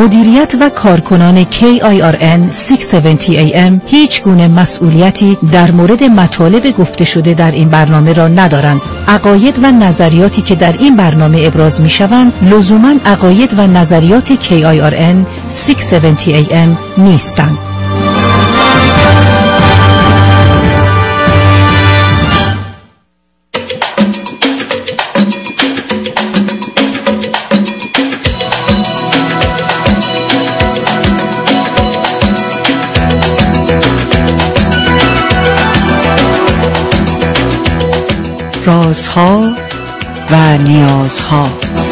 مدیریت و کارکنان KIRN 670 AM هیچ گونه مسئولیتی در مورد مطالب گفته شده در این برنامه را ندارند. عقاید و نظریاتی که در این برنامه ابراز می‌شوند لزوماً عقاید و نظریات KIRN 670 AM نیستند. رازها و نیازها.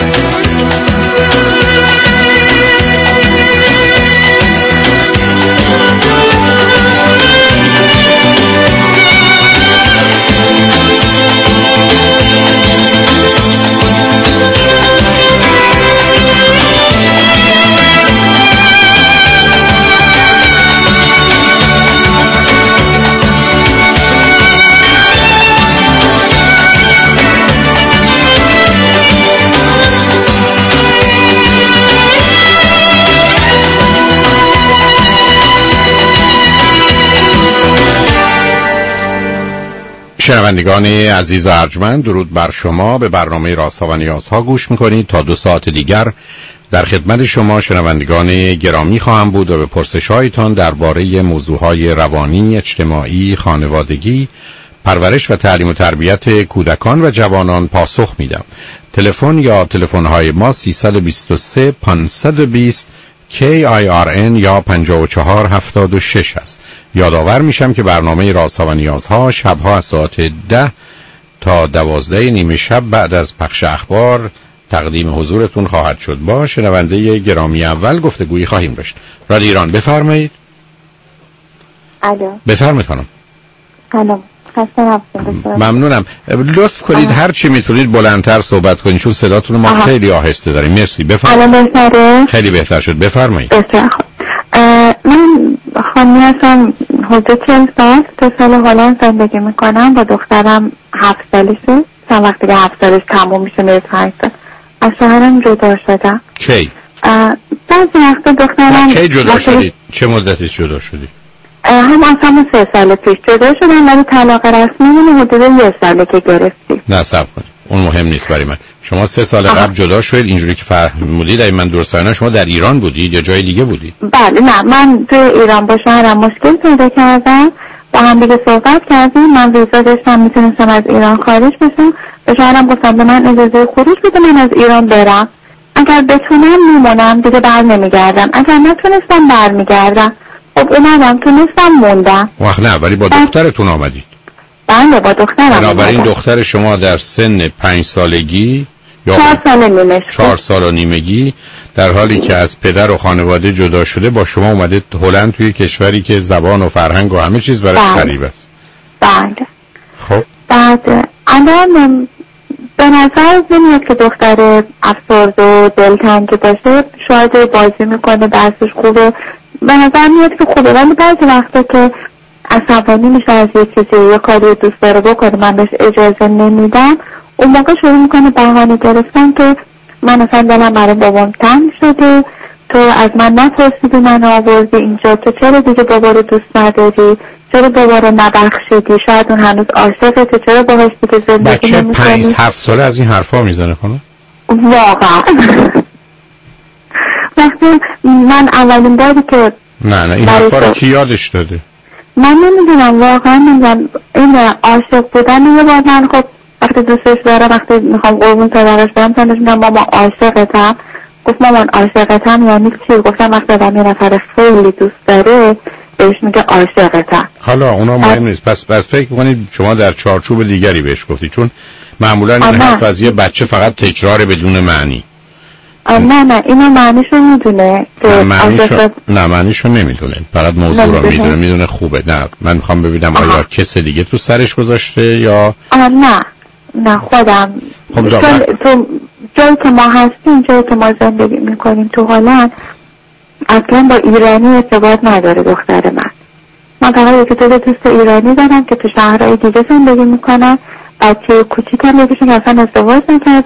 شنوندگان عزیز و ارجمند، درود بر شما. به برنامه رازها و نیازها گوش میکنید. تا 2 ساعت دیگر در خدمت شما شنوندگان گرامی خواهم بود و به پرسش‌هایتان درباره موضوعهای روانی، اجتماعی، خانوادگی، پرورش و تعلیم و تربیت کودکان و جوانان پاسخ میدم. تلفن یا تلفن‌های ما 323 520 KIRN یا 5476 است. یادآور میشم که برنامه رازها و نیازها شبها از ساعت 10 تا 12 نیم شب بعد از پخش اخبار تقدیم حضورتون خواهد شد. با شنونده گرامی اول گفتگویی خواهیم داشت. رادیو ایران، بفرمایید. الو. بفرمایید خانم. الو. ممنونم. لطف کنید هر چی میتونید بلندتر صحبت کنید چون صداتون ما خیلی آهسته داریم. مرسی. بفرمایید. خیلی بهتر شد. بفرمایید. من خانمی هستم، حدود 40 سال تو سال هلند زندگی میکنم. با دخترم 7 سالشه. چند وقتی که 7 سالش تموم میشه میره 5 سال. از شوهرم جدا شدم. کی؟ بعضی وقتا دخترم کی جدا شدید؟ چه مدتی جدا شدید؟ هم از همون 3 سال پیش جدا شدم، ولی طلاق رسمی من حدود 1 ساله که گرفتیم. نه صبر کنید، اون مهم نیست برای من. شما 3 سال قبل جدا شدید، اینجوری که فرمودید اگه من درست فهمیدم شما در ایران بودید یا جای دیگه بودید؟ بله. نه، من توی ایران با شوهرم مشکل پیدا کردم، با هم دیگه صحبت کردیم. من ویزا داشتم میتونستم از ایران خارج بشم. به شوهرم گفتم به من اجازه خروج بده من از ایران برم، اگر بتونم میمونم دیگه بر نمیگردم، اگر نتونستم برمیگردم. خب اومدم، تونستم موندم. وقت نه، ولی با دخترتون آمدید؟ بله با دخترم. بنابراین دختر شما در سن 5 سالگی یا 4 سال و نیمگی در حالی که از پدر و خانواده جدا شده با شما اومده هلند، توی کشوری که زبان و فرهنگ و همه چیز براش غریب است. بله. خب بعد الان به نظر نمیاد که دختر افسرده و دلتنگ باشه، شاید بازی میکنه، درسش خوبه، به نظر میاد که خوبه، ولی بعضی وقتا که عصبانی میشه از یه چیزی یا کاری دوست داره بکنه من بهش اجازه نمیدم، اون موقع شروع میکنه بهانه گرفتن که من اصلا دلم برای بابام تنگ شده، تو از من نپرسیدی من آوردی اینجا، تو چرا دیگه بابا رو دوست نداری، چرا بابا رو نبخشیدی، شاید اون هنوز عاشقته، چرا باهاش دیگه زندگی نمی‌کنی. بچه 5-7 ساله از این حرفا میزنه خانم؟ واقعا وقتی من اولین باری که نه این حرفا رو کی یادش داده؟ من نمیدونم، واقعا نمیدونم. این عاشق بودن یه بار من خب وقتی دوستش دارم، وقتی میخوام قربون صدقش برم تنش میگم ماما عاشقتم. گفت مامان عاشقتم یعنی چی؟ گفتم وقتی آدم یه نفر خیلی دوست داره بهش میگه عاشقتم. حالا اونا مهم نیست. پس فکر کنید شما در چارچوب دیگری بهش گفتی، چون معمولا این حرف از یه بچه فقط تکرار بدون معنی. نه اینو معنیشو میدونه که معنیشو نمیدونه، فقط موضوع رو میدونه خوبه. نه من میخوام ببینم آیا کس دیگه تو سرش گذاشته یا نه خودم. خب تو جایی که ما هستیم، جایی که ما زندگی میکنیم تو هلند اصلا با ایرانی ارتباط نداره دختر من فقط یک دوست ایرانی دارم که تو شهرهای دیگه زندگی میکنن، بچه کوچیکم یکیشون اصلا ازدواج نکرده،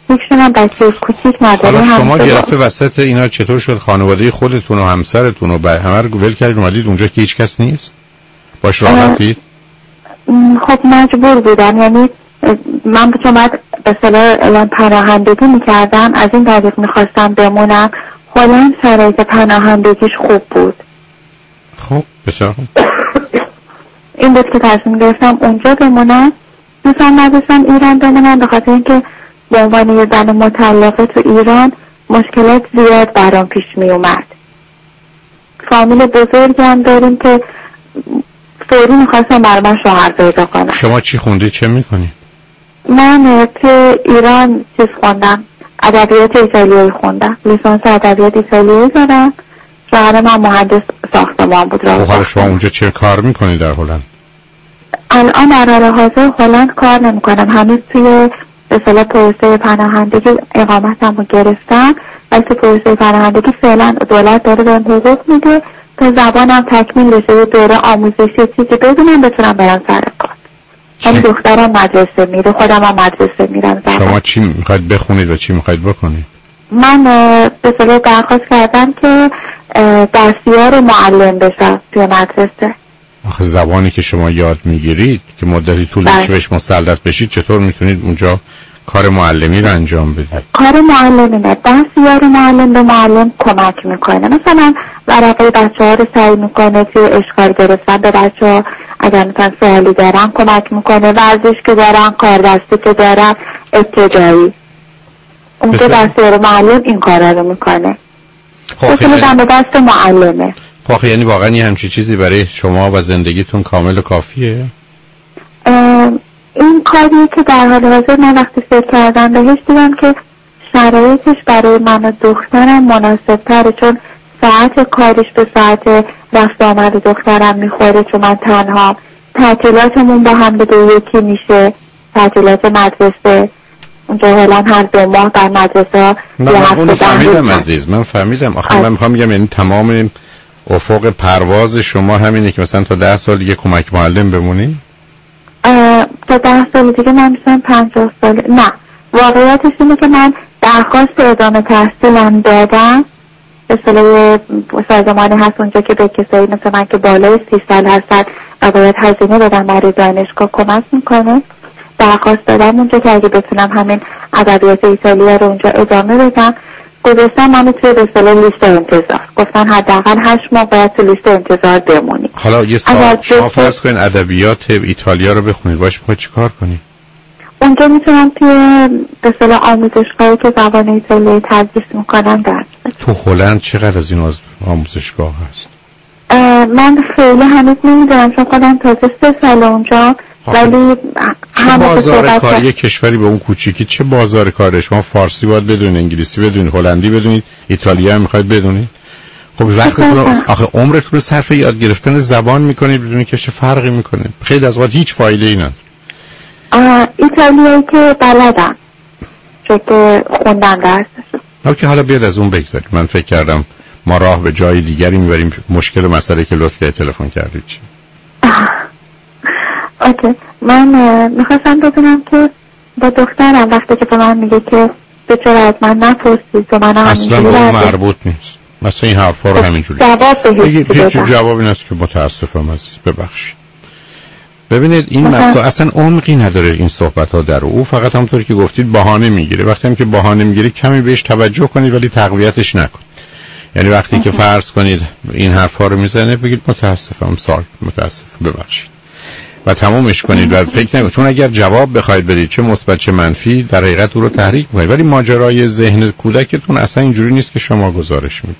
یکشون هم بچه کوچیک نداره. حالا شما گرفته وسط اینا چطور شد خانواده خودتون و همسرتون و همه رو ول کردید اومدید اونجا که هیچ کس نیست؟ باش راحتید؟ خب مجبور بودم، یعنی من چون باید به صلاح پناهندگی میکردم، از این طریق میخواستم بمونم. هلند شرایط پناهندگیش خوب بود. خب بسیار این بود که تصمیم گرفتم اونجا بمونم. مثلا نداشتم ایران بمونم به خاطر اینکه به عنوان یه زن مطلقه تو ایران مشکلات زیاد برام پیش می اومد. فامیل بزرگی هم داریم که فوری میخواستم برای من شوهر پیدا کنم. شما چی خوندی؟ چه میکنی؟ من تو ایران چیز خوندم، ادبیات ایتالیایی خوندم، لیسانس ادبیات ایتالیایی دارم. شوهر من مهندس ساختمان بود. حالا شما اونجا چه کار میکنی در هلند؟ الان در حال حاضر هلند کار نمیکنم، هنوز توی به اصطلاح پروسه پناهندگی اقامتم رو گرفتم، ولی تو پروسه پناهندگی فعلا دولت داره بهم حقوق میده تا زبانم تکمیل بشه، دوره آموزشی چیزی ببینم بتونم برم سر کار. یعنی دخترم مدرسه میره، خودم هم مدرسه میرم. شما چی میخواید بخونید و چی میخواید بکنید؟ من به اصطلاح درخواست کردم که دستیار معلم بشم توی مدرسه. آخه زبانی که شما یاد میگیرید که مدتی طول میکشه بهش مسلط بشید، چطور میتونید اونجا کار معلمی رو انجام بدید؟ کار معلمی نه، دستیار معلم به معلم کمک میکنه. مثلا ورقه بچه ها رو سعی میکنه توی اشکال گرفتن به بچه ها، اگر مثلا سوالی دارن کمک میکنه، ورزش که دارن، کار دستی که دارن، ابتدایی. اونجا دستیار معلم این کار رو میکنه. مثلا به دست معلمه. خب یعنی واقعا یه همچی چیزی برای شما و زندگیتون کامل و کافیه؟ این کاریه که در حال حاضر من وقتی فکر کردم بهش دیدم که شرایطش برای من و دخترم مناسب تره، چون ساعت کارش به ساعت رفت آمد دخترم میخوره، چون من تنها تعطیلاتمون با هم دیگه یکی میشه. تعطیلات مدرسه اونجا هلند هر 2 ماه در مدرسه من فهمیدم عزیز، من فهمیدم. آخه من میخوام بگم یعنی تمام افق پرواز شما همینه که مثلا تا 10 سال دیگه کمک معلم بمونی؟ تا 10 سال دیگه من میشم 50 سال. نه، واقعیتش اینه که من درخواست ادامه تحصیلم دادم. به اصطلاح سازمانی هست اونجا که به کسایی مثل من که بالای 30 سال هستن و باید هزینه بدم برای دانشگاه کمک میکنه. درخواست دادم اونجا که اگه بتونم همین ادبیات ایتالیا رو اونجا ادامه بدم. گذاشتم منو توی به اصطلاح لیست انتظار، گفتن حداقل 8 ماه باید تو لیست انتظار بمونی. حالا یه سال شما فرض کنین ادبیات ایتالیا رو بخونید، باش میخواید چیکار کنید؟ اونجا میتونم توی به اصطلاح آموزشگاهی که زبان ایتالیایی تدریس میکنن درس بدم. تو هلند چقدر از این آموزشگاه هست؟ من خیلی هنوز نمیدونم چون خودم تازه 3 سال اونجا، ولی چه بازار کاری کشوری به اون کوچیکی، چه بازار کاری؟ شما فارسی باید بدونید، انگلیسی بدونید، هلندی بدونید، ایتالیا هم میخواید بدونید. خب وقتتون آخه عمرتون رو صرف یاد گرفتن زبان میکنید بدونید که چه فرقی میکنه. خیلی از وقت هیچ فایده ای نداره. ایتالیایی که بلدم چون که خوندم درسش. اوکی، حالا بیاد از اون بگذاریم. من فکر کردم ما راه به جای دیگری میبریم. مشکل مسئله که لطفاً تلفن کردید چی؟ اوکی، من میخواستم بدونم که با دخترم وقتی که به من میگه که به چرا از من نپرسید و من اصلا با اون مربوط نیست. مثلا این حرفا رو همینجوری هیچ جوابی نیست که متاسفم عزیز، ببخشید. ببینید این مسئله اصلا عمقی نداره این صحبت ها در او فقط همونطور که گفتید بهانه میگیره. وقتی هم که بهانه میگیره کمی بهش توجه کنید ولی تقویتش نکنید. یعنی وقتی که فرض کنید این حرفا رو میزنه بگید متاسفم، متاسف، ببخشید و تمامش کنید و فکر نکنید، چون اگر جواب بخواید بدید چه مثبت چه منفی در حقیقت او رو تحریک می‌کنید. ولی ماجرای ذهن کودکتون اصلا اینجوری نیست که شما گزارش میدید.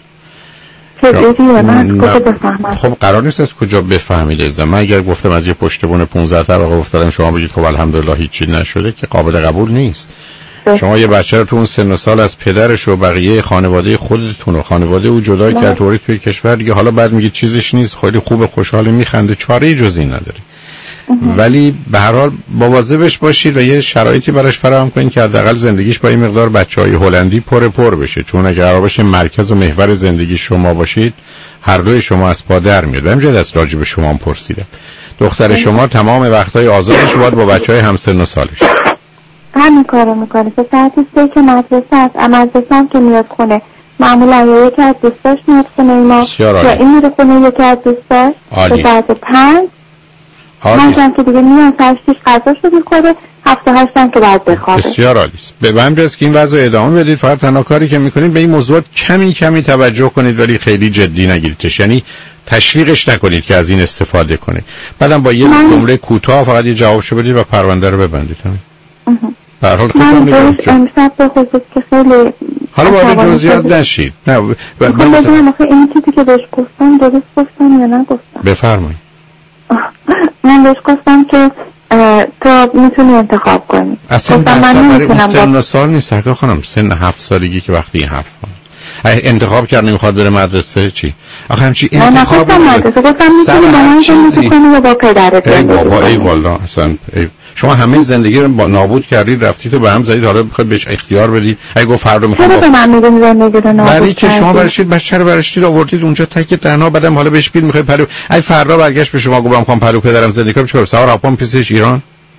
خب قرار نیست از کجا بفهمید ازم. من اگر گفتم از یه پشتبون 15 طبقه افتادم شما بگید خب الحمدلله هیچی نشده که قابل قبول نیست. شما یه بچه رو تو اون سن و سال از پدرش و بقیه خانواده خودتون و خانواده او جدا کردید توی کشور دیگه، حالا بعد میگید چیزش نیست، خیلی خوبه، خوشحال، میخنده، چاره‌ای جز این نداره. ولی به هر حال مواظبش باشید و یه شرایطی براش فراهم کنید که حداقل زندگیش با این مقدار بچهای هلندی پر بشه، چون اگر قرار باشه مرکز و محور زندگی شما باشید هر دوی شما از پا در میاد. همینجوری از راجع به شما هم پرسیدم. دختر شما تمام وقتهای آزادش باید با بچهای همسن و سالش. همین کارو میکنه که ساعتی 3 که مدرسه است، مدرسه هم که میاد خونه معمولا یکی از دوستاش میاد خونه اینا یا این میره خونه یکی از دوستاش به ساعت 5 من که دیگه میان ساعت 6 غذا شو میخوره 7 تا 8 هم که باید بخوابه. بسیار عالی است. به من جاست که این وضع ادامه بدید. فقط تنها کاری که میکنید به این موضوعات کمی توجه کنید ولی خیلی جدی نگیریدش، یعنی تشویقش نکنید که از این استفاده کنه. بعدم با یه جمله کوتاه فقط یه جوابشو بدید و پرونده رو ببندید. به هر حال من امشب به خصوص که خیلی حالا وارد جزئیات نشید. نه بگم آخه این چیزی که بهش گفتم درست گفتم یا نگفتم؟ بفرمایید. من بهش گفتم که تو میتونی انتخاب کنی. اصلا من نمیتونم سن و سال نیست سرکار خانم، سن 7 سالگی که وقتی این حرف انتخاب کرد نمیخواد بره مدرسه چی؟ آخه همچی انتخاب مدرسه گفتم میتونی با من زندگی کنی یا با پدرت زندگی کنی. بابا ای والا اصلا شما همه زندگی رو نابود کردید، رفتید و به هم زدید، حالا میخواید بهش اختیار بدید. اگه گفت فردا میخوام چرا به من میگین زندگی رو نابود کردید؟ که شما برشید بچه رو برشید آوردید اونجا تک تنها، بعدم حالا بهش بگید میخوای پلو. ای فردا برگشت به شما گفتم میخوام پلو پدرم زندگی کنم، چیکار سوار اپام پیسش ایران؟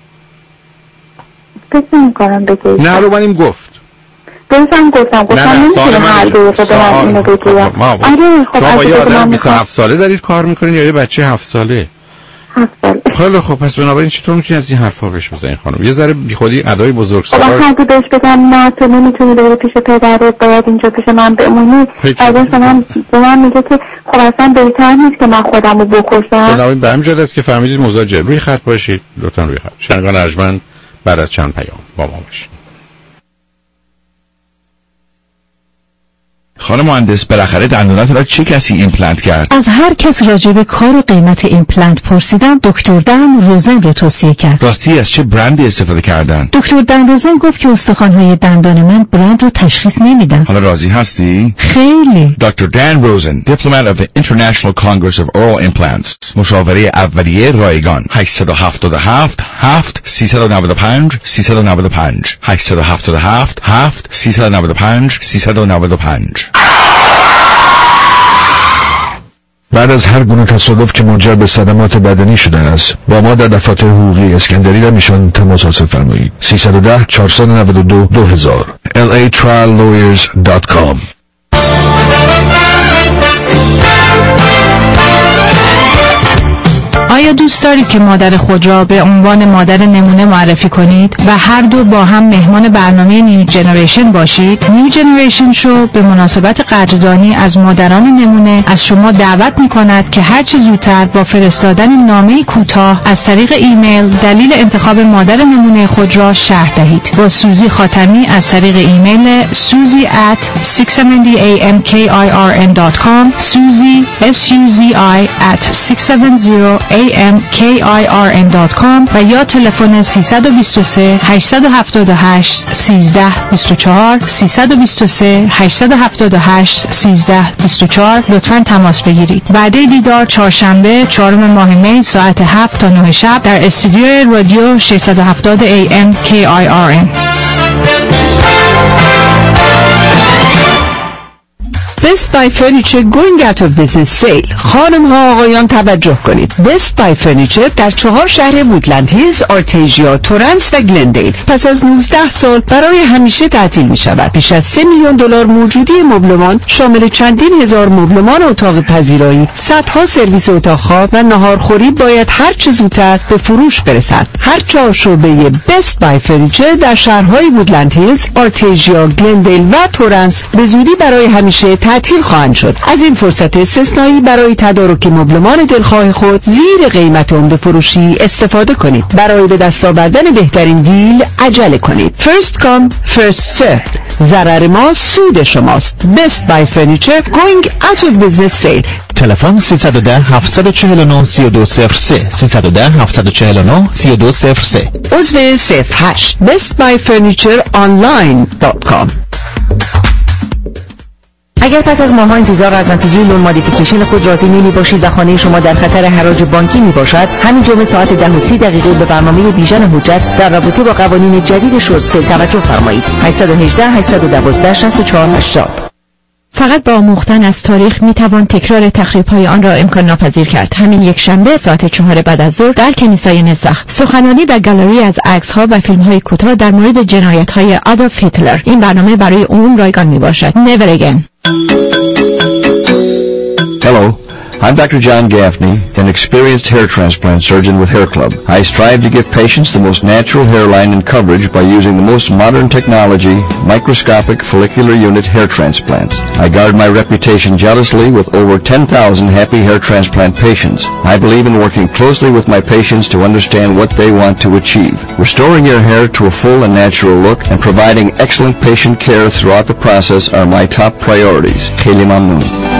فکر نمی‌کنم بگید. نه رو منم گفتم نمیتونم هر دو به من اینو بگیرم. آره خب شما با یه آدم 27 ساله دارید کار میکنین یا یه بچه 7 ساله؟ 7 ساله. خیلی خب پس بنابراین چطور میتونی از این حرفا بهش بزنین خانم؟ یه ذره بیخودی ادای بزرگسال. خب اگه بهش بگم نه تو نمیتونی بری پیش پدرت، باید اینجا پیش من بمونی، بعد مثلا به من میگه که خب اصلا بهتر نیست که من خودمو بکشم. بنابراین به همین جهت است که فهمیدید مزاجه. روی خط باشید لطفا، روی خط. شنگان ارجمند بعد از چند پیام با ما باشید. خانم مهندس بالاخره دندونات را چه کسی ایمپلنت کرد؟ از هر کس راجع به کار و قیمت ایمپلنت پرسیدم، دکتر دن روزن رو توصیه کرد. راستی از چه برندی استفاده کردن؟ دکتر دن روزن گفت که استخوان‌های دندان من برند رو تشخیص نمیدن. حالا راضی هستی؟ خیلی. دکتر دن روزن، دیپلمات of the International Congress of Oral Implants. مشاوره اولیه رایگان. 877 7 395 395 877 7 395 395. بعد از هر گونه تصادف که منجر به صدمات بدنی شده است، با ما در دفاتر حقوقی اسکندری و میشن تماس حاصل فرمایید. 310 492 2000 latriallawyers.com. آیا دوست دارید که مادر خود را به عنوان مادر نمونه معرفی کنید و هر دو با هم مهمان برنامه نیو جنریشن باشید؟ نیو جنریشن شو به مناسبت قدردانی از مادران نمونه از شما دعوت می‌کند که هر چه زودتر با فرستادن نامه کوتاه از طریق ایمیل دلیل انتخاب مادر نمونه خود را شرح دهید. با سوزی خاتمی از طریق ایمیل suzy@670amkirn.com suzy@670amkirn.com و یا تلفن 323 878 1324 323 878 1324 لطفاً تماس بگیرید. وعده دیدار چهارشنبه 4 ماه می ساعت 7 تا 9 شب در استودیوی رادیو 670 AM KIRN. Best Buy Furniture going out of business sale. خانم ها آقایان توجه کنید. Best Buy Furniture در 4 شهر وودلند هیلز، آرتیژیا، تورنس و گلندیل پس از 19 سال برای همیشه تعطیل می شود. بیش از $3 میلیون موجودی مبلمان شامل چندین هزار مبلمان اتاق پذیرایی، صدها سرویس اتاق خواب و ناهارخوری باید هر چه زودتر به فروش برسد. هر 4 شعبه Best Buy Furniture در شهرهای وودلند هیلز، آرتیژیا، گلندیل و تورنس به زودی برای همیشه تعطیل خواهند شد. از این فرصت استثنایی برای تدارک مبلمان دلخواه خود زیر قیمت عمده فروشی استفاده کنید. برای به دست آوردن بهترین دیل عجله کنید. First come, first served. ضرر ما سود شماست. Best Buy Furniture going out of business sale. تلفن 310 749 3203 310 749 3203 عضو 08 bestbuyfurnitureonline.com. اگر پس از ماه‌ها انتظار از نتیجه لون مودیفیکیشن خود راضی نمی باشید و خانه شما در خطر حراج بانکی می باشد، همین جمعه ساعت 10:30 به برنامه بیژن حجت در رابطه با قوانین جدید شورت سیل توجه فرمایید. 818 812 6480. فقط با آموختن از تاریخ میتوان تکرار تخریب‌های آن را امکان ناپذیر کرد. همین یک شنبه ساعت 4 بعد از ظهر در کنیسای نزدیک سخنرانی و گالری از عکس‌ها و فیلم‌های کوتاه در مورد جنایت‌های آدولف هیتلر. این برنامه برای عموم رایگان میباشد. Never again. Hello. I'm Dr. John Gaffney, an experienced hair transplant surgeon with Hair Club. I strive to give patients the most natural hairline and coverage by using the most modern technology, microscopic follicular unit hair transplants. I guard my reputation jealously with over 10,000 happy hair transplant patients. I believe in working closely with my patients to understand what they want to achieve. Restoring your hair to a full and natural look and providing excellent patient care throughout the process are my top priorities. Kheli mamnoon.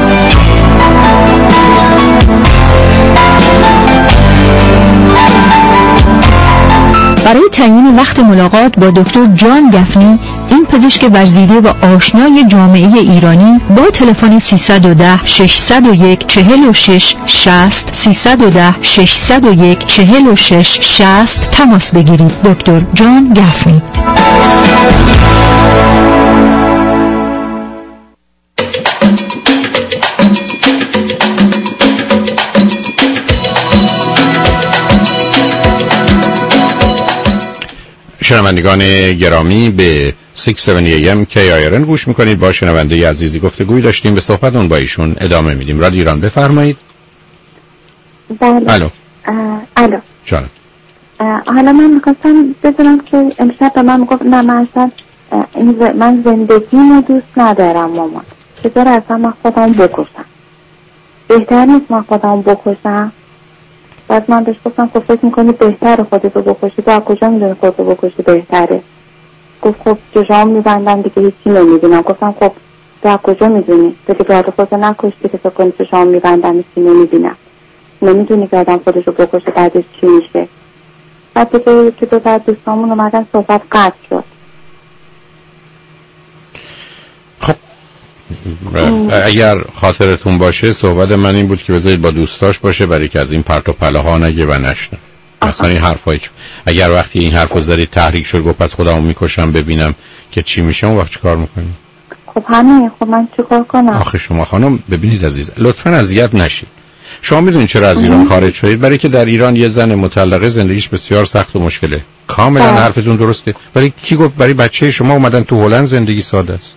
برای تعیین وقت ملاقات با دکتر جان گفنی، این پزشک ورزیده و آشنای جامعه ایرانی، با تلفن 310 601 46 60 310 601 46 60 تماس بگیرید. دکتر جان گفنی. شنوندگان گرامی، به 670 AM KIRN گوش میکنید. با شنونده عزیزی گفتگوی داشتیم، به صحبتون با ایشون ادامه میدیم. رادیو ایران، بفرمایید. بله. الو جانم. حالا من میخواستم بدونم که امشب به من میگفت نه من زندگیمو دوست ندارم مامان، چطور اصلا من خودم بکشم؟ بهتر نیست من خودم بکشم؟ بعد من بهش گفتم خب فکر میکنی بهتره خودتو بکشی؟ تو از کجا میدونی خودتو بکشی بهتره؟ گفت خب چشام میبندم دیگه هیچی نمیدونم. گفتم خب تو از کجا میدونی؟ تو که بعد خودتو نکشتی که فکر کنی چشام میبندم هیچی نمیبینم. نمیدونی که آدم خودشو بکشه بعدش چی میشه. بعد دیگه که دو بعد دوستامون اومدن صحبت قطع شد. خب اگر خاطرتون باشه صحبت من این بود که بذارید با دوستاش باشه، برای که از این پرت و پله ها نگه و نشنه. اصلا این حرفایی اگر وقتی این حرفو زدید تحریک شد گفت پس خودمو میکشم ببینم که چی میشه، اون وقت چی کار میکنیم؟ خب همین. خب من چی کار کنم؟ آخه شما خانم ببینید عزیز، لطفاً اذیت نشید. شما میدونید چرا از ایران خارج شدید؟ برای که در ایران یه زن مطلقه زندگیش بسیار سخت و مشکله. کاملا حرفتون درسته. ولی کی گفت برای بچه شما اومدن تو هلند زندگی ساده است؟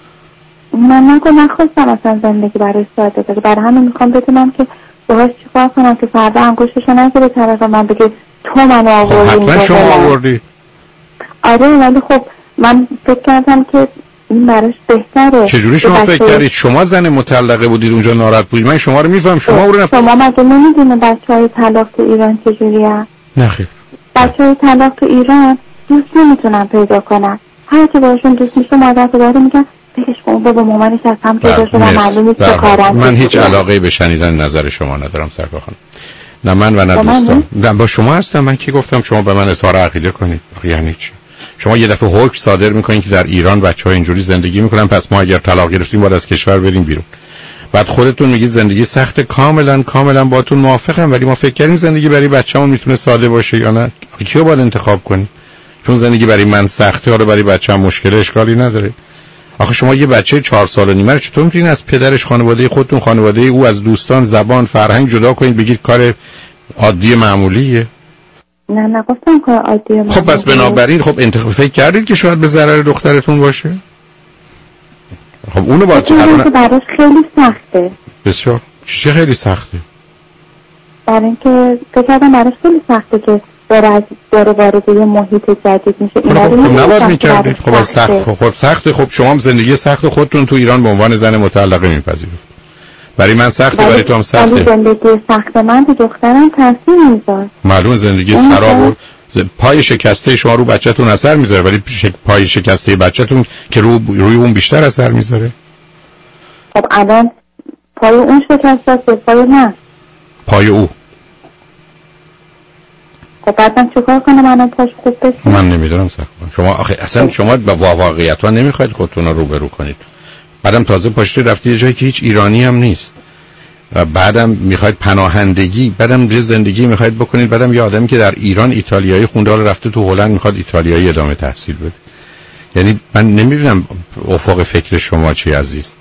من نخواستم اصلا زندگی برای ساده بشه. برای همین میخوام بدونم که باهاش چیکار کنم که فردا انگشتشو نگیره طرف من بگه تو منو آوردی. خب حتما شما آوردی. آره ولی خب من فکر کردم که این براش بهتره. چجوری شما فکر کردید؟ شما زن مطلقه بودید اونجا ناراحت بودید. من شما رو میفهم. شما مگه نمیدونه بچهای طلاق تو ایران چجوریه؟ نه خیر. بچهای طلاق تو ایران دوست نمیتونن پیدا کنن. هر کی باشون دوست میشه مادر پدر میگن بگش کن بابا مامانش از هم پیدا شده معلومه چه کارن. من هیچ علاقه به شنیدن نظر شما ندارم سرکار خانم. نه من و نه دوستان. نه با شما هستم. من کی گفتم شما به من اظهار عقیده کنید؟ یعنی چی؟ شما یه دفعه حکم صادر میکنین که در ایران بچه‌ها اینجوری زندگی میکنن، پس ما اگر طلاق گرفتیم باید از کشور بریم بیرون. بعد خودتون میگید زندگی سخت. کاملا باهاتون موافقم، ولی ما فکر کردیم زندگی برای بچه‌مون میتونه ساده باشه یا نه. کیو باید انتخاب کنیم؟ چون زندگی برای من سخته، حالا برای بچه‌م مشکل اشکالی نداره. آخه شما یه بچه 4 سال و نیمه رو چطور میتونین از پدرش، خانواده خودتون، خانواده او، از دوستان، زبان، فرهنگ جدا کنید بگید کار عادی معمولیه؟ نه گفتم کار عادی معمولیه. خب پس بنابراین خب انتخاب فکر کردید که شاید به ضرر دخترتون باشه؟ خب اونو باید براش خیلی سخته. بسیار. چه خیلی سخته؟ برای اینکه فکر کردم براش خیلی سخته که داره وارد یه محیط جدید میشه. خب نباید میکردید. خب سخته. خب شما هم زندگی سخت خودتون تو ایران به عنوان زن مطلقه میپذیرید. برای من سخته، برای تو هم سخته. ولی زندگی سخت من به دخترم تاثیر میذاره. معلومه زندگی خراب و پای شکسته شما رو بچه‌تون اثر میذاره، ولی پای شکسته بچه‌تون که روی اون بیشتر اثر میذاره. خب الان پای اون شکسته، پای من. پای او. خب بعدم چیکار کنم منم پاش خوب بشه؟ من نمیدونم سخت. شما آخه اصلا شما با واقعیت‌ها نمیخواید خودتون رو روبرو کنید. بعدم تازه پاشته رفتی یه جایی که هیچ ایرانی هم نیست. و بعدم میخواید پناهندگی، بعدم یه زندگی میخواید بکنید، بعدم یه آدمی که در ایران ایتالیایی خونده حالا رفته تو هلند میخواد ایتالیایی ادامه تحصیل بده. یعنی من نمیدونم افق فکر شما چی عزیز.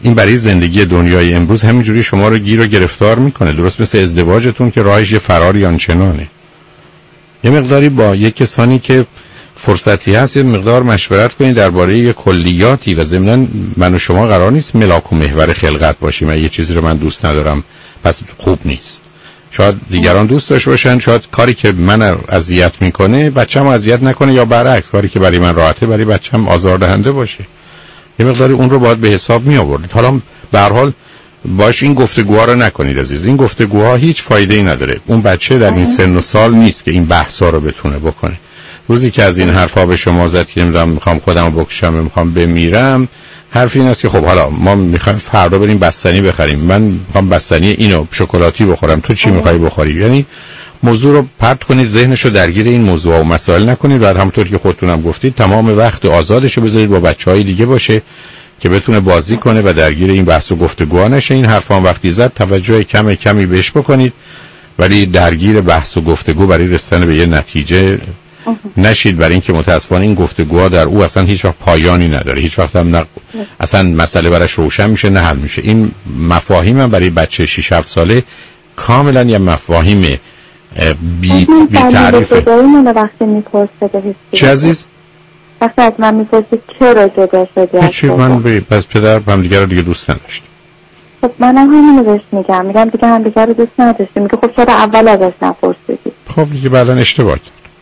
این برای زندگی دنیای امروز همینجوری شما رو گیر و گرفتار میکنه، درست مثل ازدواجتون که راهش یه فراری آنچنانه. یه مقداری با یک کسانی که فرصتی هست یه مقدار مشورت کنید درباره یه کلیاتی و ضمناً من و شما قرار نیست ملاک و محور خلقت باشیم. یه چیزی رو من دوست ندارم پس خوب نیست. شاید دیگران دوست داشته باشن، شاید کاری که من اذیت میکنه بچه‌م اذیت نکنه، یا برعکس کاری که برای من راحته برای بچه‌م آزاردهنده باشه. یه مقداری اون رو باید به حساب می آورد. حالا به هر حال باش این گفتگوها رو نکنید عزیز. این گفتگوها هیچ فایده‌ای نداره. اون بچه در این سن و سال نیست که این بحثا رو بتونه بکنه. روزی که از این حرفا به شما زد که نمیدونم میخوام خودم رو بکشم، میخوام بمیرم، حرف این است که خب حالا ما میخوایم فردا بریم بستنی بخریم، من میخوام بستنی اینو شکلاتی بخورم، تو چی میخوای بخوری؟ یعنی موضوع رو پرت کنید، ذهنشو درگیر این موضوع و مسائل نکنید. بعد همونطور که خودتونم گفتید تمام وقت آزادشو بذارید با بچهای دیگه باشه که بتونه بازی کنه و درگیر این بحث و گفتگو نشه. این حرفا وقتی زد توجه کمی بهش بکنید، ولی درگیر بحث و گفتگو برای رسیدن به یه نتیجه نشید، برای اینکه متاسفانه این گفتگوها در او اصلا هیچ وقت پایانی نداره، هیچ وقت هم اصلا مسئله براش روشن میشه نه حل میشه. این مفاهیم هم برای بچه 6 7 ساله کاملا یه مفاهیم بی تعریفه. وقتی میپرسه چه عزیز؟ وقتی از من میپرسه چرا جدا شدی؟ هیچی، من پس پدر هم دیگه رو دیگه دوست نداشت. خب منم همینو بهش میگم دیگه هم دیگه رو دوست نداشتیم. میگه خب چرا اول ازش نپرسیدی؟ خب دیگه بعدن اشتباه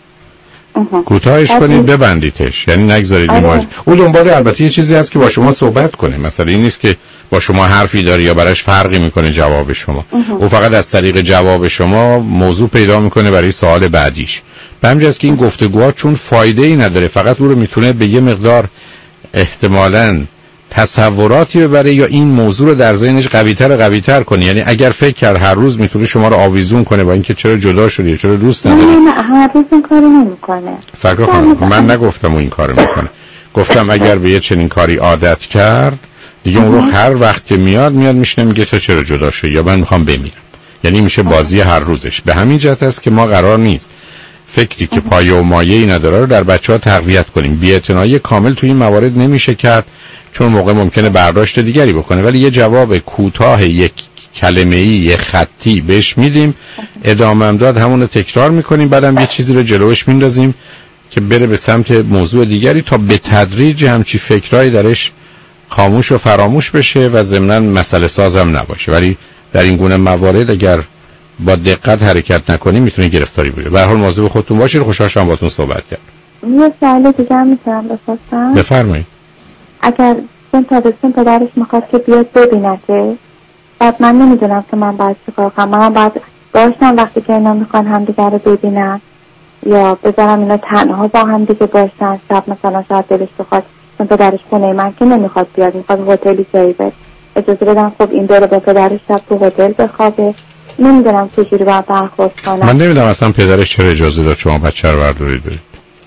کوتاهش کنید ببندیدش، یعنی نگذارید این او دنبال البته یه چیزی هست که با شما صحبت کنه. مثلا این نیست که با شما حرفی داره یا براش فرقی میکنه جواب شما. او فقط از طریق جواب شما موضوع پیدا میکنه برای سوال بعدیش. به همین جاست که این گفتگوها چون فایده ای نداره، فقط او رو میتونه به یه مقدار احتمالاً تصوراتی ببره یا این موضوع رو در ذهنش قوی‌تر کنه. یعنی اگر فکر کرد هر روز میتونه شما رو آویزون کنه با اینکه چرا جدا شدی، چرا دوست نداری، نه هر روز این کارو نمیکنه. سرکار خانم من نگفتم اون این کارو میکنه، گفتم اگر به یه چنین کاری عادت کرد دیگه اون رو هر وقت که میاد میشینه میگه تو چرا جدا شدی یا من میخوام بمیرم. یعنی میشه بازی هر روزش. به همین جهت است که ما قرار نیست فکری که پایه و مایه‌ای نداره رو در بچه‌ها تقویت کنیم. بی‌اعتنایی کامل توی این موارد نمیشه کرد، چون موقع ممکنه برداشت دیگری بکنه، ولی یه جواب کوتاه یک کلمه‌ای یک خطی بهش میدیم، ادامه هم داد همون رو تکرار میکنیم، بعدم یه چیزی رو جلوش میندازیم که بره به سمت موضوع دیگری تا به تدریج همچی فکرایی درش خاموش و فراموش بشه و ضمناً مسئله سازم نباشه. ولی در این گونه موارد اگر با دقت حرکت نکنیم میتونه گرفتاری بگیره. به هر حال مواظب خودتون باشید. خوشحال شدم باهاتون صحبت کردم. یه سوال دیگه هم میتونم بپرسم؟ بفرمایید. اگر چون تابستون پدرش میخواد که بیاد ببینته، بعد من نمیدونم که من باید چیکار کنم. من باید داشتم وقتی که اینا میخوان همدیگه رو ببینن یا بذارم اینا تنها با هم دیگه باشن، شب مثلا شاید دلش بخواد، چون پدرش خونه من که نمیخواد بیاد، میخواد هتلی جایی بره، اجازه بدم خب این داره با پدرش شب تو هتل بخوابه. نمیدونم چجوری باید برخورد کنم. من نمیدونم اصلا پدرش چرا اجازه داد شما بچه رو بردارید برید.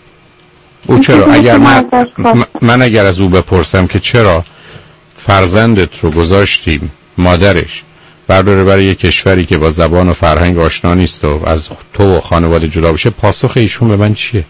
او چرا اگر من اگر از او بپرسم که چرا فرزندت رو گذاشتیم مادرش برداره برای یک کشوری که با زبان و فرهنگ آشنا نیست و از تو و خانواده جدا بشه، پاسخ ایشون به من چیه؟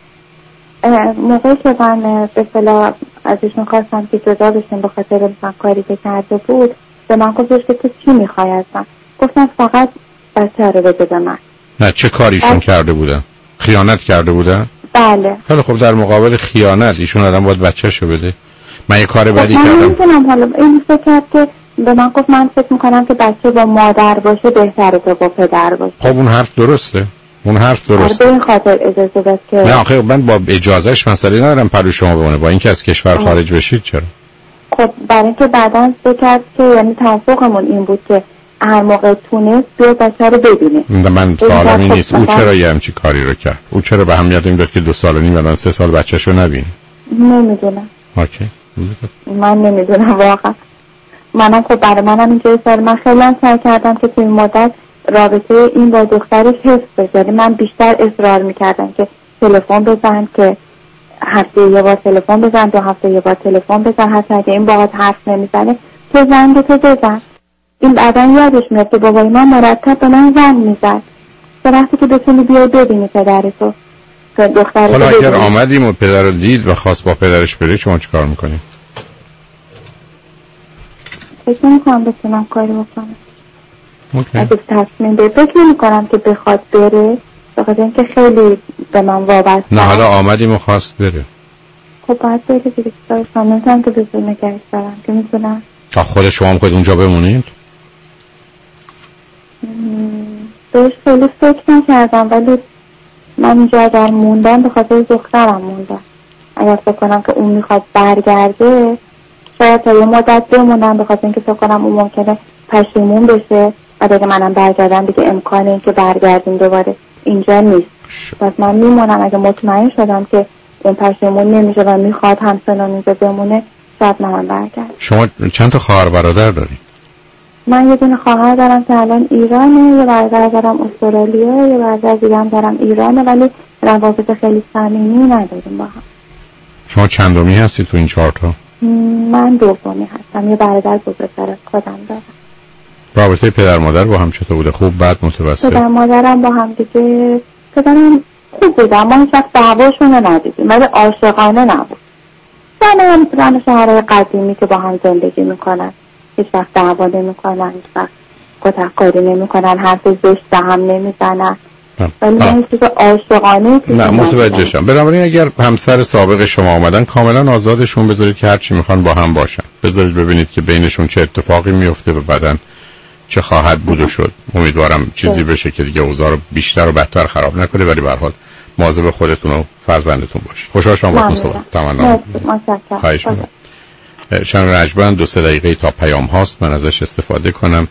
موقعی که من به اصطلاح ازشون خواستم که جدا بشیم به خاطر مثلا کاری که کرده بود، به من گفتش که تو چی میخوای از من؟ گفتم فقط بچه رو بده به من. نه چه کاریشون کرده بودن؟ خیانت کرده بودن؟ بله. خیلی خب در مقابل خیانت ایشون آدم باید بچه‌شو بده. من یه کار بدی کردم. من نمی‌دونم، حالا این فکر کرد که به من گفت من فکر می‌کنم که بچه با مادر باشه بهتره تا با پدر باشه. خب اون حرف درسته. اون حرف درسته. به این خاطر اجازه داد که نه آخه من با اجازهش مسئله ندارم پلو شما بمونه، با اینکه از کشور خارج بشید چرا؟ خب برای اینکه بعداً فکر کرد که یعنی توافقمون این بود که هر موقع تونست بیاد بچه رو ببینه. من سوالم این نیست او چرا یه همچی کاری رو کرد، او چرا به اهمیت این داد که 2 سال و نیم الان 3 سال بچه‌شو نبینه؟ نمیدونم. اوکی. من نمیدونم واقعا. منم خب برای منم اینجوری سر من خیلی سعی کردم که توی این مدت رابطه این با دخترش حفظ بشه، یعنی من بیشتر اصرار میکردم که تلفن بزن، که هفته یه بار تلفن بزن، 2 هفته یه بار تلفن بزن، حتی اگه این باهات حرف نمیزنه تو زنگ تو بزن. این بعدا یادش میاد که بابای من مرتب به من زنگ میزد به وقتی که بتونی بیای ببینی پدرتو که دخترتو. حالا اگر آمدیم و پدر رو دید و خواست با پدرش بره شما چیکار میکنی؟ فکر نمی‌کنم بتونم کاری بکنم. اگه تصمیم بگیره فکر نمی‌کنم که بخواد بره، بخاطر اینکه خیلی به من وابسته. نه حالا آمدیم و خواست بره. خب باید بره دیگه، نمی‌تونم که بزرگ نگهش دارم که می‌تونم. تا خود شما هم خود اونجا بمونید؟ بهش خیلی فکر نکردم، ولی من اینجا اگر موندم به خاطر دخترم موندم. اگر فکر کنم که اون میخواد برگرده شاید تا یه مدت بمونم، به خاطر اینکه فکر کنم اون ممکنه پشیمون بشه و دیگه منم برگردم دیگه امکان این که برگردیم دوباره اینجا نیست. پس من میمونم اگه مطمئن شدم که اون پشیمون نمیشه و میخواد همسنان اینجا بمونه شاید منم برگردم. شما چند تا خواهر برادر دارید؟ من یه دونه خواهر دارم که الان ایرانه، یه برادر دارم استرالیا، یه برادر دیگه هم دارم ایرانه، ولی روابط خیلی صمیمی نداریم با هم. شما چندمی هستی تو این 4 تا؟ من دومی هستم، یه برادر بزرگتر خودم دارم. رابطه پدر مادر با هم چطور بوده؟ خوب، بد، متوسط؟ پدر مادرم با هم دیگه پدرم خوب بود، اما هیچ وقت دعواشون رو ندیدیم، ولی عاشقانه نبود. زن شوهرای قدیمی که با هم زندگی میکنن هیچ وقت دعوا نمیکنن، هیچ وقت کتککاری نمیکنن، حرف زشت به هم نمیزنن، ولی من هیچ چیز عاشقانه نه متوجه شدم. بنابراین اگر همسر سابق شما آمدن کاملا آزادشون بذارید که هر چی میخوان با هم باشن، بذارید ببینید که بینشون چه اتفاقی میفته و بعدن چه خواهد بود و شد. امیدوارم چیزی بشه که دیگه اوضاع رو بیشتر و بدتر خراب نکنه، ولی به هر حال مواظب خودتون و فرزندتون باشید. خوشحال شدم باهاتون صحبت کردم. خواهش می‌کنم. شنگ رجبن 2-3 دقیقه تا پیام هاست، من ازش استفاده کنم.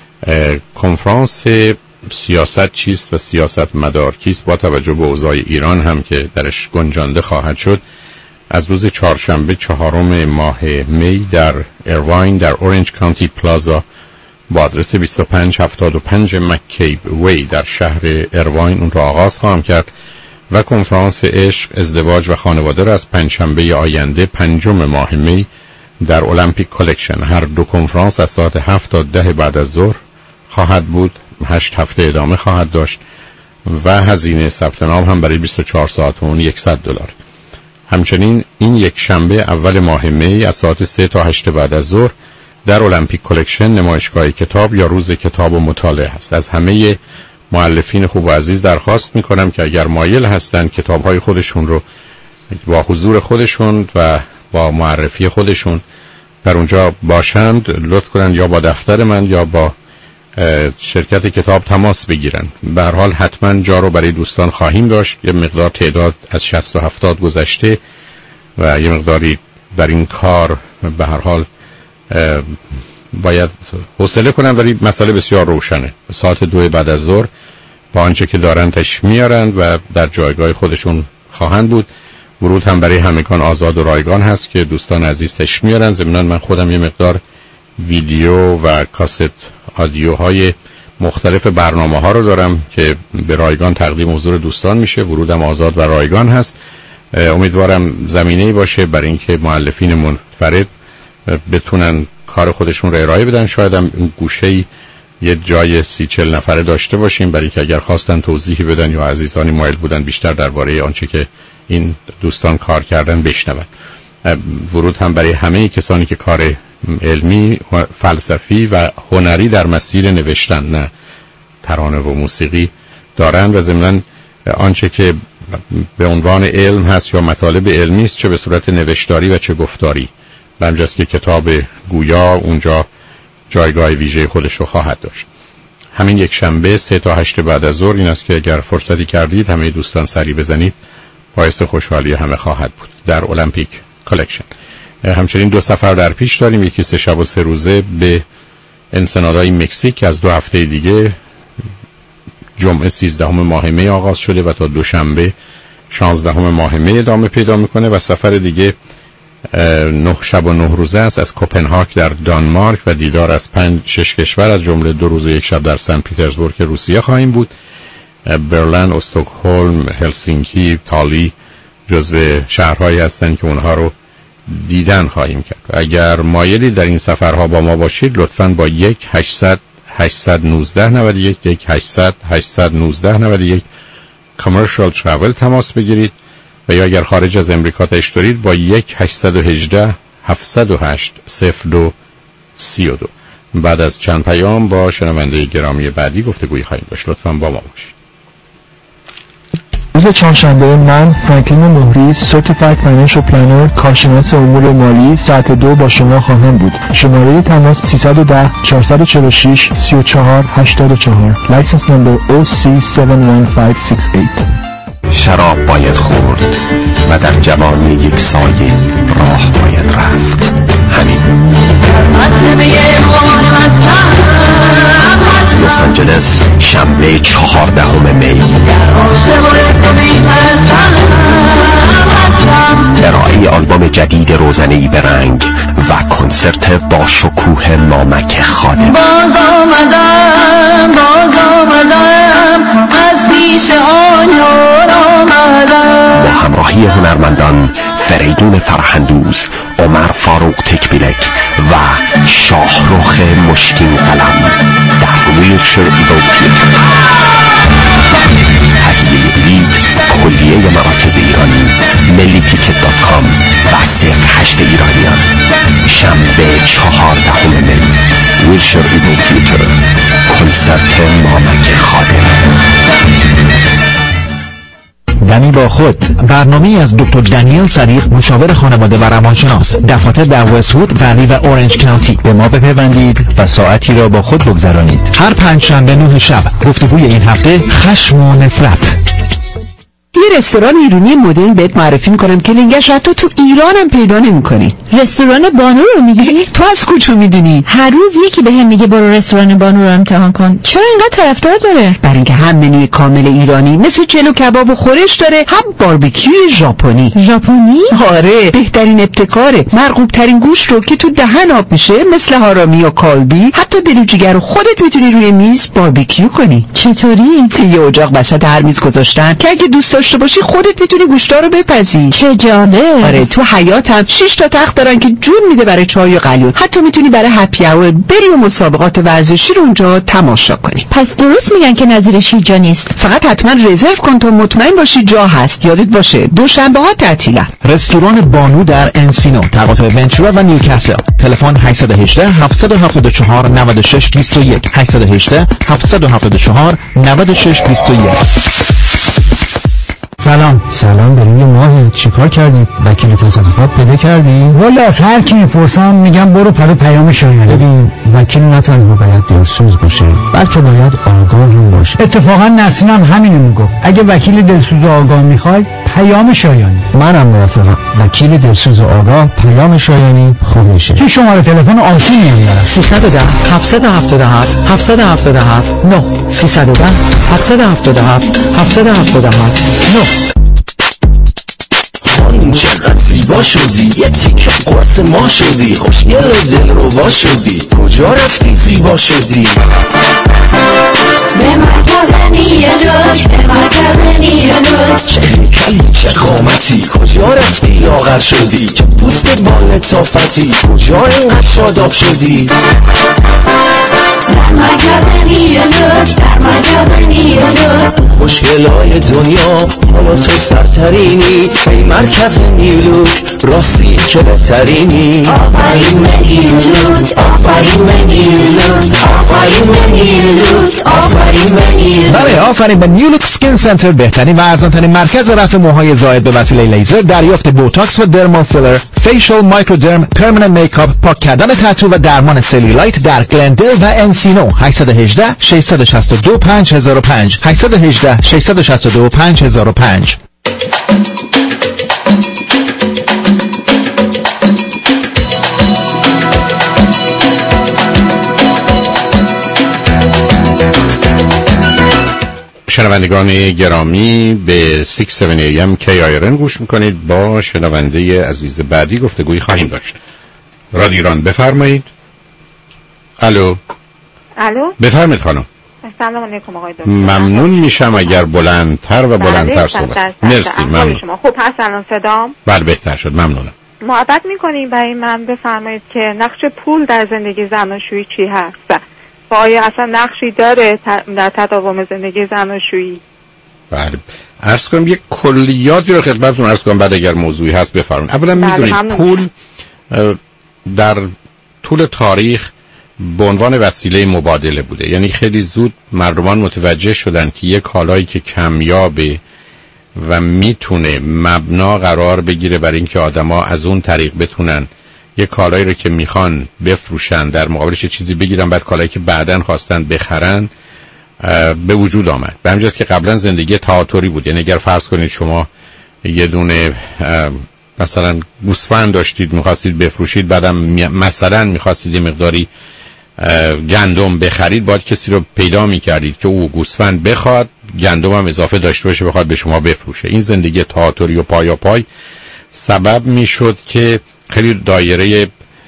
کنفرانس سیاست چیست و سیاست مدار کیست با توجه به اوضاع ایران هم که درش گنجانده خواهد شد، از روز چهارشنبه 4 ماه می در ایرواین در اورنج کانتی پلازا با آدرس 2575 مک‌کیب وی در شهر ایرواین اون را آغاز خواهم کرد و کنفرانس عشق، ازدواج و خانواده را از پنجشنبه آینده 5 ماه می در المپیک کالکشن. هر دو کنفرانس از ساعت 7 تا 10 بعد از ظهر خواهد بود، 8 هفته ادامه خواهد داشت و هزینه ثبت نام هم برای 24 ساعت اون $100. همچنین این یک شنبه اول ماه می از ساعت 3 تا 8 بعد از ظهر در المپیک کالکشن نمایشگاه کتاب یا روز کتاب و مطالعه هست. از همه مؤلفین خوب و عزیز درخواست میکنم که اگر مایل هستند کتاب‌های خودشون رو با حضور خودشون و با معرفی خودشون در اونجا باشند، لطف کنند یا با دفتر من یا با شرکت کتاب تماس بگیرن. به هر حال حتما جا رو برای دوستان خواهیم داشت. یه مقدار تعداد از 60 و 70 گذشته و یه مقداری در این کار به هر حال باید حوصله کنن، ولی مسئله بسیار روشنه. ساعت 2 بعد از ظهر با آنچه که دارن تش میارن و در جایگاه خودشون خواهند بود. ورود هم برای همگان آزاد و رایگان هست که دوستان عزیز تش میارن. ضمناً من خودم یه مقدار ویدیو و کاست آدیوهای مختلف برنامه ها رو دارم که به رایگان تقدیم حضور دوستان میشه. ورودم آزاد و رایگان هست. امیدوارم زمینه‌ای باشه برای اینکه مؤلفین منفرد بتونن کار خودشون رو ارائه بدن. شاید هم این گوشه‌ای یه جای 30-40 نفره داشته باشیم برای که اگر خواستن توضیحی بدن یا عزیزانی مایل بودن بیشتر درباره آنچه که این دوستان کار کردن بشنون. ورود هم برای همه کسانی که کار علمی، فلسفی و هنری در مسیر نوشتن، نه ترانه و موسیقی دارن و ضمناً آنچه که به عنوان علم هست یا مطالب علمی است، چه به صورت نوشتاری و چه گفتاری. همجاست که کتاب گویا اونجا جایگاه ویژه خودش رو خواهد داشت. همین یک شنبه 3 تا 8 بعد از ظهر این است که اگر فرصتی کردید همه دوستان سری بزنید، باعث خوشحالی همه خواهد بود در المپیک کالکشن. همچنین 2 سفر در پیش داریم، یکی 3 شب و 3 روزه به انسنادای مکزیک از 2 هفته دیگه جمعه 13 ماه می آغاز شده و تا دوشنبه 16 ماه می ادامه پیدا میکنه و سفر دیگه 9 شب و 9 روزه است از کوپنهاگ در دانمارک و دیدار از 5-6 کشور از جمله 2 روز و 1 شب در سن پیترزبورگ روسیه خواهیم بود. برلین، استکهلم، هلسینکی، تالی جزو شهرهایی هستند که اونها رو دیدن خواهیم کرد. اگر مایلی در این سفرها با ما باشید لطفاً با 1-800-819-91 کامرشال ترافل تماس بگیرید و یا اگر خارج از امریکا تشت دارید با 1-818-708-02 32. بعد از چند پیام با شنونده گرامی بعدی گفتگوی خواهیم داشت. لطفاً با ما باشید. روز چهارشنبه من فرانکلین مهری Certified Financial Planner کارشناس امور مالی ساعت 2 با شما خواهم بود. شماره تماس 310 446 34 84 لایسنس نمبر OC71568. شراب باید خورد و در جوانی یک سایه راه باید رفت. همین لس آنجلس شنبه 14 می ارائه آلبوم جدید روزنه‌ای به رنگ و کنسرت با شکوه نامک خادم. باز آمدم از پیش آن یار آمدم. با همراهی هنرمندان فریدون فرهندوز، عمر فاروق تکبیلک و شاهرخ مشکین قلم در ویلشر ایوکیت. تهیه بلیط کلیه مراکز ایرانی ملیتیکت.com و 08 ایرانیان. شنبه 14 می ویلشر ایوکیت، کنسرت نامک خادم. دمی با خود، برنامه از دکتر دانیل صدیق، مشاور خانواده و روانشناس، دفاتر در وست‌وود، ولی و اورنج کانتی. به ما بپیوندید و ساعتی را با خود بگذرانید. هر پنجشنبه 9 شب. گفتگوی این هفته خشم و نفرت. یه رستوران ایرانی مدرن بهت معرفی میکنم که لینگش حتی تو ایران هم پیدا نمیکنی. رستوران بانو رو میگی؟ تو از کجا میدونی؟ هر روز یکی بهم میگه برو رستوران بانو رو امتحان کن. چرا اینقدر طرفدار داره؟ برای اینکه هم منوی کامل ایرانی مثل چلو کباب و خورش داره، هم باربیکیو ژاپنی. ژاپنی؟ آره، بهترین ابتکاره. مرغوب ترین گوشت رو که تو دهن آب میشه مثل هارامی و کالبی، حتی دل و جگر رو خودت میتونی روی میز باربیکیو کنی. چطوری؟ یه اجاق وسط هر میز گذاشتن که اگه دوست داشته باشی خودت میتونی گوشتا رو بپزی. چه جالب. آره، تو حیاتم 6 تا تخت دارن که جون میده برای چای و قلیون. حتی میتونی برای هپی اور بری و مسابقات ورزشی رو اونجا تماشا کنی. پس درست میگن که نظیرش هیچ جا نیست. فقط حتما رزرو کن تا مطمئن باشی جا هست. یادت باشه دوشنبه ها تعطیلن. رستوران بانو در انسینو، تقاطع ونچورا و نیوکاسل. تلفن 818 774 96 21 818 774 96 21. سلام به روی ماهی. چیکار کردی؟ وکیل تصادفات پیدا کردی؟ والا از هر کی میپرسم میگم برو پیام شایانه. ببین، وکیل نه تنها باید دلسوز باشه بلکه باید آگاه هم باشه. اتفاقا نسرینم همینو میگفت. اگه وکیل دلسوز و آگاه میخوای پیام شایانی. منم موافقم. وکیل دلسوز و آگاه پیام شایانی خوب میشه. چه شماره تلفن آسونی هم داره. 310 777 777 9 310 777 777 9. چقدر زیبا شدی، یه تیکه قرص ما شدی، خوشگل دل رو وا شدی، کجا رفتی زیبا شدی؟ به مرکز نیلوک، به مرکز نیلوک. چه هیکلی چه قامتی، کجا رفتی لاغر شدی، چه پوست با لطافتی، کجا اینقدر شاداب شدی؟ در مرکز نیلوک، در مرکز نیلوک. تو خوشگلای دنیا مالا تو سرترینی، ای مرکز نیلوک راستی که بهترینی. آفرین به نیلوک، آفرین به نیلوک، آفرین به نیلوک، آفرین به نیلوک. بله، آفرین به نیولوک سکین سنتر، بهترین و ارزان‌ترین مرکز رفع موهای زائد به وسیله لیزر، دریافت بوتاکس و درمال فیلر، فیشل، مایکرودرم، پرمننت میکاپ، پاک کردن تتو و درمان سلیولایت در گلندل و انسینو. 818 662 5005 818 662 5005. شنوندگان گرامی به 670 AM KIRN گوش میکنید. با شنونده عزیز بعدی گفتگوی خواهیم داشت. رادیو ایران، بفرمایید. الو. بفرمایید خانم. سلام علیکم آقای دکتر. ممنون میشم اگر بلندتر و بلندتر صحبت. مرسی، ممنون. شما خوب هست الان صدام؟ بله بهتر شد، ممنونم. محبت میکنیم برای من بفرمایید که نقش پول در زندگی زناشویی چی هست؟ و آیا اصلا نقشی داره در تداوم زندگی زناشویی؟ بله، عرض کنم یک کلیاتی رو خدمتتون عرض کنم، بعد اگر موضوعی هست بفرمایید. اولا میدونید پول در طول تاریخ به عنوان وسیله مبادله بوده. یعنی خیلی زود مردمان متوجه شدن که یک کالایی که کمیابه و میتونه مبنا قرار بگیره برای اینکه آدما از اون طریق بتونن یک کالایی رو که میخوان بفروشن در مقابلش چیزی بگیرن، بعد کالایی که بعداً خواستن بخرن به وجود آمد. به همین جاست که قبلا زندگی تئاتری بود. یعنی اگر فرض کنید شما یه دونه مثلا گوسفند داشتید میخواستید بفروشید، بعدم مثلا میخواستید یه مقداری گندم بخرید، باید کسی رو پیدا میکردید که او گوسفند بخواد، گندم هم اضافه داشته باشه بخواد به شما بفروشه. این زندگی تئاتری و پای سبب میشد که خیلی دایره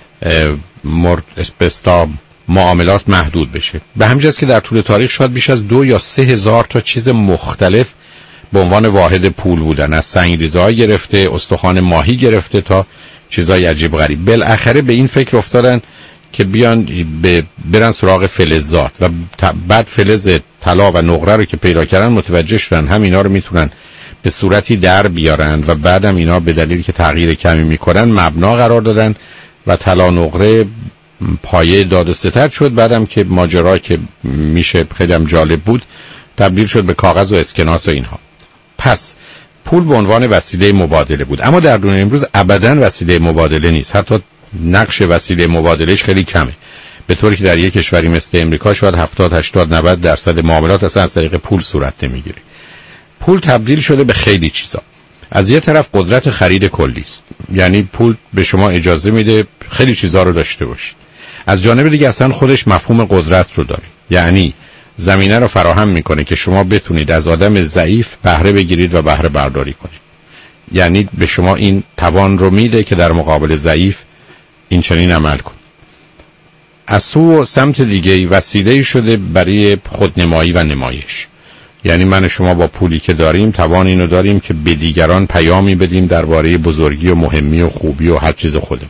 معاملات محدود بشه. به همین جاست که در طول تاریخ شاید بیش از 2 یا 3 هزار تا چیز مختلف به عنوان واحد پول بودن، از سنگریزه‌های گرفته، استخوان ماهی گرفته تا چیزای عجیب غریب. بالاخره به این فکر افتادن که بیان برن سراغ فلزات و بعد فلز طلا و نقره رو که پیدا کردن متوجه شدن همینا رو میتونن به صورتی در بیارن و بعدم اینا به دلیلی که تغییر کمی میکنن مبنا قرار دادن و طلا نقره پایه داد و ستد شد. بعدم که ماجرا که میشه خیلی هم جالب بود تبدیل شد به کاغذ و اسکناس و اینها. پس پول به عنوان وسیله مبادله بود، اما در دنیای امروز ابداً وسیله مبادله نیست. حتی نقش وسیله مبادلهش خیلی کمه، به طوری که در یک کشوری مثل امریکا شاید 70-80-90% معاملات اصلا از طریق پول صورت نمیگیره. پول تبدیل شده به خیلی چیزا. از یه طرف قدرت خرید کلی است، یعنی پول به شما اجازه میده خیلی چیزا رو داشته باشید. از جانب دیگه اصلا خودش مفهوم قدرت رو داره، یعنی زمینه رو فراهم میکنه که شما بتونید از آدم ضعیف بهره بگیرید و بهره برداری کنید. یعنی به شما این توان رو میده که در مقابل ضعیف این چنین عمل کنید. از سو و سمت دیگه وسیله شده برای خودنمایی و نمایش. یعنی من و شما با پولی که داریم توان اینو داریم که به دیگران پیامی بدیم درباره بزرگی و مهمی و خوبی و هر چیز خودمون.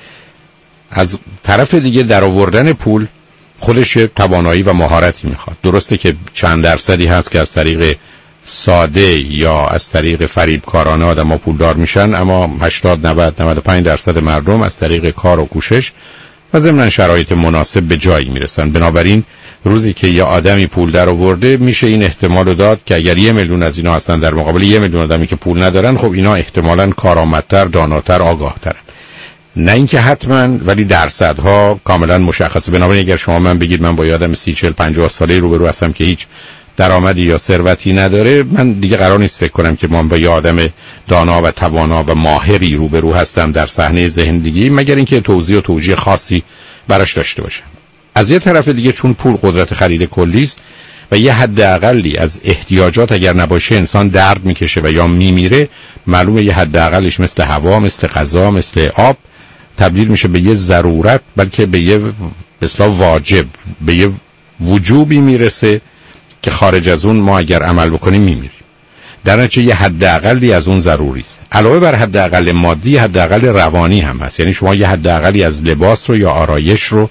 از طرف دیگه در آوردن پول خودش توانایی و مهارتی میخواد. درسته که چند درصدی هست که از طریق ساده یا از طریق فریبکارانه آدم‌ها پولدار میشن، اما 80-90-95% مردم از طریق کار و کوشش و ضمن شرایط مناسب به جایی میرسن. بنابراین روزی که یه آدمی پول در آورده میشه این احتمالو داد که اگر 1 میلیون از اینا هستن در مقابل 1 میلیون آدمی که پول ندارن، خب اینا احتمالاً کارآمدتر، داناتر، آگاهترن. نه اینکه حتما، ولی درصدها کاملا مشخصه. بنابراین اگر شما من بگید من با یه آدم 30-40-50 ساله روبرو هستم که هیچ درآمدی یا ثروتی نداره، من دیگه قرار نیست فکر کنم که من با یه آدم دانا و توانا و ماهری روبرو هستم در صحنه زندگی، مگر اینکه توضیح و توجیه خاصی براش داشته باشم. از یه طرف دیگه چون پول قدرت خرید کلی است و یه حد اقلی از احتیاجات اگر نباشه انسان درد میکشه و یا میمیره، معلومه یه حد اقلش مثل هوا، مثل غذا، مثل آب تبدیل میشه به یه ضرورت، بلکه به یه اصطلاح واجب، به یه وجوبی میرسه که خارج از اون ما اگر عمل بکنیم میمیریم. در نتیجه یه حداقلی از اون ضروری است. علاوه بر حداقل مادی، حداقل روانی هم هست. یعنی شما یه حداقلی از لباس رو یا آرایش رو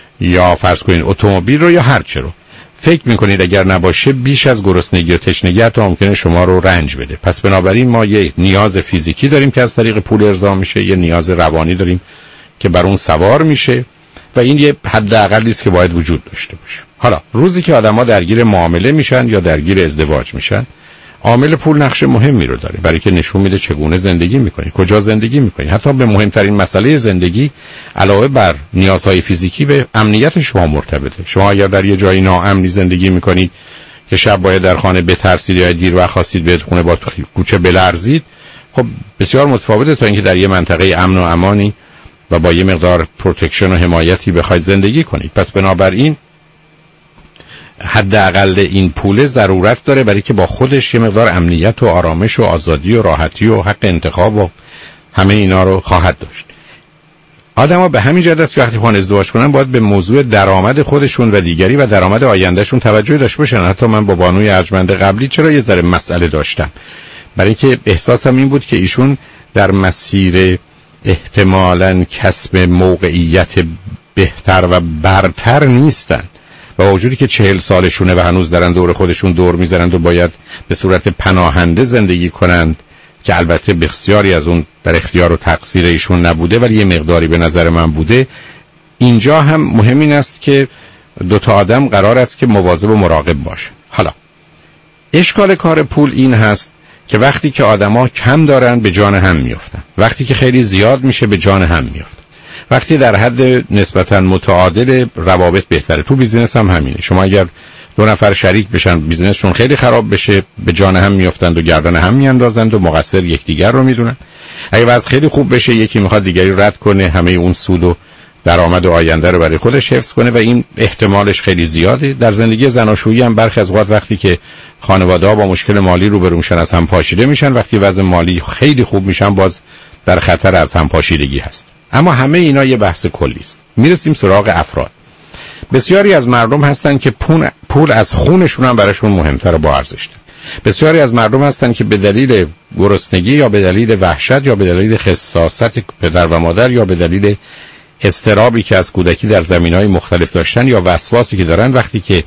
یا فرض کنید اتومبیل رو یا هر چه رو فکر میکنید اگر نباشه بیش از گرسنگی و تشنگی حتی ممکنه شما رو رنج بده. پس بنابراین ما یه نیاز فیزیکی داریم که از طریق پول ارضا میشه، یه نیاز روانی داریم که بر اون سوار میشه و این یه حداقلی است که باید وجود داشته باشه. حالا روزی که آدما درگیر معامله میشن یا درگیر ازدواج میشن، عامل پول نقش مهمی رو داره، برای که نشون میده چگونه زندگی میکنی، کجا زندگی میکنی. حتی به مهمترین مسئله زندگی علاوه بر نیازهای فیزیکی به امنیت شما مرتبطه. شما اگر در یه جایی ناامنی زندگی میکنید که شب باید در خانه بترسید یا دیر وقت خواستید به خونه با کوچه بلرزید، خب بسیار متفاوته تا اینکه در یه منطقه امن و امانی و با یه مقدار پروتکشن و حمایتی بخواید زندگی کنید. پس بنابراین حداقل این پول ضرورت داره برای که با خودش یه مقدار امنیت و آرامش و آزادی و راحتی و حق انتخاب و همه اینا رو خواهد داشت. آدم‌ها به همین جهت است که وقتی خوان ازدواج کنن باید به موضوع درآمد خودشون و دیگری و درآمد آیندهشون توجه داشته باشن. حتی من با بانوی ارجمند قبلی چرا یه ذره مسئله داشتم، برای که احساسم این بود که ایشون در مسیر احتمالاً کسب موقعیت بهتر و برتر نیستن و وجودی که 40 سالشونه و هنوز دارن دور خودشون دور میزنند و باید به صورت پناهنده زندگی کنند، که البته بسیاری از اون در اختیار و تقصیر ایشون نبوده ولی یه مقداری به نظر من بوده. اینجا هم مهم این است که دو تا آدم قرار است که مواظب و مراقب باشه. حالا اشکال کار پول این هست که وقتی که آدما کم دارن به جان هم میافتن، وقتی که خیلی زیاد میشه به جان هم میافتن، وقتی در حد نسبتا متعادل روابط بهتره. تو بیزینس هم همینه. شما اگر دو نفر شریک بشن بیزینسشون خیلی خراب بشه به جان هم میافتند و گردن هم میاندازند و مقصر یکدیگر رو میدونن. اگه وضع خیلی خوب بشه یکی میخواد دیگری رد کنه، همه اون سود و درآمد و آینده رو برای خودش حفظ کنه و این احتمالش خیلی زیاده. در زندگی زناشویی هم برخی از اوقات وقتی که خانواده‌ها با مشکل مالی روبرو میشن از هم پاشیده میشن، وقتی وضع مالی خیلی خوب میشن باز در خطر از هم پاشیدگی هست. اما همه اینا یه بحث کلی است. میرسیم سراغ افراد. بسیاری از مردم هستن که پول از خونشون هم براشون مهمتر و با ارزش‌تر. بسیاری از مردم هستن که به دلیل گرسنگی یا به دلیل وحشت یا به دلیل خساست پدر و مادر یا به دلیل اضطرابی که از کودکی در زمینهای مختلف داشتن یا وسواسی که دارن وقتی که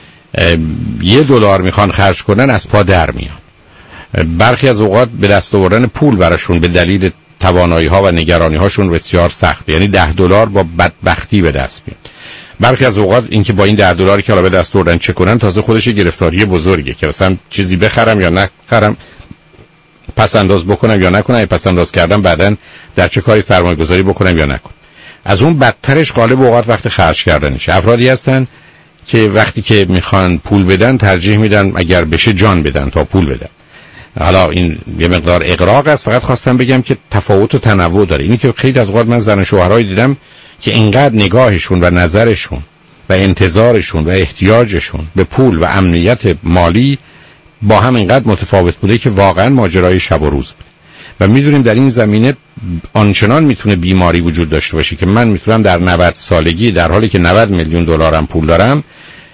$1 میخوان خرج کنن از پا در میان. برخی از اوقات به دست آوردن پول براشون به دلیل توانایی‌ها و نگرانی‌هاشون بسیار سخت، یعنی $10 با بدبختی به دست میاد. برخی از اوقات اینکه با این $10 که حالا به دست آوردن چه کنن تازه خودش گرفتاری بزرگه که مثلا چیزی بخرم یا نخرم، پس انداز بکنم یا نکنم، پس انداز کردم بعدن در چه کاری سرمایه‌گذاری بکنم یا نکنم. از اون بدترش غالب اوقات وقت خرج کردنشه. افرادی هستن که وقتی که میخوان پول بدن ترجیح میدن اگر بشه جان بدن تا پول بدن. حالا این یه مقدار اغراق است، فقط خواستم بگم که تفاوت و تنوع داره. اینی که خیلی از اوقات من زن و شوهرای دیدم که اینقدر نگاهشون و نظرشون و انتظارشون و احتیاجشون به پول و امنیت مالی با هم اینقدر متفاوت بوده که واقعا ماجرای شب و روز بود. و میدونیم در این زمینه آنچنان میتونه بیماری وجود داشته باشه که من میتونم در 90 سالگی در حالی که $90 میلیون پول دارم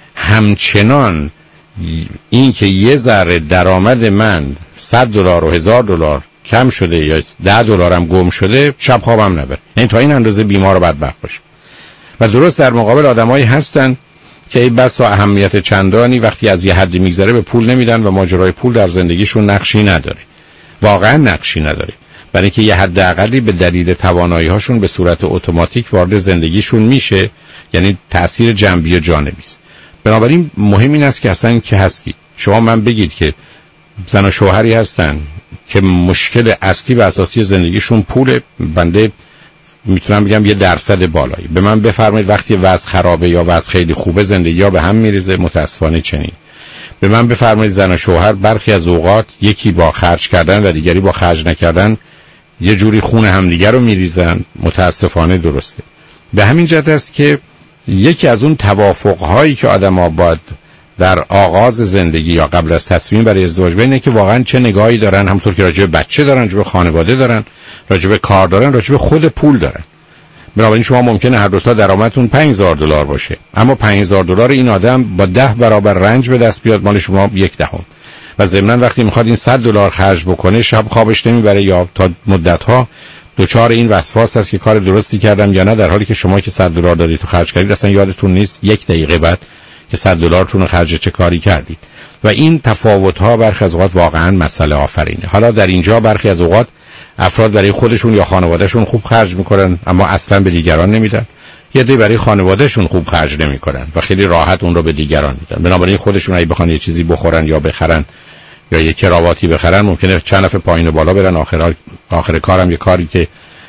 همچنان این که یه ذره درآمد من $100 و $1000 کم شده یا $10 گم شده شب خوابم نبره. یعنی تا این اندازه بیمار و بدبخت باشه. و درست در مقابل آدمایی هستن که ای بسا اهمیت چندانی وقتی از یه حدی میگذره به پول نمیدن و ماجرای پول در زندگیشون نقشی نداره. واقعا نقشی نداره. برای اینکه یه حد اقلی به دلیل توانایی‌هاشون به صورت اتوماتیک وارد زندگیشون میشه، یعنی تأثیر جنبی و جانبی است. بنابراین مهم این است که اصلا که هستی شما من بگید که زن و شوهری هستن که مشکل اصلی و اساسی زندگیشون پول، بنده میتونم بگم یه درصد بالایی. به من بفرمایید وقتی وضع خرابه یا وضع خیلی خوبه زندگی ها به هم میریزه، متاسفانه چنین. به من بفرمایید زن و شوهر برخی از اوقات یکی با خرج کردن و دیگری با خرج نکردن یه جوری خون همدیگر رو میریزن، متاسفانه درسته. به همین جهت است که یکی از اون توافق‌هایی که آدم‌ها باید در آغاز زندگی یا قبل از تصمیم برای ازدواج بینه که واقعا چه نگاهی دارن، همونطور که راجع به بچه دارن، راجع به خانواده دارن، راجع به کار دارن، راجع به خود پول دارن. بنابراین شما ممکنه هر دو تا درآمدتون $5000 باشه، اما $5000 این آدم با 10 برابر رنج به دست بیاد، مال شما 1/10. و ضمناً وقتی میخواد این $100 خرج بکنه شب خوابش نمیبره یا تا مدت‌ها دوچار این وسواس هست که کار درستی کردم یا نه، در حالی که شما که $100 دارید تو خرج کردید اصلا یادتون نیست 1 دقیقه بعد که $100 تون خرج چه کاری کردید. و این تفاوت‌ها برخی از اوقات واقعاً مسئله آفرینه. حالا در اینجا برخی از اوقات افراد برای خودشون یا خانوادهشون خوب خرج میکنن اما اصلا به دیگران نمیدن، یه دی برای خانوادهشون خوب خرج نمیکنن و خیلی راحت اون رو به دیگران میدن. بنابراین خودشون اگه بخوان یه چیزی بخورن یا بخرن یا یه کراواتی بخرن ممکنه چند دفعه پایین و بالا برن، آخر کارم یه کاری که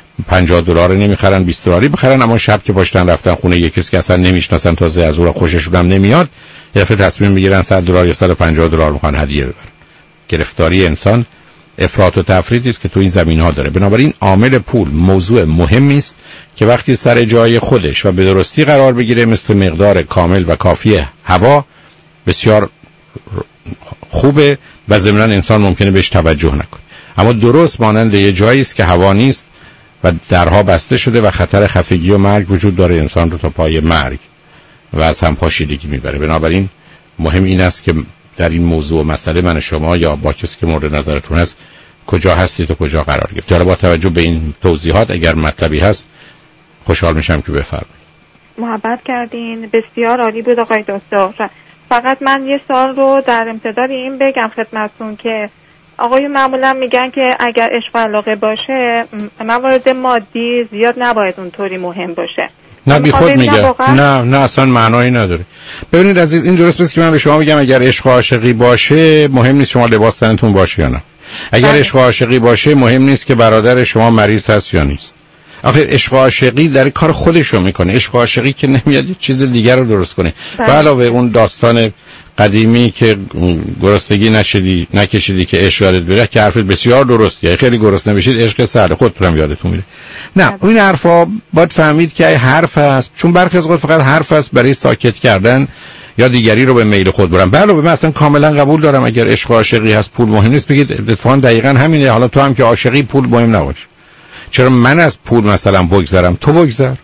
$50 نمیخرن $20 بخرن، اما شب که پاشتن رفتن خونه یه کسی که اصلا نمیشناسن تازه از اون خوششون هم نمیاد یه دفعه تصمیم میگیرن $100 یا $150 میخوان هدیه ببرن. گرفتاری انسان افراط و تفریطی است که تو این زمینه‌ها داره. بنابراین عامل پول موضوع مهمی است که وقتی سر جای خودش و به درستی قرار بگیره مثل مقدار کامل و کافی هوا بسیار خوبه و ضمناً انسان ممکنه بهش توجه نکنه. اما درست مانند یه جایی است که هوا نیست و درها بسته شده و خطر خفگی و مرگ وجود داره، انسان رو تا پای مرگ و از هم پاشیدگی میبره. بنابراین مهم این است که در این موضوع مسئله من شما یا با کسی که مورد نظرتون هست کجا هستید و کجا قرار گرفتید. حالا با توجه به این توضیحات اگر مطلبی هست خوشحال میشم که بفرمایید. محبت کردین، بسیار عالی بود آقای دکتر. فقط من یه سال رو در امتداد این بگم خدمتتون که آقای معمولا میگن که اگر عشق و علاقه باشه موارد مادی زیاد نباید اونطوری مهم باشه. نه بی خود میگه. نه اصلا معنایی نداره. ببینید عزیز، این درست نیست که من به شما بگم اگر عشق و عاشقی باشه مهم نیست شما لباس تنتون باشه یا نه. اگر عشق و عاشقی باشه مهم نیست که برادر شما مریض هست یا نیست. آخه عشق و عاشقی در کار خودشو میکنه. عشق و عاشقی که نمیاد چیز دیگر رو درست کنه. به علاوه اون داستان قدیمی که گرسنگی نکشیدی که عشق یادت بره که حرف بسیار درستیه. خیلی گرسنه بشید عشق سر خودتونم یادتون میره. نه این حرفا باید فهمید که حرف هست، چون برخی از اوقات فقط حرف هست برای ساکت کردن یا دیگری رو به میل خود برن. بله من اصلا کاملا قبول دارم اگر عشق و عاشقی هست پول مهم نیست. بگید اتفاقا دقیقاً همینه. حالا تو هم که عاشقی پول مهم نباشه. چرا من از پول مثلا بگذرم تو بگذر؟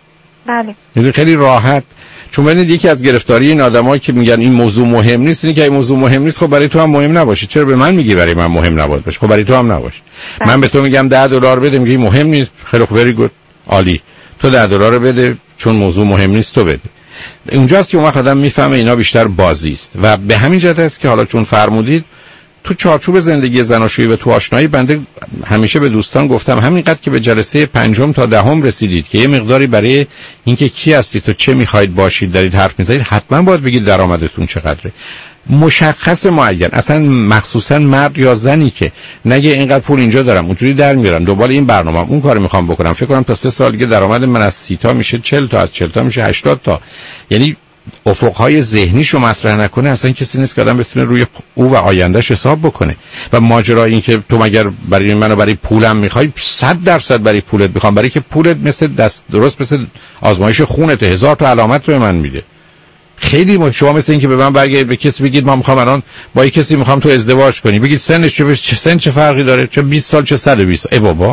بله. خیلی راحت. چون ببینید یکی از گرفتاری این آدمایی که میگن این موضوع مهم نیست اینه که این موضوع مهم نیست. خب برای تو هم مهم نباشه. چرا به من میگی برای من مهم نباید باشه؟ خب برای تو هم نباشه. من به تو میگم $10 بده، میگی مهم نیست. خیلی خوب، very good، عالی. تو $10 بده چون موضوع مهم نیست تو بده. اونجاست که اون وقت آدم میفهمه اینا بیشتر بازی است. و به همین جهت است که حالا چون فرمودید تو چارچوب زندگی زناشویی و تو آشنایی، بنده همیشه به دوستان گفتم همینقدر که به جلسه 5 تا 10 رسیدید که یه مقداری برای اینکه کی هستید و چه میخواید باشید دارید حرف میزنید، حتما باید بگید درآمدتون چقدره، مشخص معین. اصلا مخصوصا مرد یا زنی که نگه اینقدر پول اینجا دارم اونجوری در میارم دنبال این برنامه اون کارو میخوام بکنم، فکر کنم تا 3 سال دیگه درآمد من از 30 تا میشه 40 تا، از 40 تا میشه 80 تا. یعنی افقهای ذهنیشو مطرح نکنه، اصلا کسی نیست که آدم بتونه روی او و آیندهش حساب بکنه. و ماجرا این که تو مگر برای منو برای پولم میخوای، 100% برای پولت میخوام، برای که پولت مثل دست درست مثل آزمایش خونت 1000 تا علامت رو من میده. خیلی شما مثل این که به من برگردید به کسی بگید ما میخوام الان با یک کسی میخوام تو ازدواج کنی، بگید سنش چه فرقی داره، چه 20 سال چه 120. ای بابا،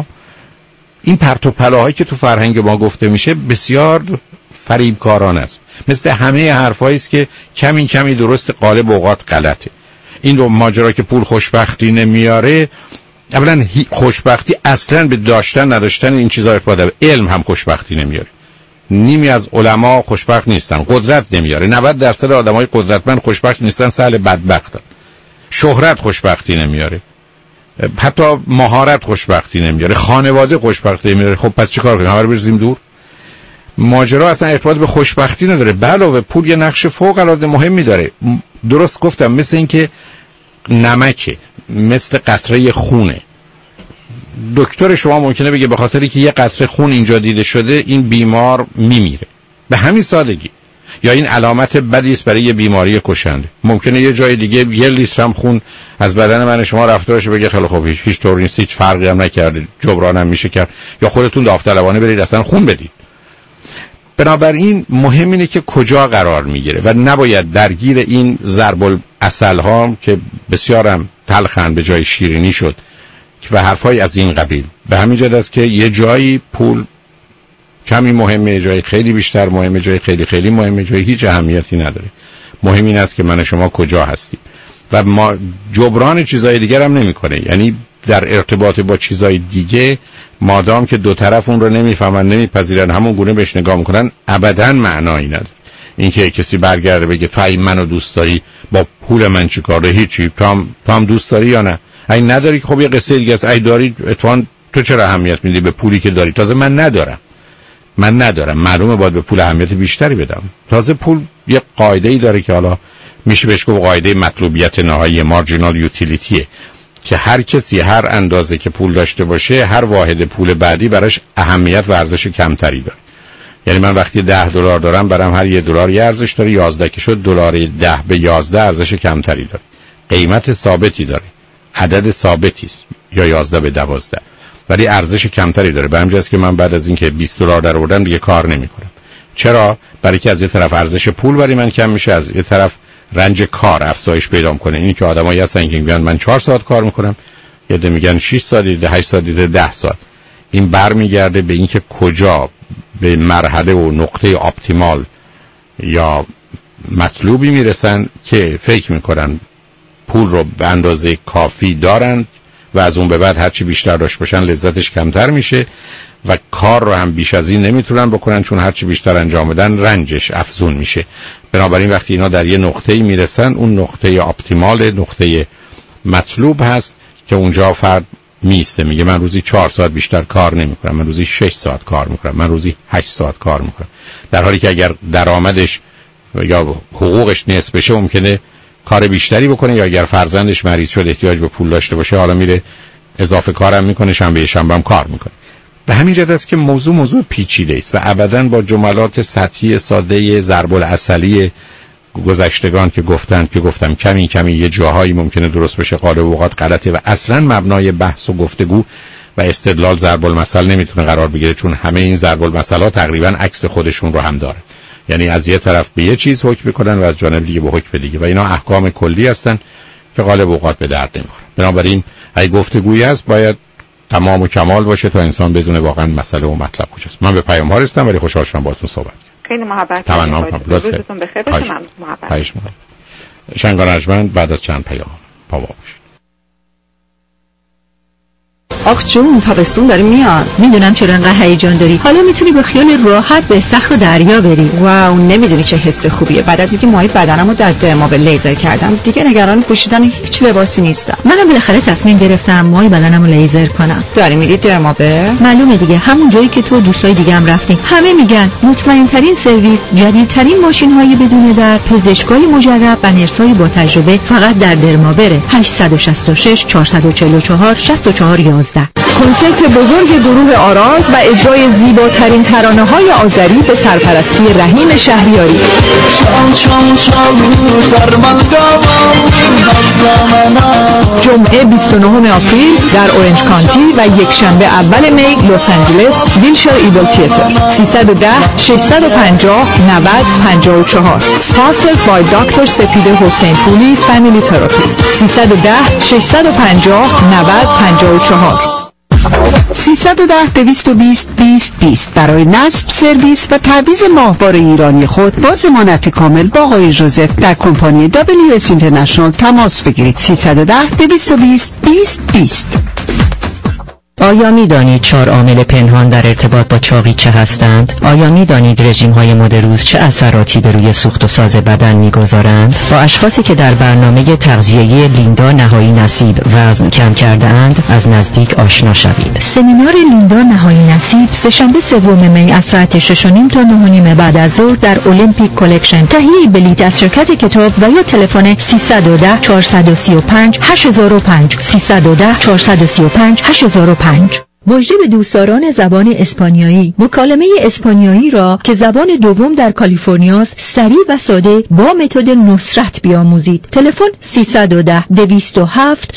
این پرت و پلاهایی که تو فرهنگ ما گفته میشه بسیار فریبکارانه است. مثل همه حرفایی است که کمی درست غالب اوقات غلطه. این دو ماجرا که پول خوشبختی نمیاره، اولا خوشبختی اصلا به داشتن نداشتن این چیزا ارتباط داره. علم هم خوشبختی نمیاره. نیمی از علما خوشبخت نیستن. قدرت نمیاره. 90% آدمای قدرتمند خوشبخت نیستن، سهل بدبختن. شهرت خوشبختی نمیاره. حتی مهارت خوشبختی نمیاره. خانواده خوشبختی نمیاره. خب پس چیکار کنیم؟ همه رو بریزیم دور؟ ماجرا اصلا ارتباط به خوشبختی نداره. علاوه پول یه نقش فوق العاده مهمی داره. درست گفتم، مثل این که نمکه، مثل قطره خونه. دکتر شما ممکنه بگه به خاطری که یه قطره خون اینجا دیده شده این بیمار میمیره، به همین سادگی. یا این علامت بدی است برای یه بیماری کشنده. ممکنه یه جای دیگه 1 لیتر هم خون از بدن من شما رفته باشه، بگه خیلی خوب هیچ طور نیست، هیچ فرقی هم نکرده، جبران هم میشه کرد. یا خودتون داوطلبانه برید اصلا خون بدید. بنابراین مهم اینه که کجا قرار میگیره و نباید درگیر این ضرب العسل ها که بسیارم تلخن به جای شیرینی شد و حرفای از این قبیل. به همین جهت است که یه جایی پول کمی مهمه، یه جایی خیلی بیشتر مهمه، جایی خیلی مهمه، جایی هیچ اهمیتی نداره. مهم این است که من شما کجا هستیم و ما جبران چیزای دیگر هم نمیکنه. یعنی در ارتباط با چیزای دیگه مادام که دو طرف اون رو نمیفهمن، نمیپذیرن، همون گونه بهش نگاه میکنن، ابداً معنایی نداره. اینکه کسی برگرده بگه تو این منو دوست داری، با پول من چیکاره؟ هیچی. تو هم دوست داری یا نه؟ این نداری که خب یه قصه دیگه است. ای داری اتفاقاً تو چرا اهمیت میدی به پولی که داری؟ تازه من ندارم. معلومه باید به پول اهمیت بیشتری بدم. تازه پول یه قاعده‌ای داره که حالا میشه بهش گفت قاعده مطلوبیت نهایی، مارجینال یوتیلیتیه، که هر کسی هر اندازه که پول داشته باشه هر واحد پول بعدی براش اهمیت و ارزش کمتری داره. یعنی من وقتی $10 دارم برام هر $1 یه ارزش داره. 11 که شد $10 به 11 ارزش کمتری داره. قیمت ثابتی داره. عدد ثابتی است، یا 11 به 12، ولی ارزش کمتری داره. به همین جاست که من بعد از اینکه $20 درآوردم دیگه کار نمی‌کنم. چرا؟ برای که از یه طرف ارزش پول برای من کم میشه، از یه طرف رنج کار افزایش پیدا میکنه. این که آدمایی هستن که میگن من 4 ساعت کار میکنم، یا میگن 6 ساعت، 8 ساعت، 10 ساعت. این برمیگرده به اینکه کجا به مرحله و نقطه اپتیمال یا مطلوبی میرسن که فکر میکنن پول رو به اندازه کافی دارن و از اون به بعد هرچی بیشتر داشت باشن لذتش کمتر میشه و کار رو هم بیش از این نمیتونن بکنن، چون هرچی بیشتر انجام بدن رنجش افزون میشه. بنابراین وقتی اینا در یه نقطه‌ای میرسن، اون نقطه اپتیمال، نقطه مطلوب هست که اونجا فرد میسته، میگه من روزی 4 ساعت بیشتر کار نمیکنم، من روزی 6 ساعت کار میکنم، من روزی 8 ساعت کار میکنم، در حالی که اگر درآمدش یا حقوقش نصف بشه ممکنه کار بیشتری بکنه، یا اگر فرزندش مریض شد احتیاج به پول داشته باشه حالا میره اضافه کارم میکنه، شنبه هم کار میکنه. به همین جهت است که موضوع پیچیده است و ابداً با جملات سطحی ساده ضرب العسلی گذشتگان که گفتم کمی یه جاهایی ممکنه درست بشه، غالب اوقات غلطه و اصلاً مبنای بحث و گفتگو و استدلال ضرب المثل نمیتونه قرار بگیره، چون همه این ضرب المثل‌ها تقریباً عکس خودشون رو هم داره. یعنی از یه طرف به یه چیز حکم میکنن و از جانب دیگه به حکم دیگه، و اینا احکام کلی هستن که غالب اوقات به درد نمیخورن. بنابراین اگه گفتگویی هست باید تمام و کمال باشه تا انسان بدونه واقعا مسئله و مطلب کجاست. من به پیام ها رسیدم ولی خوشحال شدم باهاتون صحبت کردم. خیلی محبت تمام روزتون بخیر باشه. من محبت شنگان ارجمند بعد از چند پیام پا باشید. آخ جون تابستون داره میاد. میدونم چرا انقدر هیجان داری. حالا میتونی با خیال راحت به استخر دریا بری. واو، نمیدونی چه حس خوبیه. بعد از اینکه ماهی بدنمو در درمابل لیزر کردم دیگه نگران پوشیدن هیچ لباسی نیستم. منم بالاخره تصمیم گرفتم ماهی بدنمو لیزر کنم. داری میری درمابل؟ معلومه دیگه، همون جایی که تو و دوستای دیگه هم رفتیم. همه میگن مطمئن ترین سرویس، جدیدترین ماشین‌های بدون درد، پزشکای مجرب و نرسای با تجربه فقط در درمابل. 866 444 6411. کنسرت بزرگ گروه آراز و اجرای زیباترین ترانه‌های آذری به سرپرستی رحیم شهریاری. جمعه 29 آپریل در اورنج کانتی و یکشنبه اول می لس آنجلس ویلشر ایبل تئاتر. 310 650 90 54. Sponsored by دکتر سپید حسین پولی فامیلی تراپیست. 310 650 90 54. 310-220-20-20 برای نصب، سرویس و تعویض ماهواره ایرانی خود با ضمانت کامل با آقای ژوزف در کمپانی WS اینترنشنال تماس بگیرید. 310-220-20-20. آیا می‌دانید 4 عامل پنهان در ارتباط با چاقی چه هستند؟ آیا می‌دانید رژیم‌های مدروز چه اثراتی به روی سوخت و ساز بدن می‌گذارند؟ با اشخاصی که در برنامه تغذیه‌ای لیندا نهایی نصیب وزن کم کرده‌اند از نزدیک آشنا شوید. سمینار لیندا نهایی نصیب سه‌شنبه 3 می از ساعت 6:30 تا 9:30 بعد از ظهر در المپیک کلکشن. تهیه بلیط از شرکت کتاب و یا تلفن 310 435 8005 310 435 8005. مژده به دوستداران زبان اسپانیایی. مکالمه اسپانیایی را که زبان دوم در کالیفرنیا سریع و ساده با متد نصرت بیاموزید. تلفن 310 207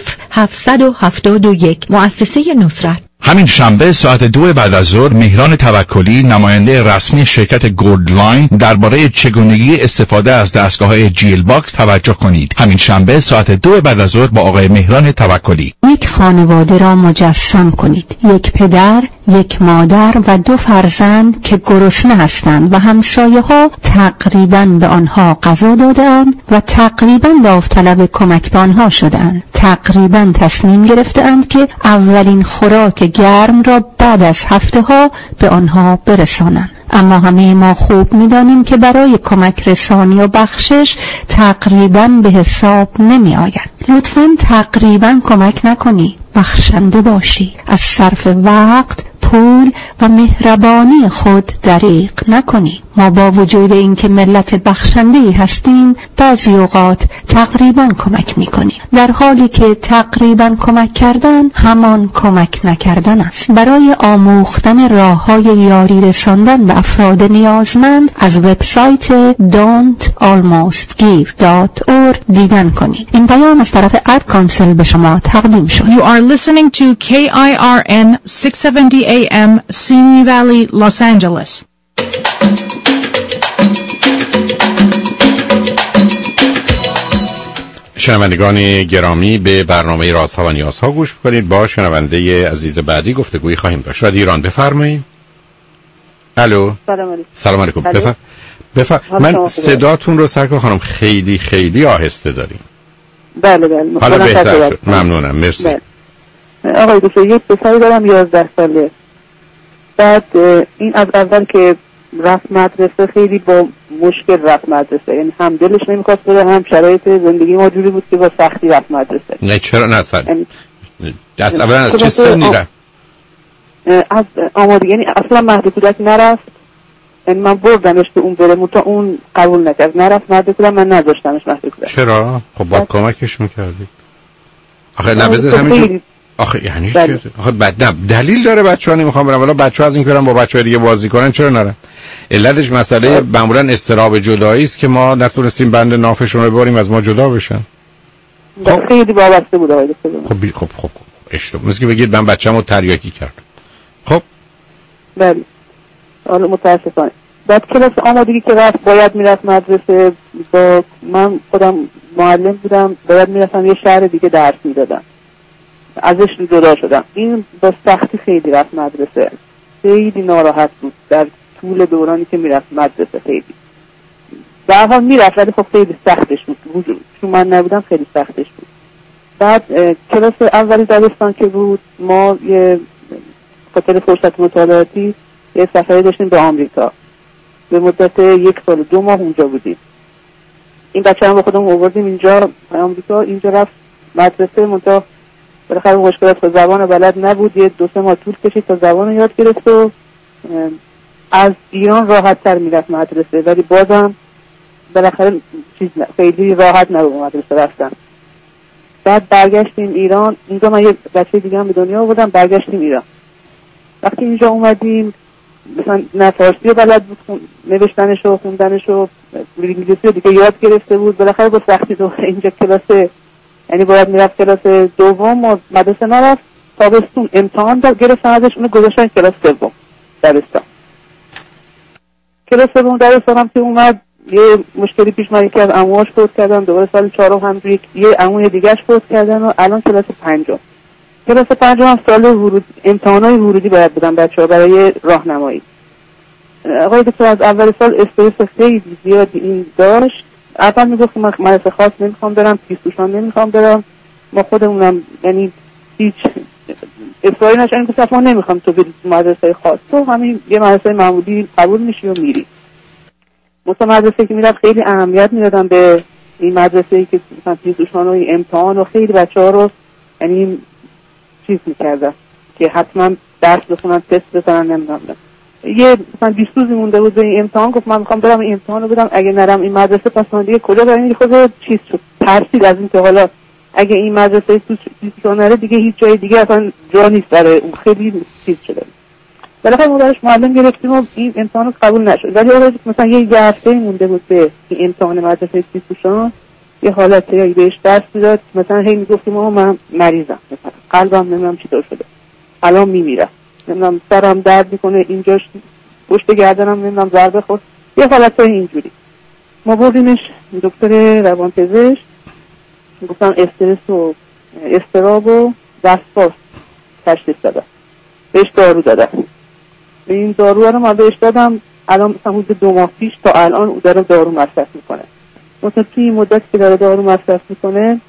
0771. مؤسسه نصرت. همین شنبه ساعت 2 بعد از ظهر مهران توکلی نماینده رسمی شرکت گولد لاین درباره چگونگی استفاده از دستگاه‌های جیل باکس توجه کنید. همین شنبه ساعت 2 بعد از ظهر با آقای مهران توکلی. یک خانواده را مجسم کنید. یک پدر، یک مادر و 2 فرزند که گرسنه هستند و همسایه‌ها تقریباً به آنها غذا داده‌اند و تقریباً داوطلب کمک به آنها شده‌اند. تقریباً تصمیم گرفته‌اند که اولین خوراک گرم را بعد از هفته‌ها به آنها برسانند. اما همه ما خوب می‌دانیم که برای کمک رسانی و بخشش تقریباً به حساب نمی آید. لطفاً تقریباً کمک نکنی، بخشنده باشی. از صرف وقت، پول و مهربانی خود دریغ نکنی. ما با وجود اینکه ملت بخشنده‌ای هستیم بعضی اوقات تقریباً کمک می‌کنیم، در حالی که تقریباً کمک کردن همان کمک نکردن است. برای آموختن راه‌های یاری رساندن به افراد نیازمند از وبسایت don'talmostgive.org دیدن کنید. این پیام از طرف اد کانسل به شما تقدیم شد. You are listening to KIRN 670 AM Simi Valley, Los Angeles. شنوندگان گرامی، به برنامه رازها و نیازها گوش کنید. با شنونده عزیز بعدی گفتگویی خواهیم داشت. رادیو ایران، بفرمایید. الو. سلام علیکم. من صداتون رو سرکار خانم خیلی خیلی آهسته داریم. بله. حالا بهتر شد. ممنونم. مرسی. بله. آقای دکتر، یک پسری دارم 11 ساله. بعد این از اول که رفت مدرسه خیلی با مشکل رفت مدرسه، یعنی هم دلش نمیخواست بره، هم شرایط زندگی ما جوری بود که با سختی رفت مدرسه. نه چرا نسل دست اولا از چه سنی رفت؟ از آمادگی، یعنی اصلا مهد کودک نرفت. یعنی من بردمش که اون بره تا اون قبول نکرد، نرفت مهد کودک، من نذاشتمش مهد کودک. چرا؟ خب باید کمکش میکردی. آخه نبذار همینجور. آخه یعنی چه؟ آخه دلیل داره بچه‌ها نمیخوام برن، ولی بچه‌ها از این که برن با بچه‌های دیگه بازی کنن چرا نرن؟ علتش مسئله معمولا اضطراب جدایی است که ما نتونستیم بند نافشون رو ببریم از ما جدا بشن. خب خیلی وابسته بود آقای دکتر. خب اشتباه. مثل که بگید من بچه‌مو تریاکی کردم. خب بله. حالا متاسفانه بعد کلاس آمادگی که رفت باید میرفت مدرسه، با من خودم معلم بودم، باید میرفتم یه شهر دیگه درس میدادم، ازش جدا شدم. این با سختی خیلی رفت مدرسه، خیلی ناراحت بود در طول دورانی که میرفت مدرسه. خیلی به هر حال میرفت ولی خب خیلی سختش بود، چون من نبودم خیلی سختش بود. بعد کلاس اولی دبستان که بود ما یه خاطر فرصت مطالعاتی یه سفری داشتیم به آمریکا، به مدت 1 سال و 2 ماه اونجا بودیم. این بچه هم با خودم آوردیم اینجا آمریکا، اینجا رفت مدرسه منتها بالاخره مشکلات با زبان بلد نبود، 2-3 ماه طول کشید تا زبان یاد گرفت و از ایران راحت تر میرفت مدرسه، ولی بازم بالاخره خیلی راحت نبود مدرسه رفتن. بعد برگشتیم ایران، اینجا من یه بچه دیگه هم به دنیا آوردم، برگشتیم ایران. وقتی اینجا اومدیم مثلا نه فارسی رو بلد بود، نوشتنش و خوندنش و انگلیسی رو دیگه یاد گرفته بود، بالاخره با سختی تو اینجا کلاس، یعنی باید میرفت کلاس دوم و مدرسه نرفت، تابستون امتحان گرفتن ازش، اونو گذاشتن کلاس سوم دبستان. کلاس سوم دبستان هم که اومد یه مشکلی پیش اومد که از عموهاش فوت کردن، دوباره سال 4 هم یه عموی دیگه‌اش فوت کردن و الان کلاس 5. کلاس 5 هم سال ورود امتحانات ورودی باید بدن بچه‌ها برای راهنمایی. آقای دکتر از اول سال استرس خیلی زیادی این داشت. اول میگفت من مدرسه خاص نمیخوام برم، پیش‌پوشان نمیخوام برم. ما خودمونم یعنی هیچ اصراری نشدیم که ما نمیخوام تو بری مدرسه خاص، تو همین یه مدرسه معمولی قبول میشی و میری. مدرسه که میرم خیلی اهمیت میدادم به این مدرسه‌ای که مثلا پیش‌پوشان و امتحان و خیلی بچه‌ها رو یعنی چیز میکردم که حتما درس بخونن، تست بزنن، نمیدونم. یه مثلا 20 روزی مونده بود به این امتحان، گفت من میخوام برم این امتحان رو بدم، اگه نرم این مدرسه پس من دیگه کجا برم؟ خود چیز شد، ترسید از این که حالا اگه این مدرسه تو نره دیگه هیچ جای دیگه اصلا جا نیست برای اون، خیلی چیز شده. بالاخره ما براش معلم گرفتیم و این امتحان رو قبول نشد. ولی اون مثلا یه هفته مونده بود به این امتحان مدرسه پیش‌پوشان، یه حالتی بهش دست میداد، مثلا هی میگفتیم من مریضم، مثلا قلبم نمیدونم چطور شده، الان میمیرم، نمیدونم سرم درد میکنه، اینجاش پشت گردنم نمیدونم ضربه خورد، یه حالتای اینجوری. ما بردیمش دکتر روانپزشک، گفتم استرس و اضطراب و وسواس تشخیص دادن، بهش دارو دادن. این دارو رو من بهش دادم، الان مثلا حدود 2 ماه پیش تا الان او داره دارو مصرف میکنه. مثلا توی این مدت که داره دارو مصرف میکنه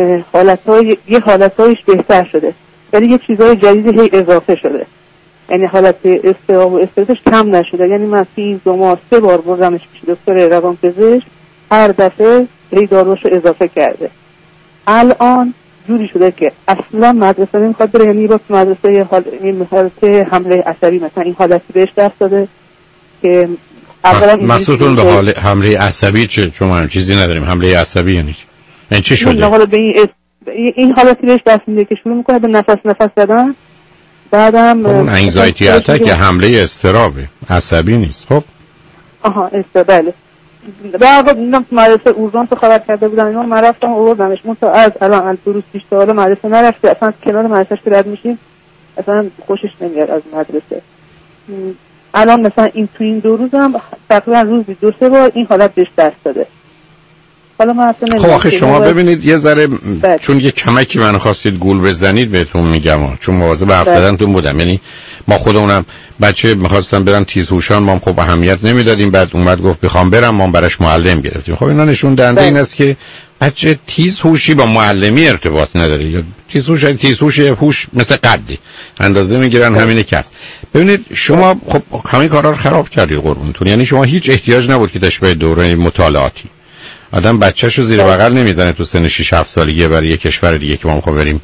یه حالتایش بهتر شده، ولی یه چیزای جدید هی اضافه شده، یعنی حالت اضطراب و استرسش کم نشده. یعنی من توی این 2 ماه 3 بار بردمش پیش دکتر روانپزشک، هر دفعه هی داروشو اضافه کرده. الان جوری شده که اصلا مدرسه نمیخواد بره، یعنی با مدرسه این حالت حمله عصبی مثلا این حالتی بهش دست داده که مقصودتون به حال حمله عصبی چون ما چیزی نداریم. حمله عصبی یعنی چی شده؟ حالا به این حالتی بهش دست میده که شروع میکنه به نفس زدن، بعدم اون انگزایتی اتاک که حمله اضطرابه، عصبی نیست. خب آها بله. بعد اینا مدرسه اورژانس خبر کرده بودن، اینا من رفتم آوردمش، منتها از الان روز پیش تا حالا مدرسه نرفته، اصلا کنار مدرسه‌اش که رد میشیم اصلا خوشش نمیاد از مدرسه. الان مثلا تو این 2 روزم تقریبا روزی 2-3 بار این حالت بهش دست داده. حالا من اصلا خب آخه شما ببینید یه ذره چون یه کمکی منو خواستید گول بزنید بهتون میگم، چون مواظب حرف زدنتون بودم. یعنی ما خودمونم بچه می‌خواستم برن تیزهوشان، ما خب اهمیت نمیدادیم، بعد اومد گفت می‌خوام برم، ما براش معلم گرفتیم. خب اینا نشون دهنده این است که بچه تیزهوشی با معلمی ارتباط نداره، یا تیزهوش هوش مثل قدی اندازه میگیرن، همینه که است. ببینید شما خب همین کارا رو خراب کردید قربونتون. یعنی شما هیچ احتیاج نبود که تشبیه دوره مطالعاتی آدم بچه‌شو زیر بغل نمیزنه تو سن 6-7 سالگی برای یه کشور دیگه که ما می‌خوایم بریم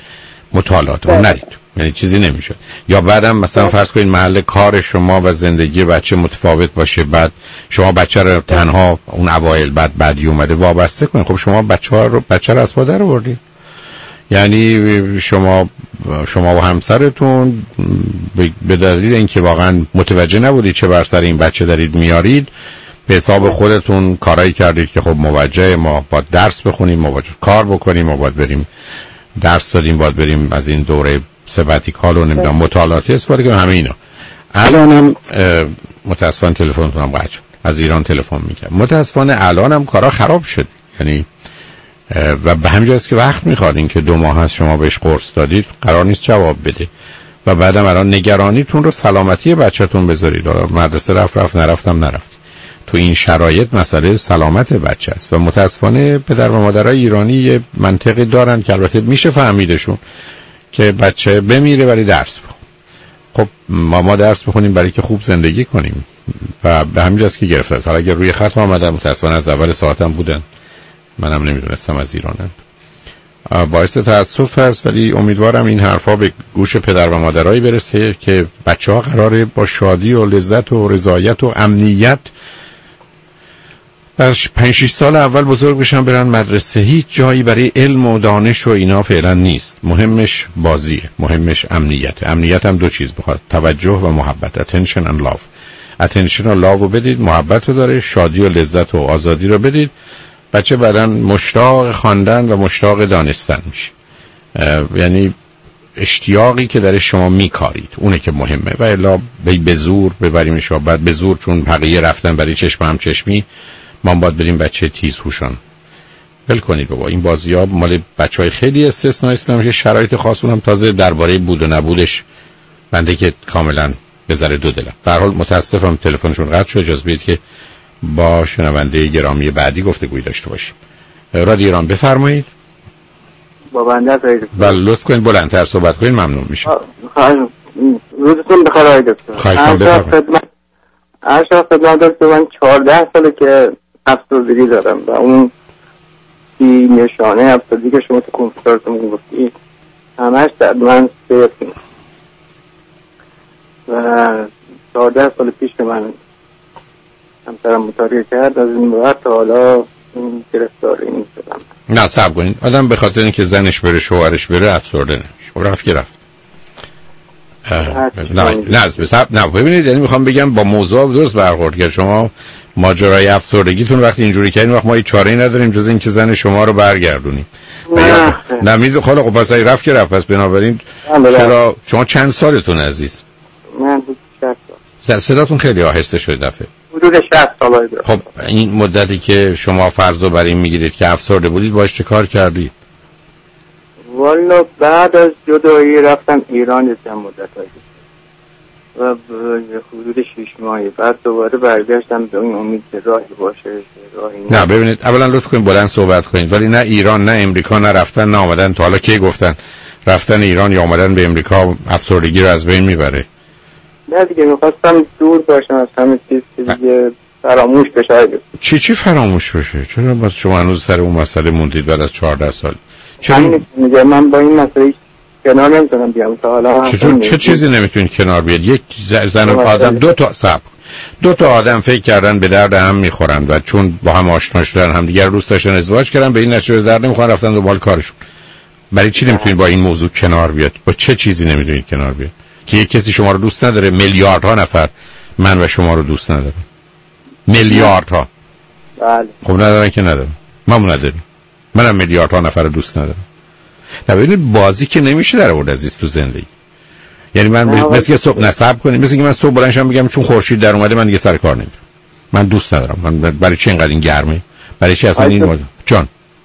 مطالعات رو نرید، یعنی چیزی نمیشه. یا بعدم مثلا فرض کنید محل کار شما و زندگی بچه متفاوت باشه، بعد شما بچه رو تنها اون اوایل بعدی اومده وابسته کنید. خب شما بچه رو از مادر آوردید، یعنی شما و همسرتون به دلیل اینکه واقعا متوجه نبودید چه بر سر این بچه دارید میارید، به حساب خودتون کارایی کردید که خب موجه ما باید درس بخونیم، ما باید کار بکنیم، ما باید بریم درس دادیم، باید بریم از این دوره سباتیکال و نمیدونم مطالعاتی استفاده کنیم، همه اینا. الانم متاسفانه تلفنتونم قطع شد، از ایران تلفن میکنم. متاسفانه الانم کارا خراب شد، یعنی و به همین جاست که وقت میخواد. این که 2 ماه هست شما بهش قرص دادید قرار نیست جواب بده و بعدم الان نگرانیتون رو سلامتی بچه‌تون بذارید. مدرسه رفت نرفت. تو این شرایط مسئله سلامت بچه است و متاسفانه پدر و مادرای ایرانی یه منطقی دارن که البته میشه فهمیدشون که بچه بمیره ولی درس بخون. خب ما درس بخونیم برای که خوب زندگی کنیم و به همین جاست که گرفته است. حالا اگر روی خط آمدن متاسفانه از اول ساعتم بودن، منم نمیدونستم از ایرانن، باعث تأسف هست، ولی امیدوارم این حرفا به گوش پدر و مادرایی برسه که بچه‌ها قراره با شادی و لذت و رضایت و امنیت در 5-6 سال اول بزرگ بشن، برن مدرسه. هیچ جایی برای علم و دانش و اینا فعلا نیست. مهمش بازیه، مهمش امنیته. امنیت هم 2 چیز بخواد، توجه و محبت، attention and love. attention و love رو بدید، محبت رو داره، شادی و لذت و آزادی رو بدید، بچه بعداً مشتاق خواندن و مشتاق دانستن میشه. یعنی اشتیاقی که در شما میکارید اونه که مهمه و الا به زور ببریمش و بعد به زور چون بقیه رفتن برای چشم هم چشمی ما باید بریم بچه تیزهوشان. ول کنید بابا، این بازی‌ها مال بچهای خیلی استثنایی است، میشه شرایط خاص. اونم تازه درباره بود و نبودش بنده که کاملا به ذره دو دلم. به هر حال متاسفم تلفنشون قطع شد. اجازه بدید که با شنونده گرامی بعدی گفتگوی داشته باشیم. رادیو ایران بفرمایید. با بنده هستید. بله لطف کنید بلندتر صحبت کنید، ممنون میشم. روزتون بخیر آقای دکتر. خواهش می‌کنم بفرمایید. عرض خدمت دکتر، من 14 ساله که افسردگی دارم و اون نشانه افسردگی که شما تو کنفرانستون گفتید همش در من سیف و 14 سال پیش که من همسرم مطالعه کرد، از این بعد تا حالا این گرفتار این شدم. نه صبر کنید، آدم به خاطر اینکه زنش بره شوهرش بره افسرده نمیشه. خب رفت که رفت. نه ببینید، یعنی میخوام بگم با موضوع درست برخورد کرد. شما ماجرای افسردگیتون وقتی اینجوری کردین وقت ما هیچ چاره‌ای نداریم جز اینکه زن شما رو برگردونیم. نه میدونم. خب پس ای رفت که رفت. پس بنابراین چرا شما چند سالتون عزیز؟ من 60 سال. صداتون خیلی آهسته شده دفعه. حدود 60 سال. خب این مدتی که شما فرضو بر این میگیرید که افسرده بودید باش چه کار کردید؟ والا بعد از جدایی رفتم ایران چند مدت و حدود 6 ماهی بعد دوباره برگشتم به اون امید که راهی باشه. نه ببینید، اولا لطف کنید بلند صحبت کنید، ولی نه ایران نه امریکا نه رفتن نه آمدن تا حالا کی گفتن رفتن ایران یا آمدن به امریکا افسردگی رو از بین میبره؟ نه دیگه میخواستم دور باشم از همه چیز که دیگه فراموش بشه. چی فراموش بشه؟ چرا باز شما هنوز سر اون مسئله موندید بعد از 14 سال؟ چرا من با این مسئله کنار نمیتونم بیام تا حالا. چه چیزی نمیتونید کنار بیاد؟ یک زن و آدم دو تا آدم فکر کردن به درد هم میخورن و چون با هم آشنا شدن هم دیگر دوست داشتن ازدواج کردن، به این نتیجه به درد نمیخورن رفتن دنبال کارشون. برای چی نمیتونید با این موضوع کنار بیاد؟ با چه چیزی نمیتونید کنار بیاد؟ که یک کسی شما رو دوست نداره، میلیاردها نفر من و شما رو دوست نداره، میلیاردها. بله. خب ندارن که ندارن، ما نداریم، منم میلیاردها نفر رو دوست ندارم. ببینید بازی که نمیشه در آورد عزیز تو زندگی. یعنی من مثل که صبح نصب کنیم، مثل که من صبح بلند شم بگم چون خورشید در اومده من دیگه سر کار نمیرم. من دوست ندارم. من برای چه اینقدر این گرمه؟ برای چی اصلا این مورد؟ جان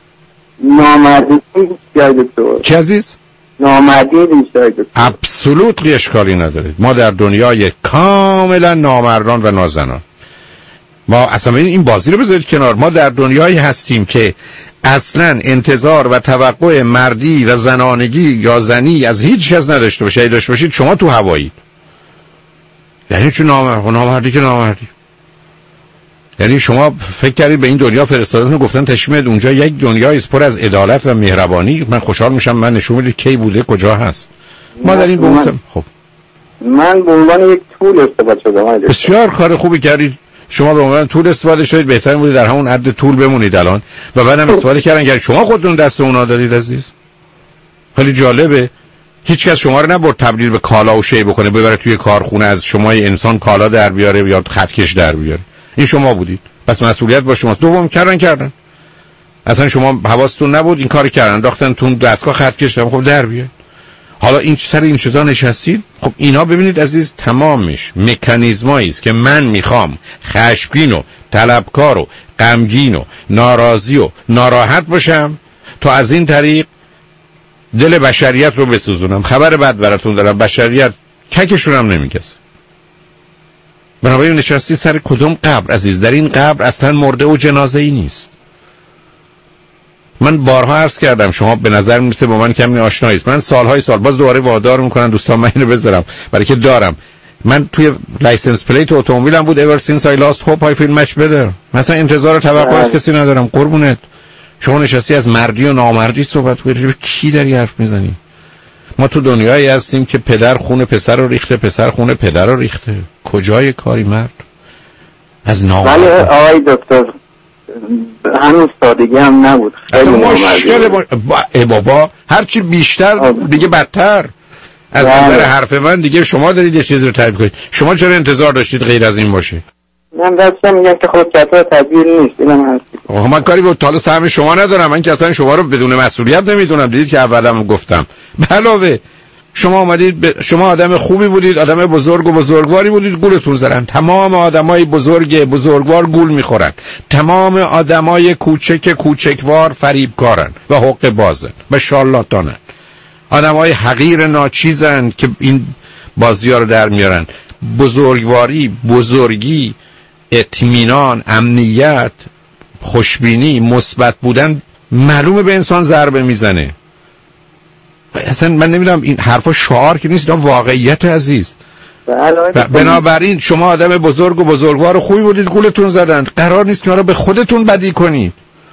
نامردی دکتر. چه عزیز؟ نامردی دکتر. ابسولوتلی اشکالی نداره. ما در دنیای کاملا نامردان و نازنان. ما اصلا این بازی رو بذارید کنار. ما در دنیایی هستیم که اصلا انتظار و توقع مردی و زنانگی یا زنی از هیچ کس نداشته باشه. داشته باشید شما تو هوایید. یعنی چون نامردی که نامردی. یعنی شما فکر کردید به این دنیا فرستادتون گفتن تشمیه اونجا یک دنیای پر از عدالت و مهربانی. من خوشحال میشم من نشون بدید کی بوده کجا هست. ما در این بحثم خب من به عنوان یک طول استفاده شدم. بسیار کار خوبی کردید. شما به عنوان طول استفاده شدید، بهتر بود در همون حد طول بمونید الان و بعدم استفاده کردن که شما خودتون دست اونا دارید. عزیز خیلی جالبه هیچ کس شما رو نبرد تبدیل به کالا و شی بکنه، ببره توی کارخونه از شما انسان کالا در بیاره یا خطکش در بیاره. این شما بودید، پس مسئولیت با شماست. دوم کردن اصلا شما حواستون نبود این کارو کردن، انداختن تو دستگاه خطکش. خب در بیاد. حالا این سر این چیزا نشستید. خب اینا ببینید عزیز تمامش مکانیزمایی است که من میخوام خشمگین و طلبکار و غمگین و ناراضی و ناراحت باشم تا از این طریق دل بشریت رو بسوزونم. خبر بد براتون دارم، بشریت ککشون هم نمیکسه. بنابراین نشستی سر کدوم قبر عزیز؟ در این قبر اصلا مرده و جنازه ای نیست. من بارها عرض کردم شما به نظر میرسه با من کمی آشنایید. من سالهای سال باز دوباره وادار میکنن دوستان من اینو بذارم برای که دارم. من توی لایسنس پلیت اتومبیلم بود ever since I lost hope I feel much better. مثلا انتظار توقع از کسی ندارم. قربونت شما نشستی از مردی و نامردی صحبت کنی. کی داری حرف میزنی؟ ما تو دنیایی هستیم که پدر خون پسر رو ریخته، پسر خون پدر رو ریخته. کجای کاری مرد از نامرد؟ ولی آقای دکتر همین سادگی هم نبود. خیلی مشکل بابا هرچی بیشتر دیگه بدتر. از نظر حرف من دیگه شما دارید یه چیزی رو تعریف کنید. شما چرا انتظار داشتید غیر از این باشه؟ من داشتم میگم که خود کتاب تدبیر نیست. اینم هست. من کاری به طال سهم شما ندارم. من که اصلا شما رو بدون مسئولیت نمیدونم. دیدید که اولام گفتم. به علاوه شما اومدید شما آدم خوبی بودید، آدم بزرگ و بزرگواری بودید، گولتون زدن. تمام آدمای بزرگوار گول میخورن. تمام آدمای کوچکوار فریبکارن و حق بازن و شارلاتانن. آدمای حقیر ناچیزن که این بازی‌ها رو در میارن. بزرگی، اطمینان، امنیت، خوشبینی، مثبت بودن معلومه به انسان ضربه میزنه. اصلا من نمیدونم این حرفا شعار که نیست، اینا واقعیت عزیز. بنابراین شما آدم بزرگ و بزرگوار خوبی بودید، گولتون زدن. قرار نیست که حالا به خودتون بدی کنید.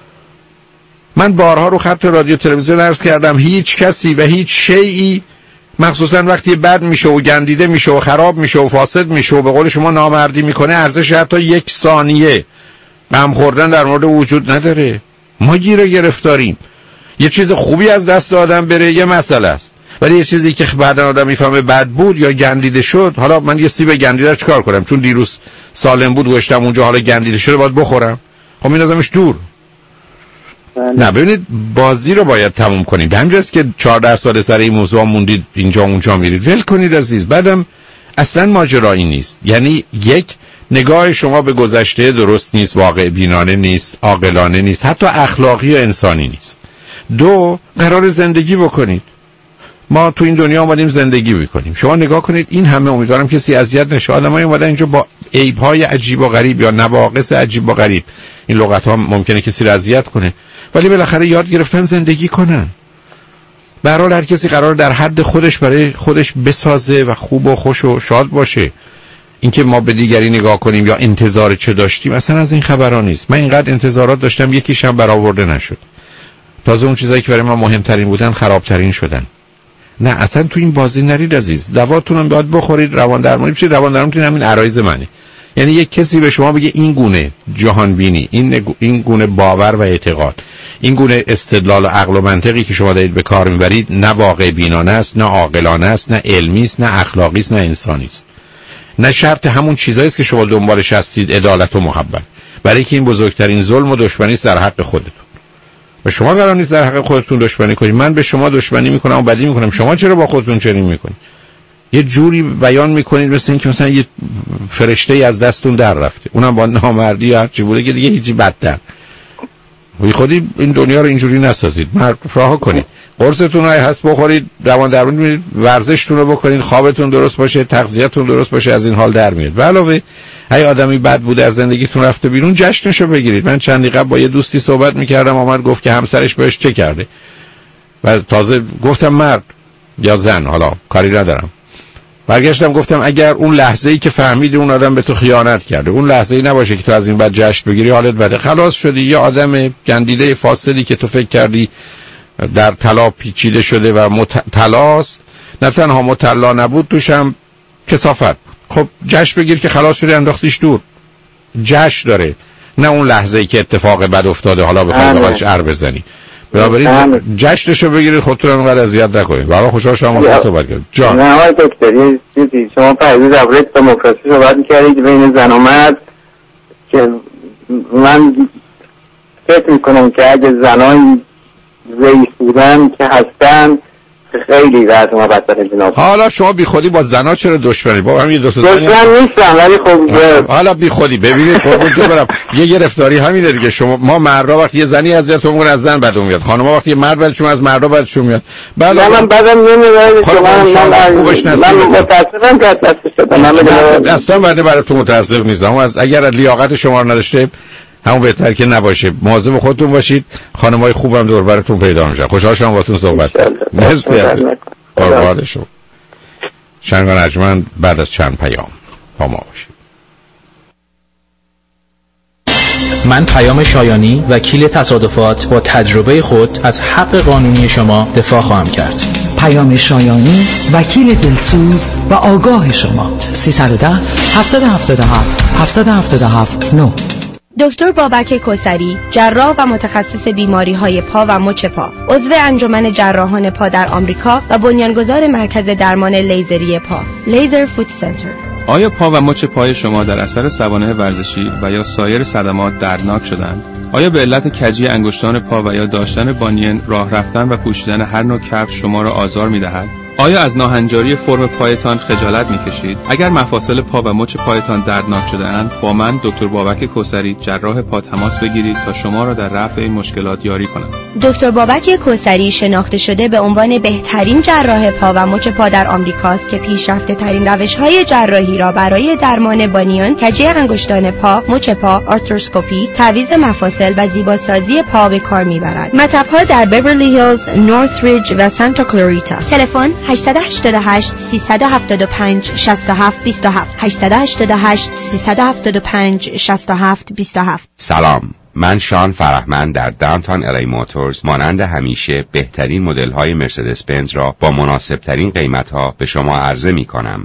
من بارها رو خط رادیو تلویزیون عرض کردم هیچ کسی و هیچ شیئی مخصوصا وقتی بد میشه و گندیده میشه و خراب میشه و فاسد میشه و به قول شما نامردی میکنه ارزش حتی یک ثانیه غم خوردن در مورد وجود نداره. ما گیر گرفتاریم. یه چیز خوبی از دست آدم بره یه مسئله است، ولی یه چیزی که بعداً آدم میفهمه بد بود یا گندیده شد، حالا من یه سیب گندیده چیکار کنم؟ چون دیروز سالم بود گوشتم اونجا حالا گندیده شده باید بخورم؟ خب میندازمش دور. نه ببینید بازی رو باید تموم کنید. همینجاست که 14 سال سر این موضوع موندید اینجا اونجا میرید. ول کنید عزیز. بعدم اصلا ماجرایی نیست. یعنی یک، نگاه شما به گذشته درست نیست، واقع بینانه نیست، عاقلانه نیست، حتی اخلاقی و انسانی نیست. دو، قرار زندگی بکنید. ما تو این دنیا اومدیم زندگی بکنیم. شما نگاه کنید این همه، امیدوارم کسی اذیت نشه، آدمای اومدن اینجا با عیب‌های عجیب و غریب یا نواقص عجیب و غریب. این لغت‌ها ممکنه کسی رو اذیت کنه، ولی بالاخره یاد گرفتن زندگی کنن. به هر حال هر کسی قرار در حد خودش برای خودش بسازه و خوب و خوش و شاد باشه. اینکه ما به دیگری نگاه کنیم یا انتظار چه داشتیم اصلا از این خبرا نیست. من اینقدر انتظارات داشتم یکیش هم برآورده نشد. تازه اون چیزایی که برای ما مهمترین بودن خرابترین شدن. نه اصلا تو این بازی نرید عزیز. دواتون هم باید بخورید، روان درمانی بشید. روان درمانی همین عرایض منه. یعنی یک کسی به شما بگه این گونه جهان بینی، این گونه باور و اعتقاد، این گونه استدلال و عقل و منطقی که شما دارید به کار میبرید نه واقع بینانه است، نه عاقلانه است، نه علمی است، نه اخلاقی است، نه انسانی است. نه شرط همون چیزایی است که شما دنبالش هستید، عدالت و محبت. برای که این بزرگترین ظلم و دشمنی است در حق خودتون. و شما قرار نیست در حق خودتون دشمنی کنید. من به شما دشمنی میکنم و بدی میکنم، شما چرا با خودتون چنین میکنید؟ یه جوری بیان میکنید مثل اینکه مثلا یه فرشته‌ای از دستتون در رفته، اونم با نامردی یا هر چی بوده که دیگه هیچی بدتر. وی خودی این دنیا رو اینجوری نسازید. مرد رها کنید. قرصتون رو هست بخورید، روان درمانی ورزشتون رو بکنید، خوابتون درست باشه، تغذیه‌تون درست باشه، از این حال در میاد. به علاوه اگه آدمی بد بوده از زندگیتون رفته بیرون، جشنشو بگیرید. من چند دقیقه با یه دوستی صحبت میکردم، اومد گفت که همسرش بهش چه کرده. و تازه گفتم مرد یا زن، حالا کاری ندارم. برگشتم گفتم اگر اون لحظه‌ای که فهمیدی اون آدم به تو خیانت کرده اون لحظه‌ای نباشه که تو از این بعد جشن بگیری، حالت بده، خلاص شدی، یه آدم گندیده فاسدی که تو فکر کردی در طلا پیچیده شده و طلاست، نه تنها مطلع نبود توش هم کثافت بود. خب جشن بگیر که خلاص شدی، انداختیش دور. جشن داره، نه اون لحظه‌ای که اتفاق بد افتاده حالا بخوای بهش ار بزنی. بنابراین جشنشو بگیرید، خودتون انقدر اذیت نکنید. واقعا خوشحال شدم با صحبت کردم. جان نه آقای دکتر، یه چیزی شما فرض درباره دموکراسی صحبت می‌کردید بین زن و مرد که من فکر می‌کنم که اگه زنان ضعیف بودن که هستن خیلی راحت ما بدتر جناب. حالا شما بی خودی با زنا چرا دشمنی؟ با همین دو تا زن نیستم ولی خب حالا بی خودی ببینید قربونتون برم یه گرفتاری همینه دیگه. شما ما مردا وقتی یه زنی اذیتمون می‌کنه از زن بدون میاد، خانم‌ها وقتی یه مرد بدشون از مردا بدشون میاد. بعد من بعدم نمیاد من متأسفم که دستش دادم. من اصلا براتون متأسف نیستم. از اگر لیاقت شما رو نداشته همون بهتر که نباشه. مواظب خودتون باشید. خانم‌های خوبم دور براتون پیدا میشن. خوشحال شدم باهاتون صحبت کردم. مرسی از قربان شما. شنگان ارجمند بعد از چند پیام با ما باشید. من پیام شایانی، وکیل تصادفات، با تجربه خود از حق قانونی شما دفاع خواهم کرد. پیام شایانی، وکیل دلسوز و آگاه شما. 310 777 777 9. دکتر بابک کوثری، جراح و متخصص بیماری‌های پا و مچ پا، عضو انجمن جراحان پا در آمریکا و بنیانگذار مرکز درمان لیزری پا، لیزر فوت سنتر. آیا پا و مچ پای شما در اثر سوانح ورزشی و یا سایر صدمات دردناک شدند؟ آیا به علت کجی انگشتان پا و یا داشتن بانین، راه رفتن و پوشیدن هر نوع کفش شما را آزار می‌دهد؟ آیا از ناهنجاری فرم پایتان خجالت می‌کشید؟ اگر مفاصل پا و مچ پایتان دردناک شده‌اند، با من دکتر بابک کوثری، جراح پا تماس بگیرید تا شما را در رفع این مشکلات یاری کنم. دکتر بابک کوثری شناخته شده به عنوان بهترین جراح پا و مچ پا در آمریکاست که پیشرفته‌ترین روش‌های جراحی را برای درمان بانیان، کجی انگشتان پا، مچ پا، آرتروسکوپی، تعویض مفاصل و زیباسازی پا به کار می‌برد. مطب‌ها در بیورلی هیلز، نورث ریج و سانتا کلاریتا. تلفن 888 375 67 27 888 375 67 27. سلام، من شان فرهمند در داونتاون الی موتورز مانند همیشه بهترین مدل های مرسدس بنز را با مناسب ترین قیمت ها به شما عرضه می کنم.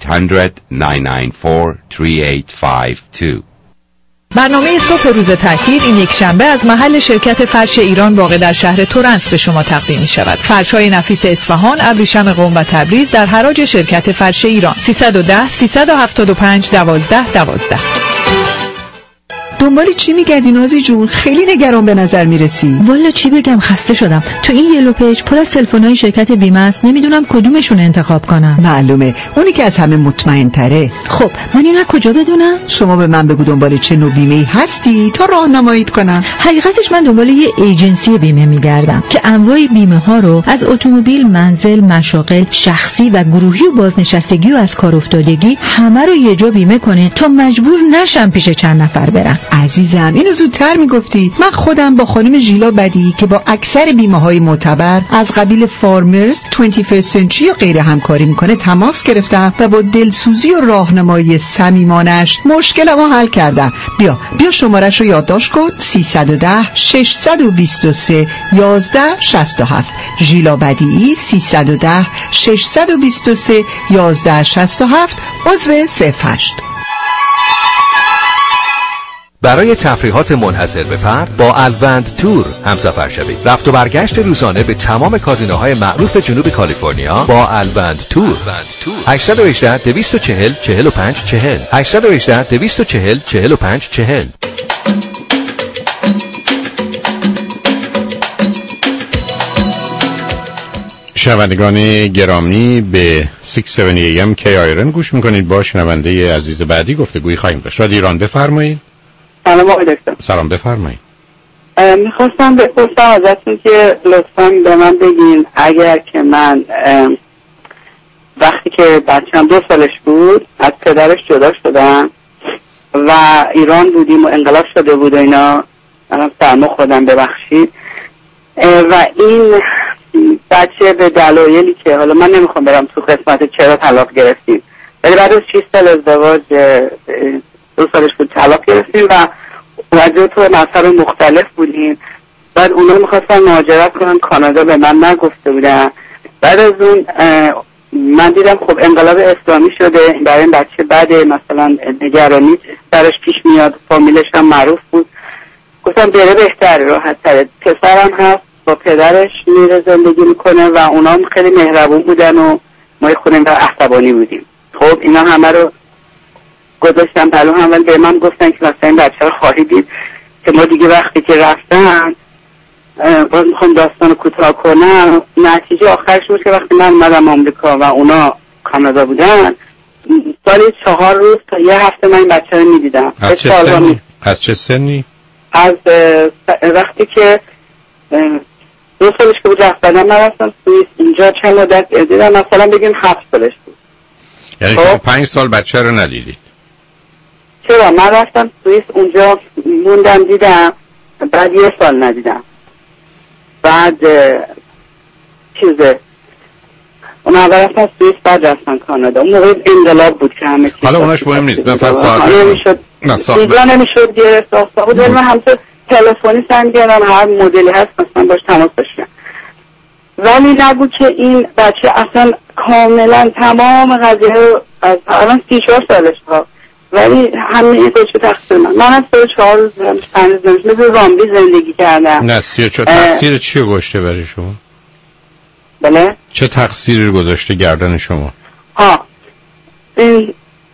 1-800-994-3852. برنامه صبح روز تعطیل این یک شنبه از محل شرکت فرش ایران واقع در شهر تورنس به شما تقدیم می شود. فرش‌های نفیس اصفهان، ابریشم قم و تبریز در حراج شرکت فرش ایران. 310 375 12 12. دنبال چی میگردی نازی جون؟ خیلی نگران به نظر میرسی. والا چی بگم، خسته شدم. تو این یلو پیج پر از تلفن‌های شرکت بیمه است، نمیدونم کدومشون انتخاب کنم. معلومه اونی که از همه مطمئن تره. خب من اینا کجا بدونم؟ شما به من بگو دنبال چه نوع بیمه‌ای هستی تا راهنماییت کنم. حقیقتش من دنبال یه ایجنسی بیمه میگردم که انواع بیمه ها رو از اتومبیل، منزل، مشاغل، شخصی و گروهی و بازنشستگی و از کار افتادگی همه رو یه جا بیمه کنه تا مجبور نشم پیش چند نفر برم. عزیزم اینو زودتر میگفتی. من خودم با خانم ژیلا بدی که با اکثر بیمه‌های معتبر از قبیل فارمرز، 21st Century یا غیره همکاری میکنه تماس گرفتم و با دلسوزی و راهنمایی صمیمانش مشکلمو حل کردم. بیا شماره‌شو یادداشت کن. 310 623 11 67. ژیلا بدی 310 623 11 67 عضو 08. برای تفریحات منحصر به فرد با الوند تور همسفر شوید. رفت و برگشت روزانه به تمام کازینوهای معروف جنوب کالیفرنیا با الوند تور. 818 240 45 40 818 240 45 40. شنوندگان گرامی به 670 AM KIRN گوش میکنید. با شنونده عزیز بعدی گفتگویی خواهیم داشت. رادیو ایران بفرمایید. سلام آقای دکتر. سلام بفرمایید. میخواستم بپرسم ازتون که لطفاً به من بگین اگر که من وقتی که بچه‌م 2 سالش بود از پدرش جدا شدم و ایران بودیم و انقلاب شده بود و اینا، منم سرما خودم ببخشید، و این بچه به دلایلی که حالا من نمیخوام برم تو قسمت چرا طلاق گرفتیم، ولی بعد از 6 سال ازدواج 2 سالش بود طلاق گرفتیم و وجه تو مذهب مختلف بودیم. بعد اونا میخواستن مهاجرت کنن کانادا، به من نگفته بودن. بعد از اون من دیدم خب انقلاب اسلامی شده، برای این بچه بده، مثلا نگرانی درش پیش میاد، فامیلش هم معروف بود. گفتم بره بهتره، راحت تره. پسرم هست با پدرش میره زندگی میکنه و اونا هم خیلی مهربون بودن و ما خودم و عصبانی بودیم. خب اینا همه رو گذاشتم پلو هم، ولی به من گفتن که مثلا این بچه رو خواهی دید که ما دیگه وقتی که رفتن باز میخوام داستان کوتاه کنم. نتیجه آخرش بود که وقتی من اومدم آمریکا و اونا کانادا بودن، سالی 4 روز تا 1 هفته من این بچه رو میدیدم. از چه سنی؟ از وقتی که 2 سالش که بود رفتنم، من رفتم سوئیس. اینجا چند مدت دیدم، مثلا بگیم 7 سالش بود. یعنی شما 5 سال بچه رو ندیدید؟ چرا؟ من رفتم سوئیس، اونجا موندم دیدم، بعد 1 سال ندیدم. بعد اون اول رفتن سوئیس، بعد رفتن کانادا. اون موقع انقلاب بود که همه چیز حالا اونش مهم نیست. من فقط دیگه نمیشد گرفت آستا بود. من همسه تلفنی سنگ گردم، هر مدلی هست مثلا باش تماس داشتم. ولی نگو که این بچه اصلا کاملا تمام قضیه رو از الان 34 سالش ها، ولی همه این گوشه تقصیر من از 4 روز 5 روز مثل زامبی زندگی کردم. نه 34 تقصیر چیه گذاشته برای شما؟ بله؟ چه تقصیری گذاشته گردن شما؟ این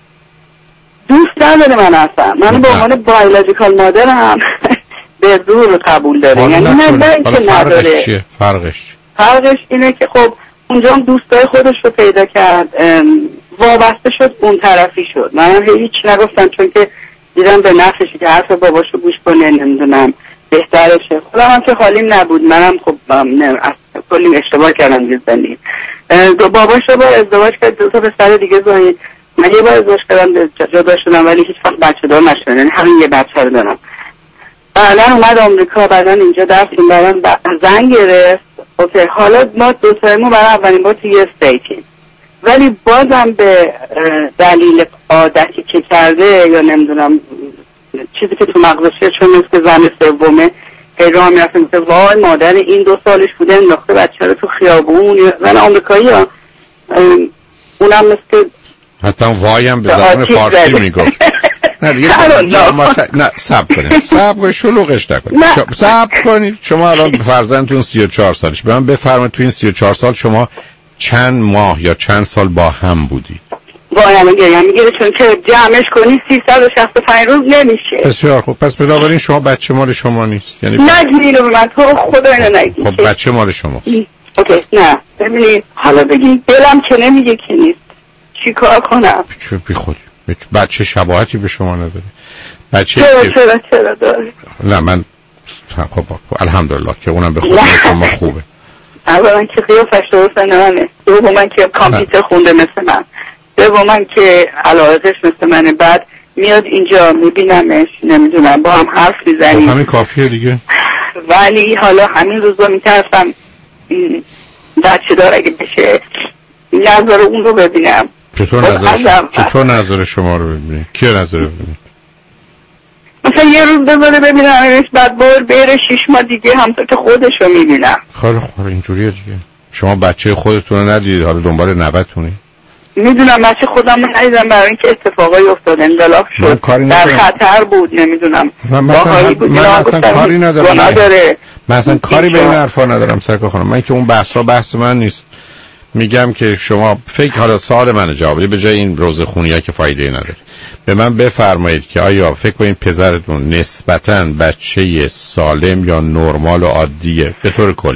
دوست نداره من اصلا. من به عنوان بایولوژیکال مادرم به زور رو قبول داره. یعنی نه اینکه نداره. چیه؟ فرقش اینه که خب اونجا هم دوستای خودش رو پیدا کرد، وابسته شد، اون طرفی شد. من هیچ نگفتم چون که دیدم به نفعشه که حرف باباشو گوش کنه، نمیدونم بهترشه. خودم هم که حالیم نبود، منم خب کلی اشتباه کردم دیگه زندگی. باباش رو با ازدواج کرد، 2 تا پسر دیگه زایید. من یه بار ازدواج کردم جدا شدم، ولی هیچ وقت بچه دار نشدم، یعنی همین یه بچه رو دارم. بعدا اومد آمریکا، بعدا اینجا درس این بعدا زنگ گرفت. اوکی، حالا ما 2 تایمو برای اولین بار توی یه استیتیم، ولی بازم به دلیل عادتی که کرده یا نمیدونم چیزی که تو مغزشه، چون مثل زن سومه راه میرفته مثل وای مادر این 2 سالش بوده انداخته بچه رو تو خیابون. زن آمریکایی ها اونم مثل حتی وایم به زبان فارسی میگفت. نه دیگه نه صبر کنید، شلوغش نکنید، صبر کنید. شما الان فرزندتون 34 سالش، به من بفرمایید تو این 34 سال شما چند ماه یا چند سال با هم بودید؟ وای من گریم میگیره، چون که جمعش کنی 365 روز نمیشه. بسیار خوب، پس بنابراین شما بچه مال شما نیست. یعنی نگیری رو من تو خدا اینو نگیری. خب بچه مال شما. اوکی نه ببینید، حالا بگید دلم که نمیگه که نیست، چی کار کنم؟ چه بی خودی بچه شباهتی به شما نداره. بچه چرا داره؟ نه من خب الحمدلله که اونم به خود شما خوبه. اولا که قیافش درست نمانه، دوم که کامپیوتر خونده مثل من، دوم که علاقهش مثل منه. بعد میاد اینجا میبینمش، نمیدونم با هم حرف میزنیم، همین کافیه دیگه. ولی حالا همین روزا میترسم بچه دار اگه بشه نظر اون رو ببینم. چطور نظر شما رو ببینید؟ کی نظر ببینید؟ مثلا یه روز بذاره ببینم، بعد بره 6 ماه دیگه همطور که خودش رو میبینم. خیلی خوب، اینجوریه دیگه. شما بچه خودتون رو ندیدید، حالا دنبال نوتونی؟ میدونم بچه خودم رو ندیدم، برای اینکه اتفاقایی افتاد، انقلاب شد، در خطر بود، نمیدونم من اصلا کاری ندارم. من اصلا کاری به این حرفا ندارم سرکار خانم. من که اون بحث من نیست. میگم که شما فکر، حالا سوال منو جواب بدید به جای این روزخونی‌ها که فایده نداره. به من بفرمایید که آیا فکر کنید پسرتون نسبتاً بچه سالم یا نرمال و عادیه به طور کلی؟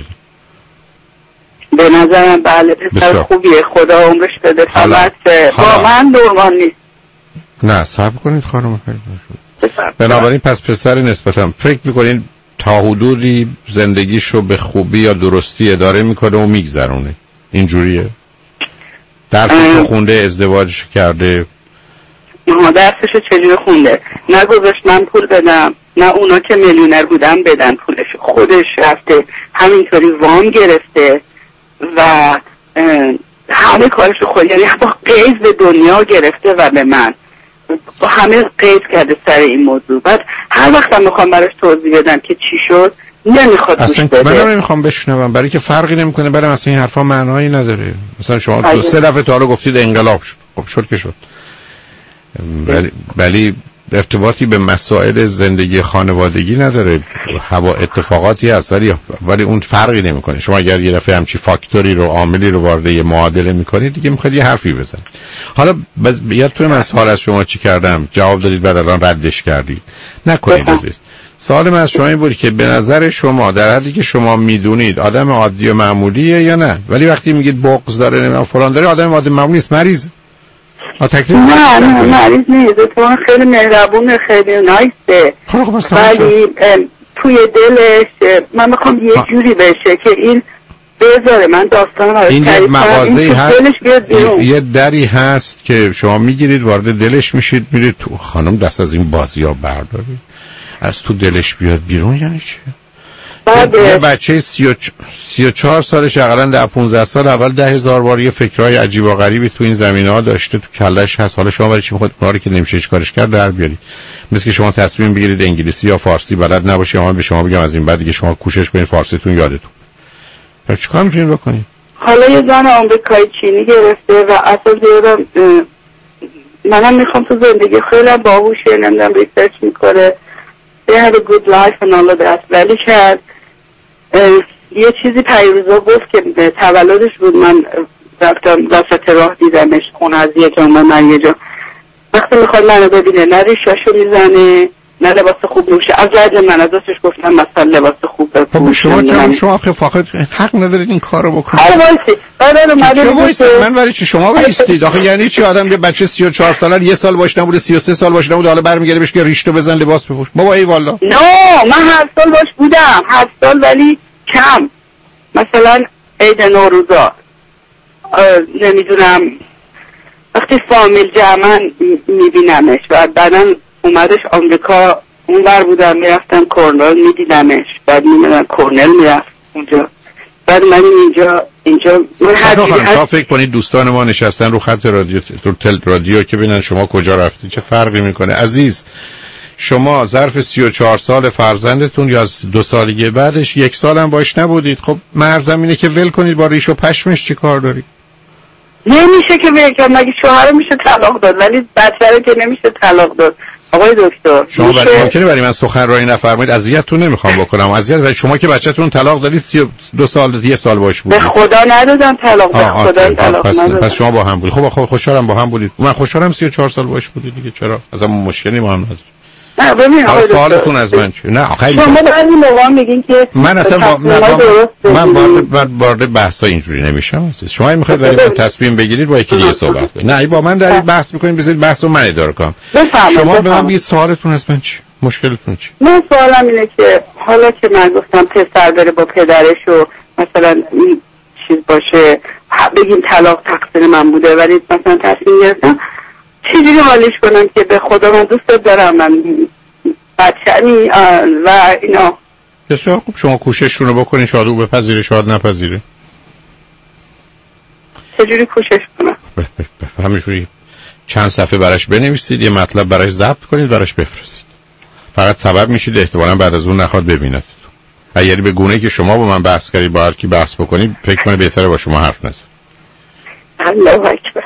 به نظرم بله، پسر خوبیه، خدا عمرش بده، فقط با من نرمال نیست. نه صبر کنید خانم. بنابراین پس پسر نسبتاً فکر میکنید تا حدودی زندگیشو به خوبی یا درستی اداره میکنه و میگذرونه، اینجوریه؟ درسشو خونده، ازدواجش کرده؟ درسشو چجوری خونده؟ نگذاشت من پول بدم، نه اونا که میلیونر بودن بدن پولش، خودش رفته همینطوری وام گرفته، و همه کارش رو خود، یعنی با قید به دنیا گرفته و به من با همه قید کرده سر این موضوع. بعد هر وقت هم میخوام براش توضیح بدم که چی شد نمیخواد گوش بده. منم نمیخوام بشنوم، برای که فرقی نمیکنه. برای مثلا این حرفا معنایی نداره. مثلا شما تو 3 دفعه تا حالا گفتید انقلاب شد، خب شد که شد، ولی ارتباطی به مسائل زندگی خانوادگی نداره. هوا اتفاقاتی هست ولی اون فرقی نمیکنه. شما اگر یه دفعه همچی فاکتوری رو، عاملی رو وارد یه معادله میکنید دیگه میخواد یه حرفی بزنید. حالا یادتونه من سوال از شما چی کردم؟ جواب دادید بعد الان ردش کردید. نکنید عزیز. سوال من از شما این بود که به نظر شما در حدی که شما میدونید آدم عادی و معمولیه یا نه؟ ولی وقتی میگید بغض داره نمیدونم فلان داره، آدم عادی معمولی نیست، مریضه. نه مریض نیست، اتفاقا خیلی مهربونه، خیلی نایسته، ولی توی دلش من میخوام یه جوری بشه که این بذاره من داستان رو این یه مغازه‌ای هست، یه دری هست که شما میگیرید وارد دلش میشید، میرید تو. خانم دست از این بازی‌ها بردارید، از تو دلش بیاد بیرون. یعنی چی؟ یه بچه 34 سالش اقلا در 15 سال اول 10,000 بار یه فکرهای عجیب و غریبی تو این زمینه‌ها داشته، تو کلش هست. حالا شما برای چی می‌خواید اونها رو که نمیشه هیچ کارش کرد در بیارید؟ مثل که شما تصمیم بگیرید انگلیسی یا فارسی بلد نباشید، من به شما بگم از این بعد دیگه شما کوشش کنید فارسیتون یادتون. چیکار می‌تونید بکنید؟ حالا یه زن آمریکایی چینی گرفته و اساساً منم میخوام تو زندگی خیلی باهوشه، نمیدونم ریسرچ میکنه، they have a good life and all of that، ولی کرد یه چیزی پیروزا گفت که به تولدش بود، من رفتم وسط راه دیدمش خونه از یه جا من یه جا، وقتی میخواد منو ببینه نه ریشاشو میزنه نه لباس خوب میشه. از لحظه من ازش گفتم مثلا لباس خوب بپوش. شما آخه فقط حق ندارید این کارو بکنید. من برای چی شما بایستید؟ آخه یعنی چی آدم یه بچه 34 ساله یه سال باش نبوده 33 سال باش نبوده حالا برمیگره بهش که ریشتو بزن لباس بپوش؟ بابا ای والا. نه من 7 سال باش بودم، 7 سال ولی کم. مثلا عید نوروزا نمیدونم وقتی فامیل جمعن میبینمش و بعداً اومدش آمریکا اونور بودم میرفتم کرنل میدیدمش، بعد میمدن کرنل میرفت اونجا، بعد من اینجا من تا فکر کنید دوستان ما نشستن رو خط رادیو رادیو که ببینن شما کجا رفتی، چه فرقی میکنه عزیز؟ شما ظرف 34 سال فرزندتون یا 2 سالگی بعدش 1 سال هم باش نبودید، خب مرزم اینه که ول کنید، با ریش و پشمش چی کار دارید؟ نمیشه که ول مگه شوهر میشه طلاق داد، ولی بچه رو که نمیشه طلاق داد. آقای دکتر شما ممکنه برای من سخنرانی نفرمایید، اذیتتون نمیخوام بکنم اذیت، ولی شما که بچه‌تون طلاق دادی 32 سال 1 سال باش بود. به خدا ندادم طلاق، به خدا طلاق ندادم. پس شما با هم بودید. خب خوشحالم با هم بودید، من خوشحالم 34 سال باش بودید دیگه، چرا ازم مشکلی ما هم نداره. نه ببین آقای سوالتون از من چیه؟ نه خیلی شما بعضی موقع میگین که من اصلا من وارد بحثا اینجوری نمیشم. شما میخواید ولی من تصمیم بگیرید با یکی دیگه صحبت کنید. نه با من دارید بحث میکنید، بذارید بحثو من اداره کنم. شما به من بگید سوالتون از من چیه؟ مشکلتون چیه؟ من سوالم اینه که حالا که من گفتم پسر بره با پدرش و مثلا این چیز باشه بگیم طلاق تقصیر من بوده، ولی مثلا تصمیم گرفتم چجوری حالش کنم که به خدا من دوست دارم من بچه‌نی و اینا. بسیار خوب، شما کوششتون رو بکنین، شاید او بپذیره شاید نپذیره. چجوری کوشش کنم؟ همینجوری چند صفحه براش بنویسید، یه مطلب براش ضبط کنید براش بفرستید، فقط سبب میشید احتمالاً بعد از اون نخواد ببیند. اگه به گونه‌ای که شما با من بحث کردید با هر کی بحث بکنید فکر کنه بهتره با شما حرف نزنه. الله اکبر.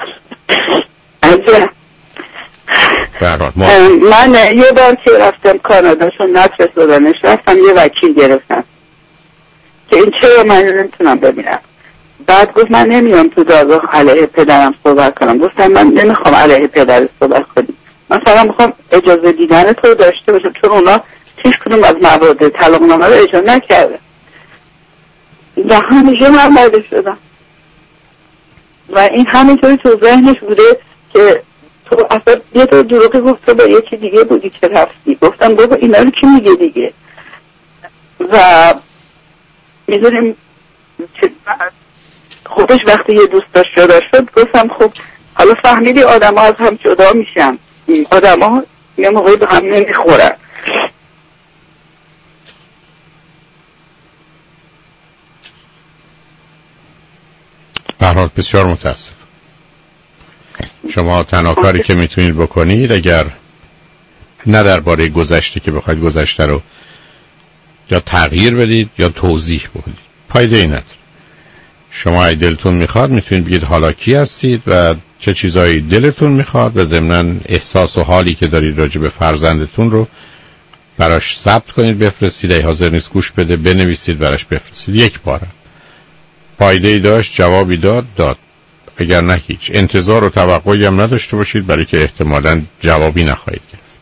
من یه بار که رفتم کانادا چون نترسیدنش رفتم یه وکیل گرفتم که این چرا من نمیتونم ببینم. بعد گفت من نمیام تو دادگاه علیه پدرم صحبت کنم. گفتم من نمیخوام علیه پدر صحبت کنیم، مثلا میخوام اجازه دیدن تو داشته باشم، چون اونا هیچ کدوم از موارد طلاقنامه رو اجرا نکرده و همیشه من برده شدم و این همینطوری تو ذهنش بوده که تو اصلا یه دور دروغی گفت تو با یکی دیگه بودی که رفتی. گفتم بابا اینا رو کی میگه دیگه؟ و میدونیم خودش وقتی یه دوست داشت جدا شد گفتم خب حالا فهمیدی آدم ها از هم جدا میشن، آدم ها یه موقعی به هم نمیخورن. به هر حال بسیار متاسف. شما تنها کاری که میتونید بکنید، اگر نه درباره گذشته که بخواید گذشته رو یا تغییر بدید یا توضیح بدید، فایده ای نداره. شما اگه دلتون میخواد میتونید بگید حالا کی هستید و چه چیزایی دلتون میخواد و ضمناً احساس و حالی که دارید راجع به فرزندتون رو براش ثبت کنید، بفرستید. اگه حاضر نیست گوش بده بنویسید براش بفرستید. یک بار فایده ای داشت، جوابی داد. اگر نه هیچ. انتظار و توقعی هم نداشته باشید، برای که احتمالاً جوابی نخواهید گرفت.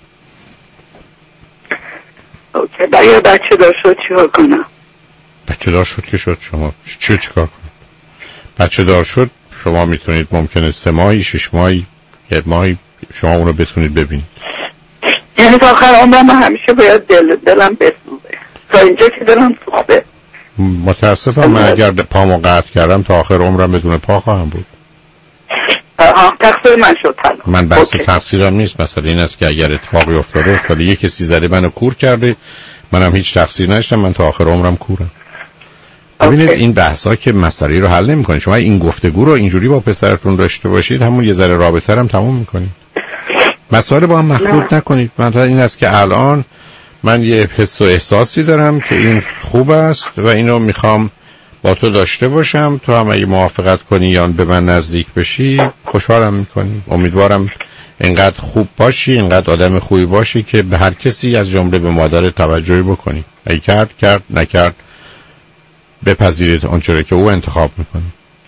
اوکی. برای بچه دار شد چیکار کنم؟ بچه دار شد که شد، شما چیکار کنید؟ بچه دار شد شما میتونید ممکنه 3 ماهی 6 ماهی 1 ماهی شما اونو بتونید ببینید. یعنی تا آخر عمرم همیشه باید دلم بسوزه تا اینجا که دلم سوخته. متاسفم. من اگر پامو قطع کردم تا آخر عمرم بدون پا خواهم بود. تقصیر من شد تنها. من بحث تقصیرم نیست. مثلا این است که اگر اتفاقی افتاده یه کسی زده منو کور کرده، منم هیچ تقصیر نداشتم، من تا آخر عمرم کورم. ببینید این بحثا که مسئله رو حل نمی‌کنه. شما این گفتگو رو اینجوری با پسرتون داشته باشید، همون یه ذره رابطه هم تموم می‌کنید. مسائل با هم مخلوط نکنید. مثلا این است که الان من یه حس و احساسی دارم که این خوب است و اینو میخوام با تو داشته باشم، تو هم اگه موافقت کنی یا به من نزدیک بشی خوشحالم میکنی. امیدوارم اینقدر خوب باشی، اینقدر آدم خوبی باشی که به هر کسی از جمله به مادر توجهی بکنی. اگه کرد نکرد بپذیرید آنچه که او انتخاب میکنه.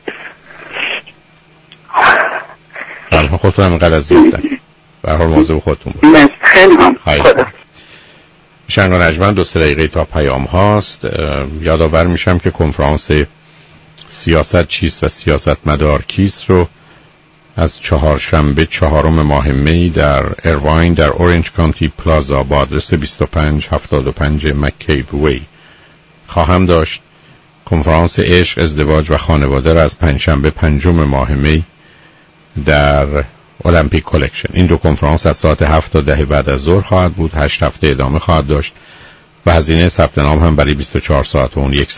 برای خودتون هم اینقدر اذیت نکنید. به هر حال مواظب خودتون باشید. خیلی ممنون. شنگ و نجمن 2 دقیقه تا پیام هاست. یادآور میشم که کنفرانس سیاست چیست و سیاست مدار کیست رو از 4شنبه 4 ماه می در ایرواین در اورنج کانتی پلازا با آدرس 2575 مکیو وی خواهم داشت. کنفرانس عشق، ازدواج و خانواده را از 5شنبه 5 ماه می در المپیک کلکشن. این 2 کنفرانس از ساعت 7 تا 10 بعد از ظهر خواهد بود. 8 هفته ادامه خواهد داشت و هزینه ثبت نام هم برای 24 ساعت اون $100.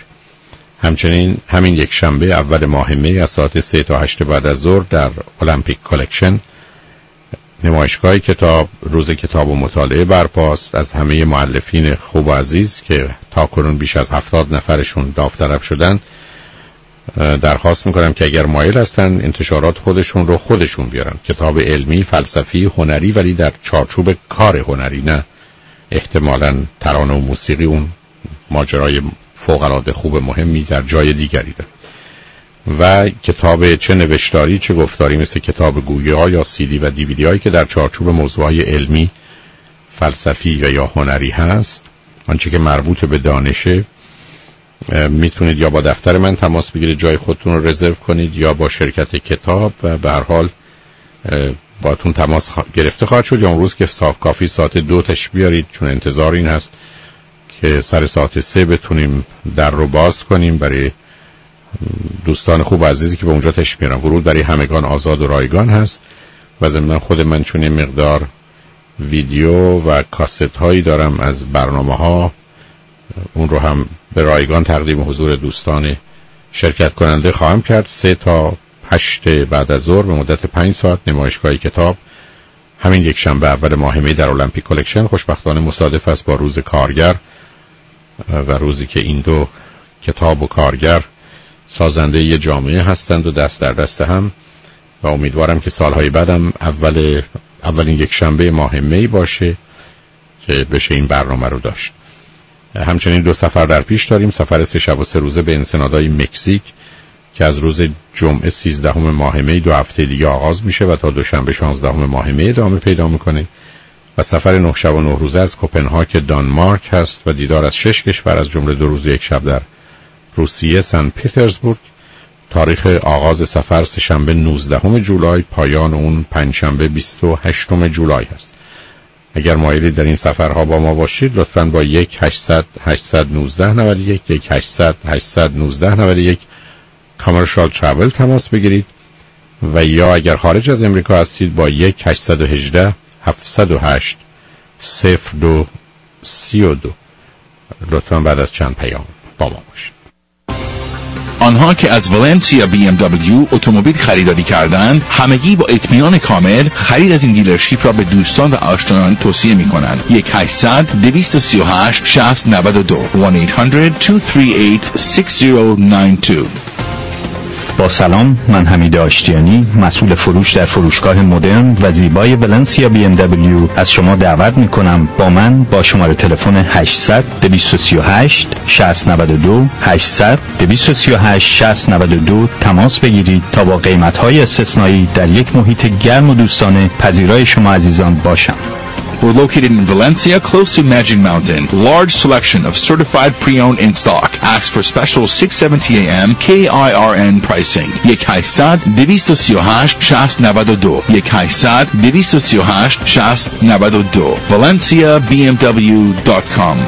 همچنین همین یک شنبه اول ماه می از ساعت 3 تا 8 بعد از ظهر در المپیک کلکشن نمایشگاه کتاب، روز کتاب و مطالعه برپاست. از همه مؤلفین خوب و عزیز که تاکنون بیش از 70 نفرشون داوطلب شدن درخواست میکنم که اگر مایل هستن انتشارات خودشون رو خودشون بیارن. کتاب علمی، فلسفی، هنری، ولی در چارچوب کار هنری، نه احتمالاً ترانه و موسیقی. اون ماجرای فوق‌العاده خوب مهمی در جای دیگری داره. و کتاب چه نوشتاری چه گفتاری، مثل کتاب گویی‌ها یا CD و DVD هایی که در چارچوب موضوعهای علمی، فلسفی و یا هنری هست، آنچه که مربوط به دانشه، میتونید یا با دفتر من تماس بگیرید، جای خودتون رو رزرو کنید، یا با شرکت کتاب و به هر حال باتون تماس گرفته خواهد شد. یا اون روز که کافی ساعت 2 تش بیارید، چون انتظار این هست که سر ساعت 3 بتونیم در رو باز کنیم برای دوستان خوب عزیزی که به اونجا تش میارن. ورود برای همگان آزاد و رایگان هست و ضمن خود من چون یه مقدار ویدیو و کاست هایی دارم از برنامه ها، اون رو هم به رایگان تقدیم حضور دوستان شرکت کننده خواهم کرد. 3 تا 8 بعد از ظهر به مدت 5 ساعت نمایشگاه کتاب، همین یک شنبه اول ماه می در المپیک کلکشن. خوشبختانه مصادف است با روز کارگر و روزی که این 2 کتاب و کارگر سازنده یه جامعه هستند و دست در دست هم، و امیدوارم که سالهای بعدم اولین یک شنبه ماه می باشه که بشه این برنامه رو داشت. همچنین 2 سفر در پیش داریم. سفر 3 شب و 3 روزه به انسنادای مکزیک که از روز جمعه 13 ماه می 2 هفته دیگه آغاز میشه و تا دوشنبه 16 ماه می ادامه پیدا میکنه. و سفر 9 شب و 9 روزه از کوپنهاگ دانمارک هست و دیدار از 6 کشور از جمله 2 روز و 1 شب در روسیه سن پترزبورگ. تاریخ آغاز سفر سه‌شنبه 19 جولای، پایان اون پنجشنبه 28 جولای هست. اگر مایلید در این سفرها با ما باشید، لطفاً با 1-800-819-91 1-800-819-91 کامرشال ترافل تماس بگیرید، و یا اگر خارج از امریکا هستید با 1-818-708-0232. لطفاً بعد از چند پیام با ما باشید. آنها که از ولنسیا BMW اتومبیل خریداری کردند همگی با اطمینان کامل خرید از این دیلرشیپ را به دوستان و آشنایان توصیه می‌کنند. 1-800-238-6092 1-800-238-6092. با سلام، من حمید آشتیانی، مسئول فروش در فروشگاه مدرن و زیبای ولنسیا BMW از شما دعوت میکنم با من با شماره تلفن 800-238-6092 800-238-6092 تماس بگیرید تا با قیمت‌های استثنایی در یک محیط گرم و دوستانه پذیرای شما عزیزان باشم. We're located in Valencia, close to Magic Mountain. Large selection of certified pre-owned in stock. Ask for special 6:70 a.m. KIRN pricing. 1-800-238-6092 1-800-238-6092 ValenciaBMW.com.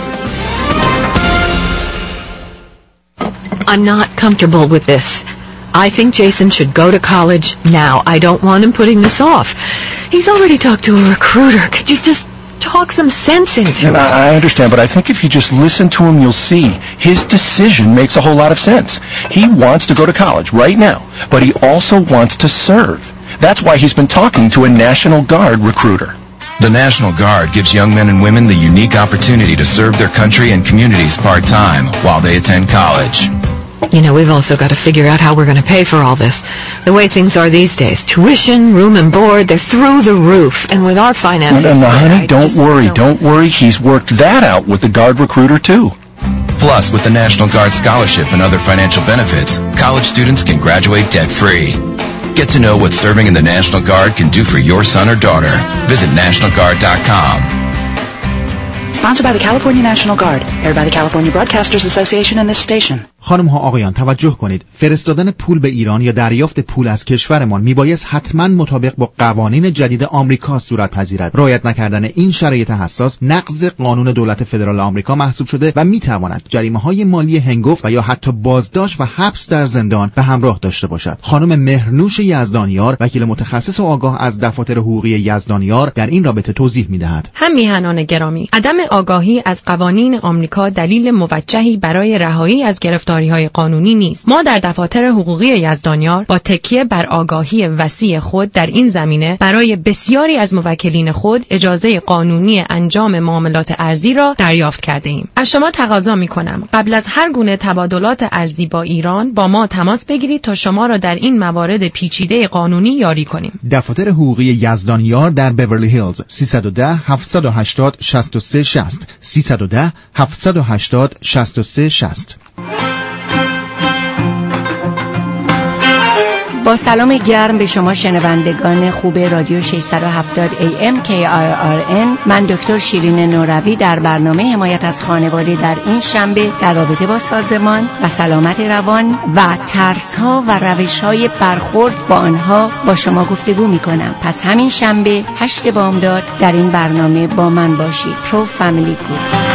I'm not comfortable with this. I think Jason should go to college now. I don't want him putting this off. He's already talked to a recruiter. Could you just talk some sense into it? I understand, but I think if you just listen to him, you'll see his decision makes a whole lot of sense. He wants to go to college right now, but he also wants to serve. That's why he's been talking to a National Guard recruiter. The National Guard gives young men and women the unique opportunity to serve their country and communities part-time while they attend college. You know, we've also got to figure out how we're going to pay for all this. The way things are these days, tuition, room and board, they're through the roof. And with our finances... No, honey, don't worry. He's worked that out with the Guard recruiter, too. Plus, with the National Guard Scholarship and other financial benefits, college students can graduate debt-free. Get to know what serving in the National Guard can do for your son or daughter. Visit nationalguard.com. Sponsored by the California National Guard, aired by the California Broadcasters Association and this station. خانم ها آقایان توجه کنید، فرستادن پول به ایران یا دریافت پول از کشورمان میبایست حتما مطابق با قوانین جدید آمریکا صورت پذیرد. رعایت نکردن این شرایط حساس نقض قانون دولت فدرال آمریکا محسوب شده و میتواند جریمه‌های مالی هنگفت و یا حتی بازداشت و حبس در زندان به همراه داشته باشد. خانم مهرنوش یزدانیار، وکیل متخصص و آگاه از دفاتر حقوقی یزدانیار، در این رابطه توضیح میدهد. هم میهنان گرامی، عدم آگاهی از قوانین آمریکا دلیل موجهی برای رهایی از گرفتاری‌های قانونی نیست. ما در دفاتر حقوقی یزدانیار با تکیه بر آگاهی وسیع خود در این زمینه برای بسیاری از موکلین خود اجازه قانونی انجام معاملات ارزی را دریافت کرده ایم. از شما تقاضا می‌کنم قبل از هر گونه تبادلات ارزی با ایران با ما تماس بگیرید تا شما را در این موارد پیچیده قانونی یاری کنیم. دفاتر حقوقی یزدانیار در بیورلی هیلز 310 780 63 60 310 780 63 60. با سلام گرم به شما شنوندگان خوب رادیو 670 AM KIRN، من دکتر شیرین نوروی در برنامه حمایت از خانواده در این شنبه در رابطه با سازمان و سلامت روان و ترس‌ها و روش‌های برخورد با آنها با شما گفتگو می‌کنم. پس همین شنبه 8 بامداد در این برنامه با من باشید. پرو فامیلی گروپ.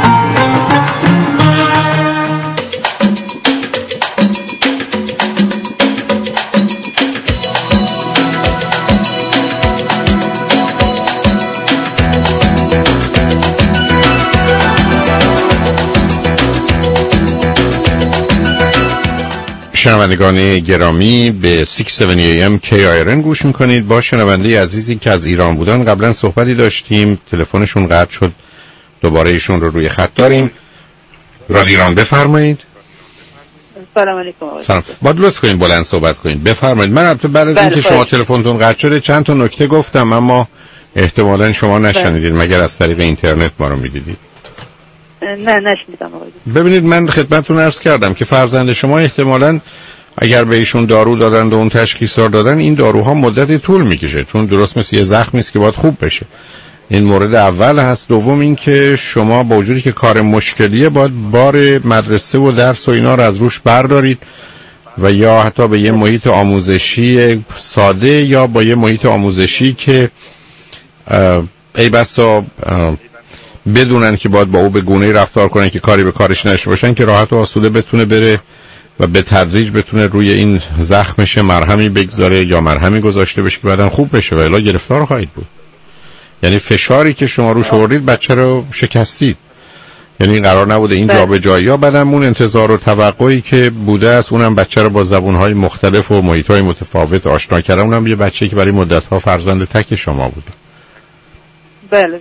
شنوندگان گرامی به 670 AM KIRN گوش میکنید. با شنونده عزیزی که از ایران بودن قبلا صحبتی داشتیم، تلفنشون قطع شد، دوباره ایشون رو روی خط داریم. رادیو ایران بفرمایید. سلام علیکم آقای. سلام. باید لطف کنید بلند صحبت کنید. بفرمایید. من البته بعد از اینکه شما تلفنتون قطع شده چند تا نکته گفتم، اما احتمالاً شما نشنیدید مگر از طریق اینترنت ما رو میدیدید. نه نشنیدم آقای. ببینید من خدمتتون عرض کردم که فرزند شما احتمالاً اگر به ایشون دارو دادن و اون تشخیصا دادن، این داروها مدت طول میکشه، چون درست مثل یه زخمی است که باید خوب بشه. این مورد اول هست. دوم این که شما با وجودی که کار مشکلیه باید بار مدرسه و درس و اینا رو از روش بردارید و یا حتی به یه محیط آموزشی ساده یا با یه محیط آموزشی که ای بسا بدونن که باید با او به گونه‌ای رفتار کنن که کاری به کارش نشه باشن که راحت و آسوده بتونه بره و به تدریج بتونه روی این زخمش مرهمی بگذاره یا مرهمی گذاشته بشه که بعداً خوب بشه و الا گرفتار خواهید بود. یعنی فشاری که شما روش آوردید بچه رو شکستید. یعنی قرار نبوده این جابجایی‌ها بعدم اون انتظار و توقعی که بوده است، اونم بچه رو با زبون‌های مختلف و محیط‌های متفاوت آشنا کردن، اونم یه بچه‌ای که برای مدت‌ها فرزند تک شما بوده. بله.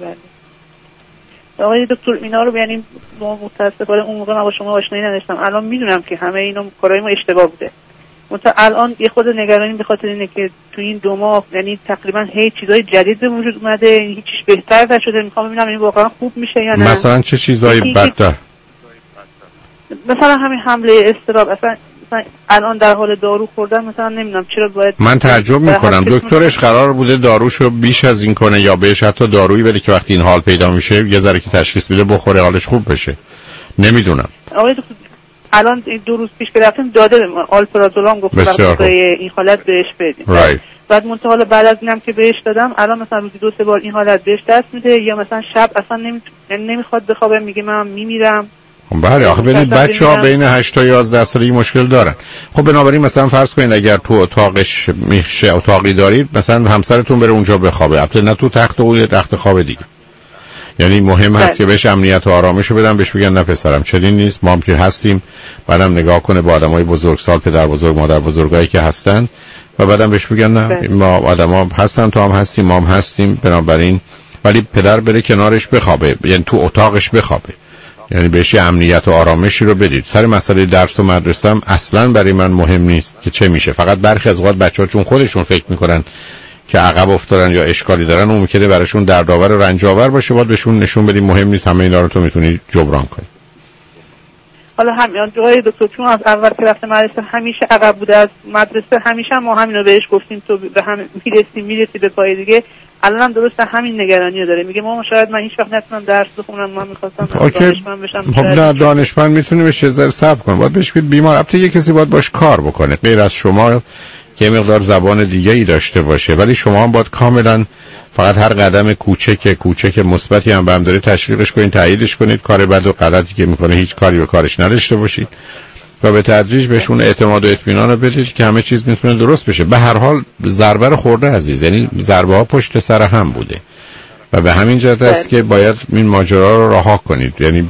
آقای دکتر اینا رو یعنی متأسفانه اون موقع من با شما آشنایی نداشتم. الان میدونم که همه اینا کارهای ما اشتباه بوده. الان یه خود نگرانی به خاطر اینه که تو این 2 ماه یعنی تقریبا هیچ چیزای جدید به وجود اومده، هیچیش بهتر نشده. میخوام ببینم این واقعا خوب میشه یا نه. مثلا چه چیزایی بدتر؟ مثلا همین حمله اضطراب، اصلا الان در حال دارو خوردن، مثلا نمیدونم چرا باید. من تعجب میکنم دکترش قرار بوده داروشو بیش از این کنه یا بهش حتی دارویی بده که وقتی این حال پیدا میشه یه ذره که تشخیص بده بخوره حالش خوب بشه. نمیدونم. آقای دکتر الان 2 روز پیش که رفتیم داده به ما آلپرازولام گفت برای این حالت بهش بدیم. بعد منتها بعد از اینم که بهش دادم الان مثلا روزی 2-3 بار این حالت بهش دست میده، یا مثلا شب اصلا نمیخواد بخوابه، میگه من میمیرم. بله آخه ببینید بچه‌ها بین 8 تا 11 سالگی مشکل دارن. خب بنابراین مثلا فرض کنید اگر تو اتاقش میشه اتاقی دارید، مثلا همسرتون بره اونجا بخوابه، البته نه تو تخت و تخت خواب دیگه. یعنی مهم هست که بهش امنیت و آرامش رو بدن، بهش بگن نه پسرم چنین نیست، ما هم که هستیم. بعدم نگاه کنه با آدمای بزرگسال، پدر بزرگ مادر بزرگایی که هستن، و بعدم بهش بگن نه ما آدما هستن، تو هم هستیم، ما هم هستیم. بنابراین ولی پدر بره کنارش بخوابه، یعنی تو اتاقش بخوابه، یعنی بهش امنیت و آرامشی رو بدید. سر مسئله درس و مدرسه هم اصلا برای من مهم نیست که چه میشه. فقط برخی از اوقات بچه‌ها چون خودشون فکر میکنن که عقب افتادن یا اشکالی دارن، اون میکنه براشون دردآور و رنج‌آور باشه، باید بهشون نشون بدیم مهم نیست، همه اینا رو تو میتونی جبران کنی. حالا همین جای دکتر چون از اول که رفته مدرسه همیشه عقب بوده از مدرسه، همیشه ما همین رو بهش گفتیم تو به هم میرسی به پای دیگه. الان هم درسته همین نگرانی رو داره، میگه مامان شاید من هیچ وقت نتونم درس بخونم، من می‌خواستم دانشمند بشم. خب نه دانشمند میتونه بشه، ذره صبر کن، باید بهش بگید بیمار. البته یه کسی باید باش کار بکنه غیر از شما که مقدار زبان دیگه ای داشته باشه، ولی شما هم باید کاملا فقط هر قدم کوچک مثبتی هم بهم داره تشویقش کنید، تاییدش کنید، کار بد و غلطی که میکنه هیچ کاری به کارش نداشته باشید و به تدریج بهشون اعتماد و اطمینان رو بدید که همه چیز میتونه درست بشه. به هر حال ضربه رو خورده عزیز، یعنی ضربه ها پشت سر هم بوده و به همین جهت است که باید این ماجرا رو رها کنید. یعنی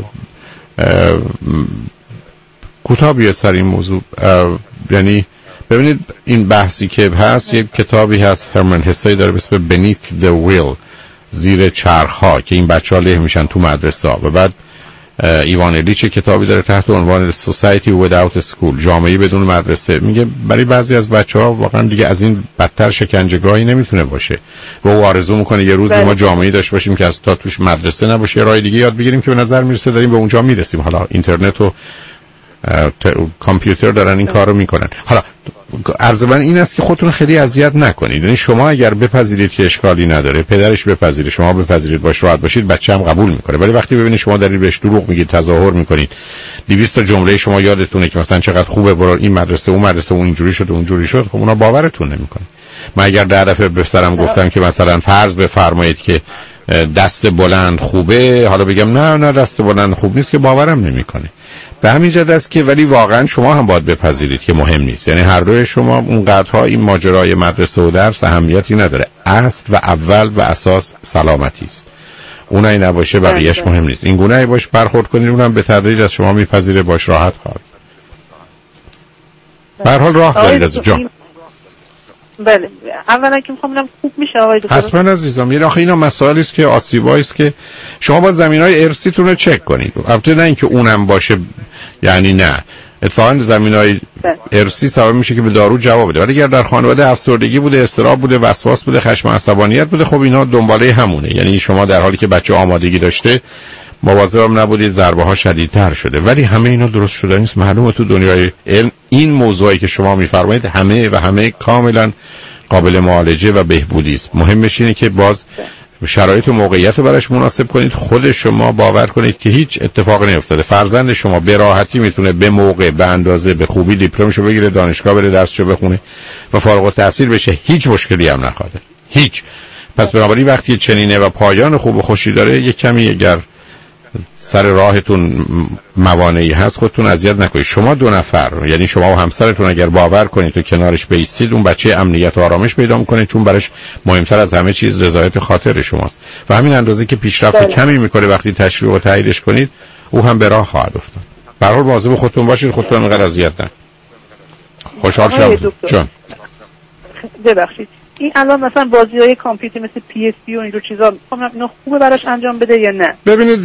کوتاه بیاد سر این موضوع. یعنی ببینید این بحثی که هست، یک کتابی هست هرمن هسه داره به اسم Beneath the Wheel، زیر چرخ‌ها، که این بچه‌ها له میشن تو مدرسه ها. و بعد ایوان الیچ کتابی داره تحت عنوان Society Without School، جامعه بدون مدرسه. میگه برای بعضی از بچه‌ها واقعا دیگه از این بدتر شکنجهگاهی نمیتونه باشه و او آرزو میکنه یه روزی ما جامعه‌ای داشته باشیم که از تا توش مدرسه نباشه، راه دیگه یاد بگیریم که به نظر میرسه داریم به اونجا میرسیم. حالا اینترنت و کامپیوتر دارن این کارو میکنن. حالا عرض من این است که خودتون خیلی اذیت نکنید. یعنی شما اگر بپذیرید که اشکالی نداره، پدرش بپذیره، شما بپذیرید، باش راحت باشید، بچه هم قبول میکنه. ولی وقتی ببینید شما دارید بهش دروغ میگید، تظاهر میکنید، 200 تا جمله شما یادتونه که مثلا چقدر خوبه، برو این مدرسه اون مدرسه اون اینجوری شد اونجوری شد، خب اونا باورتون نمیکنه. من اگر 10 دفعه به سرم گفتم که مثلا فرض بفرمایید که دست بلند خوبه، حالا بگم نه دست بلند خوب نیست، که باورم نمیکنه. به همین جهت است که ولی واقعا شما هم باید بپذیرید که مهم نیست. یعنی هر دوی شما اونقدرها این ماجرای مدرسه و درس اهمیتی نداره. اصل و اول و اساس سلامتی است. اونایی نباشه بقیه‌اش مهم نیست. این گونه باش برخورد کنید، اونم به تدریج از شما میپذیره، باش راحت خواهد. به هر حال راه دارید از جان. بله اولا که میخوام ببینم خوب میشه آقای دکتر. حتما عزیزم. یعنی آخه اینا مسائلی است که آسیبایی است که شما باید زمینای ارثیتون رو چک کنید. البته نه اینکه اونم باشه، یعنی نه، اتفاقا زمینای ارثی سبب میشه که به دارو جواب بده. ولی اگر در خانواده افسردگی بوده، اضطراب بوده، وسواس بوده، خشم و عصبانیت بوده، خب اینا دنباله همونه. یعنی شما در حالی که بچه آمادگی داشته مواظبم نبودید، ضربه ها شدیدتر شده. ولی همه اینا درست شده نیست. معلومه تو دنیای علم این موضوعی که شما میفرمایید همه کاملا قابل معالجه و بهبودی است. مهمش اینه که باز شرایط و موقعیت رو براش مناسب کنید. خود شما باور کنید که هیچ اتفاقی نیفتاده. فرزند شما به راحتی میتونه به موقع، به اندازه، به خوبی دیپلمشو بگیره، دانشگاه بره، درسشو بخونه و فارغ التحصیل بشه، هیچ مشکلی هم نخواهد. هیچ. پس بنابراین وقتی چنینه و پایان خوب و خوشی داره، یک کمی اگر سر راهتون موانعی هست خودتون اذیت نکنید. شما دو نفر، یعنی شما و همسرتون اگر باور کنید تو کنارش بایستید، اون بچه امنیت و آرامش پیدا میکنه، چون براش مهمتر از همه چیز رضایت خاطر شماست. و همین اندازه که پیشرفت کمی میکنه وقتی تشویق و تاییدش کنید، او هم به راه خواهد افتاد. به هر حال مواظب خودتون باشید، خودتون انقدر اذیت نکنید. خوشحال شدم. جان ببخشید، این الان مثلا بازی‌های کامپیوتر مثل PSP و اینجور چیزا اینا خوبه براش انجام بده یا نه؟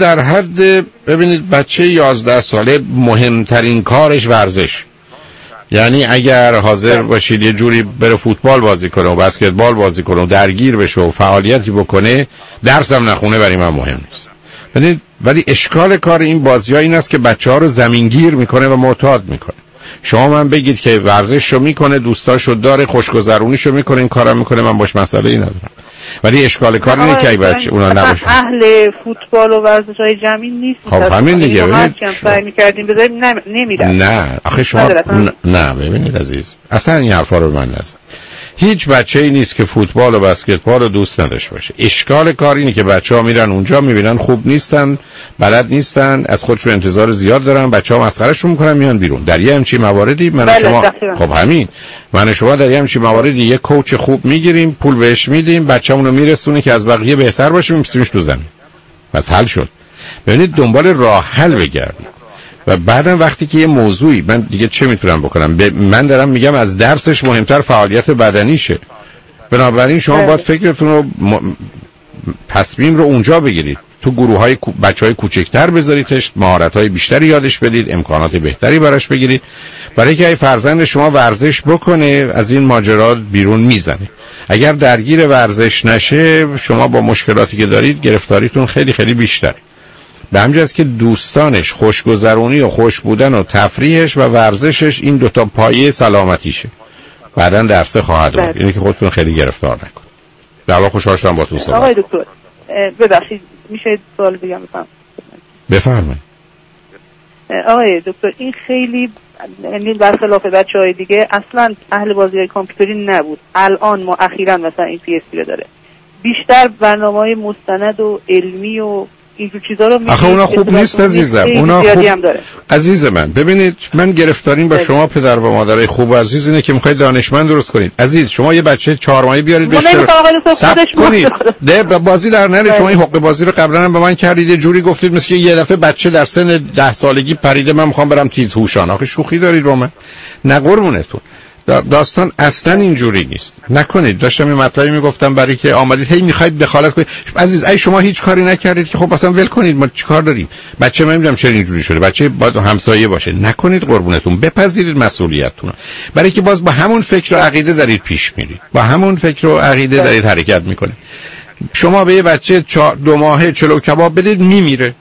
ببینید بچه 11 ساله مهمترین کارش ورزش. یعنی اگر حاضر باشید یه جوری بره فوتبال بازی کنه و بسکتبال بازی کنه و درگیر بشه و فعالیتی بکنه، درس هم نخونه، برای من مهم نیست. ولی اشکال کار این بازی‌ها این است که بچه‌ها رو زمینگیر میکنه و معتاد میکنه. شما من بگید که ورزششو میکنه، دوستاشو داره، خوشگذرونیشو میکنه، این کارا میکنه، من باش مسئله‌ای ندارم. ولی اشکال کار اینه که ای بچه اونا نباشه اهل فوتبال و ورزش‌های جمعی نیست. خب همین دیگه. ببینید سعی می‌کردیم بذاریم نمیرن. نه آخه شما نه ببینید عزیز، اصلا این حرفا رو من نزن. هیچ بچه‌ای نیست که فوتبال و بسکتبال رو دوست نداشته باشه. اشکال کار اینه که بچه‌ها میرن اونجا، میبینن خوب نیستن، بلد نیستن، از خودشون انتظار زیاد دارن، بچه‌ها مسخرهشون میکنن، میان بیرون. در یه همچین مواردی خب همین من شما در یه همچین مواردی یه کوچ خوب میگیریم، پول بهش میدیم، بچه‌مون رو میرسونه که از بقیه بهتر باشه، می‌ذاریمش تو زمین. بس حل شد. ببینید دنبال راه حل بگردید. و بعدم وقتی که یه موضوعی من دیگه چه میتونم بکنم، من دارم میگم از درسش مهمتر فعالیت بدنیشه. بنابراین شما باید فکرتون رو تصمیم رو اونجا بگیرید، تو گروه‌های بچه‌های کوچکتر بذاریدش، مهارت‌های بیشتری یادش بدید، امکانات بهتری براش بگیرید، برای که فرزند شما ورزش بکنه از این ماجرا بیرون میزنه. اگر درگیر ورزش نشه، شما با مشکلاتی که دارید گرفتاریتون خیلی خیلی بیشتره. به همین که دوستانش، خوشگذرونی و خوش بودن و تفریحش و ورزشش این دوتا پایه سلامتیشه. بعداً درسه خواهد بود. اینه که خودتون خیلی گرفتار نکن. در واقع خوشحال شدم با تو صحبت. آقای دکتر ببخشید میشه سوال بگم بفرمایید. آقای دکتر این خیلی یعنی برخلاف بچه‌های دیگه اصلا اهل بازی‌های کامپیوتری نبود. الان ما اخیراً مثلا این PSP رو داره. بیشتر برنامه‌های مستند و علمی و اینجور چیزا رو آخه اونا خوب نیست عزیزم. اونا خوب عزیز من. ببینید من گرفتاریم با شما پدر و مادرای خوب و عزیز اینه که میخواید دانشمند درست کنید. عزیز شما یه بچه 4 ماهه بیارید بهش ثبت کنید. ده بازی در نره. شما این حق بازی رو قبلا هم به من کردید، یه جوری گفتید مثل یه دفعه بچه در سن 10 سالگی پریده من میخوام برم تیز هوشان. آخه شوخی دارید با من؟ نه قربونتون. داستان اصلا اینجوری نیست. نکنید. داشتم این مطلبی میگفتم برای که آمدید هی میخواید دخالت کنید. عزیز ای شما هیچ کاری نکردید که خب اصلا ول کنید، ما چیکار داریم؟ بچه من نمیدونم چرا اینجوری شده، بچه باید همسایه باشه. نکنید قربونتون، بپذیرید مسئولیتتون. برای که باز با همون فکر و عقیده دارید پیش میرید، با همون فکر و عقیده دارید حرکت میکنید. شما به یه بچه 2 ماهه چلو کباب بدید میمیره.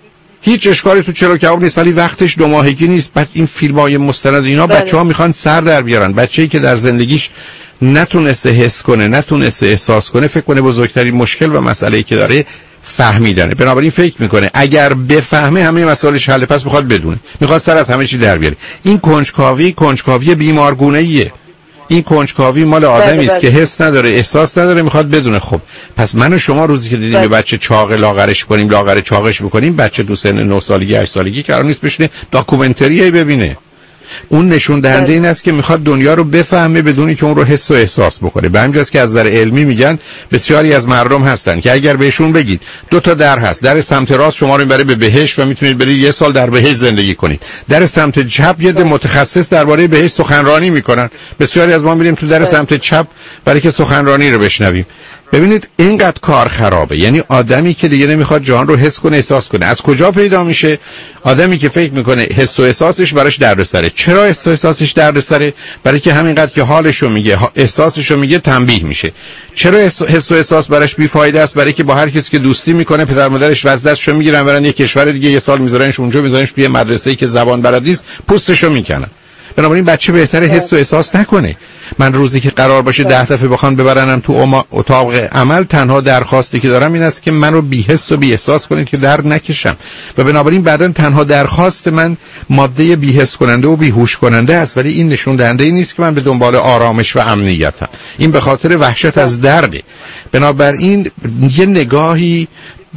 هیچ اشکالی تو چلو کباب نیست، ولی وقتش 2 ماهگی نیست. بعد این فیلم‌های مستند اینا بچه‌ها میخوان سر در بیارن. بچه‌ای که در زندگیش نتونسته حس کنه، نتونسته احساس کنه، فکر کنه بزرگترین مشکل و مسئله‌ای که داره فهمیدنه. بنابراین فکر میکنه اگر بفهمه همه مسائلش حل، پس میخواد بدونه، میخواد سر از همه چی در بیاره. این کنجکاوی بیمارگونه‌ایه. این کنجکاوی مال آدمی است که حس نداره، احساس نداره، میخواد بدونه. خب پس من و شما روزی که دیدیم یه بچه چاق لاغرش کنیم، لاغر چاقش بکنیم، بچه تو سن 9 سالگی 8 سالگی قرار نیست بشینه داکومنتری ببینه. اون نشون دهنده این است که میخواد دنیا رو بفهمه بدونی که اون رو حس و احساس بکنه. به همین جاست که از نظر علمی میگن بسیاری از مردم هستن که اگر بهشون بگید 2 تا در هست، در سمت راست شما رو میبره به بهشت و میتونید برید 1 سال در بهشت زندگی کنید، در سمت چپ یه متخصص درباره بهشت سخنرانی میکنن. بسیاری از ما میریم تو در سمت چپ برای که سخنرانی رو بشنویم. ببینید اینقدر کار خرابه. یعنی آدمی که دیگه نمیخواد جهان رو حس کنه، احساس کنه. از کجا پیدا میشه؟ آدمی که فکر میکنه حس و احساسش براش دردسره. چرا حس و احساسش دردسره؟ برای که همینقدر که حالشو میگه، احساسشو میگه، تنبیه میشه. چرا حس و احساس براش بیفایده است؟ برای که با هر کسی که دوستی میکنه پدر مادرش دستشو میگیرن برن یه کشور دیگه، 1 سال میذارنش اونجا، میذارنش توی مدرسه‌ای که زبان بلد نیست، پوستشو میکنن. بنابراین بچه بهتره حس و احساس نکنه. من روزی که قرار باشه 10 دفعه بخوان ببرنم تو اتاق عمل، تنها درخواستی که دارم این است که منو بی حس و بی احساس کنید که درد نکشم. و بنابراین بعداً تنها درخواست من ماده بی حس کننده و بی هوش کننده است، ولی این نشون دهنده ای نیست که من به دنبال آرامش و امنیتم. این به خاطر وحشت از درده. بنابراین یه نگاهی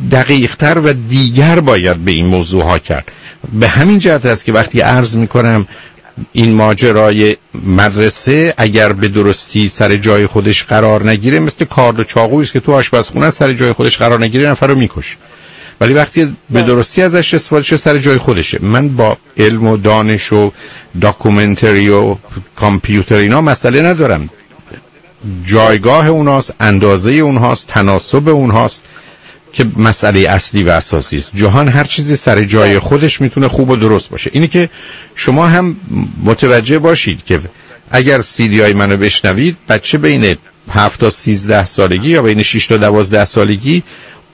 دقیق‌تر و دیگر باید به این موضوع ها کرد. به همین جهت است که وقتی عرض می‌کنم این ماجرای مدرسه اگر به درستی سر جای خودش قرار نگیره مثل کارد و چاقویی است که تو آشپزخونه سر جای خودش قرار نگیره نفر رو میکشه، ولی وقتی به درستی ازش استفاده شه سر جای خودشه. من با علم و دانش و داکومنتری و کامپیوتر اینا مسئله ندارم، جایگاه اونهاست، اندازه اونهاست، تناسب اونهاست که مسئله اصلی و اساسی است. جهان هر چیزی سر جای خودش میتونه خوب و درست باشه. اینی که شما هم متوجه باشید که اگر سیدیای منو بشنوید، بچه بین 7 تا 13 سالگی یا بین 6 تا 12 سالگی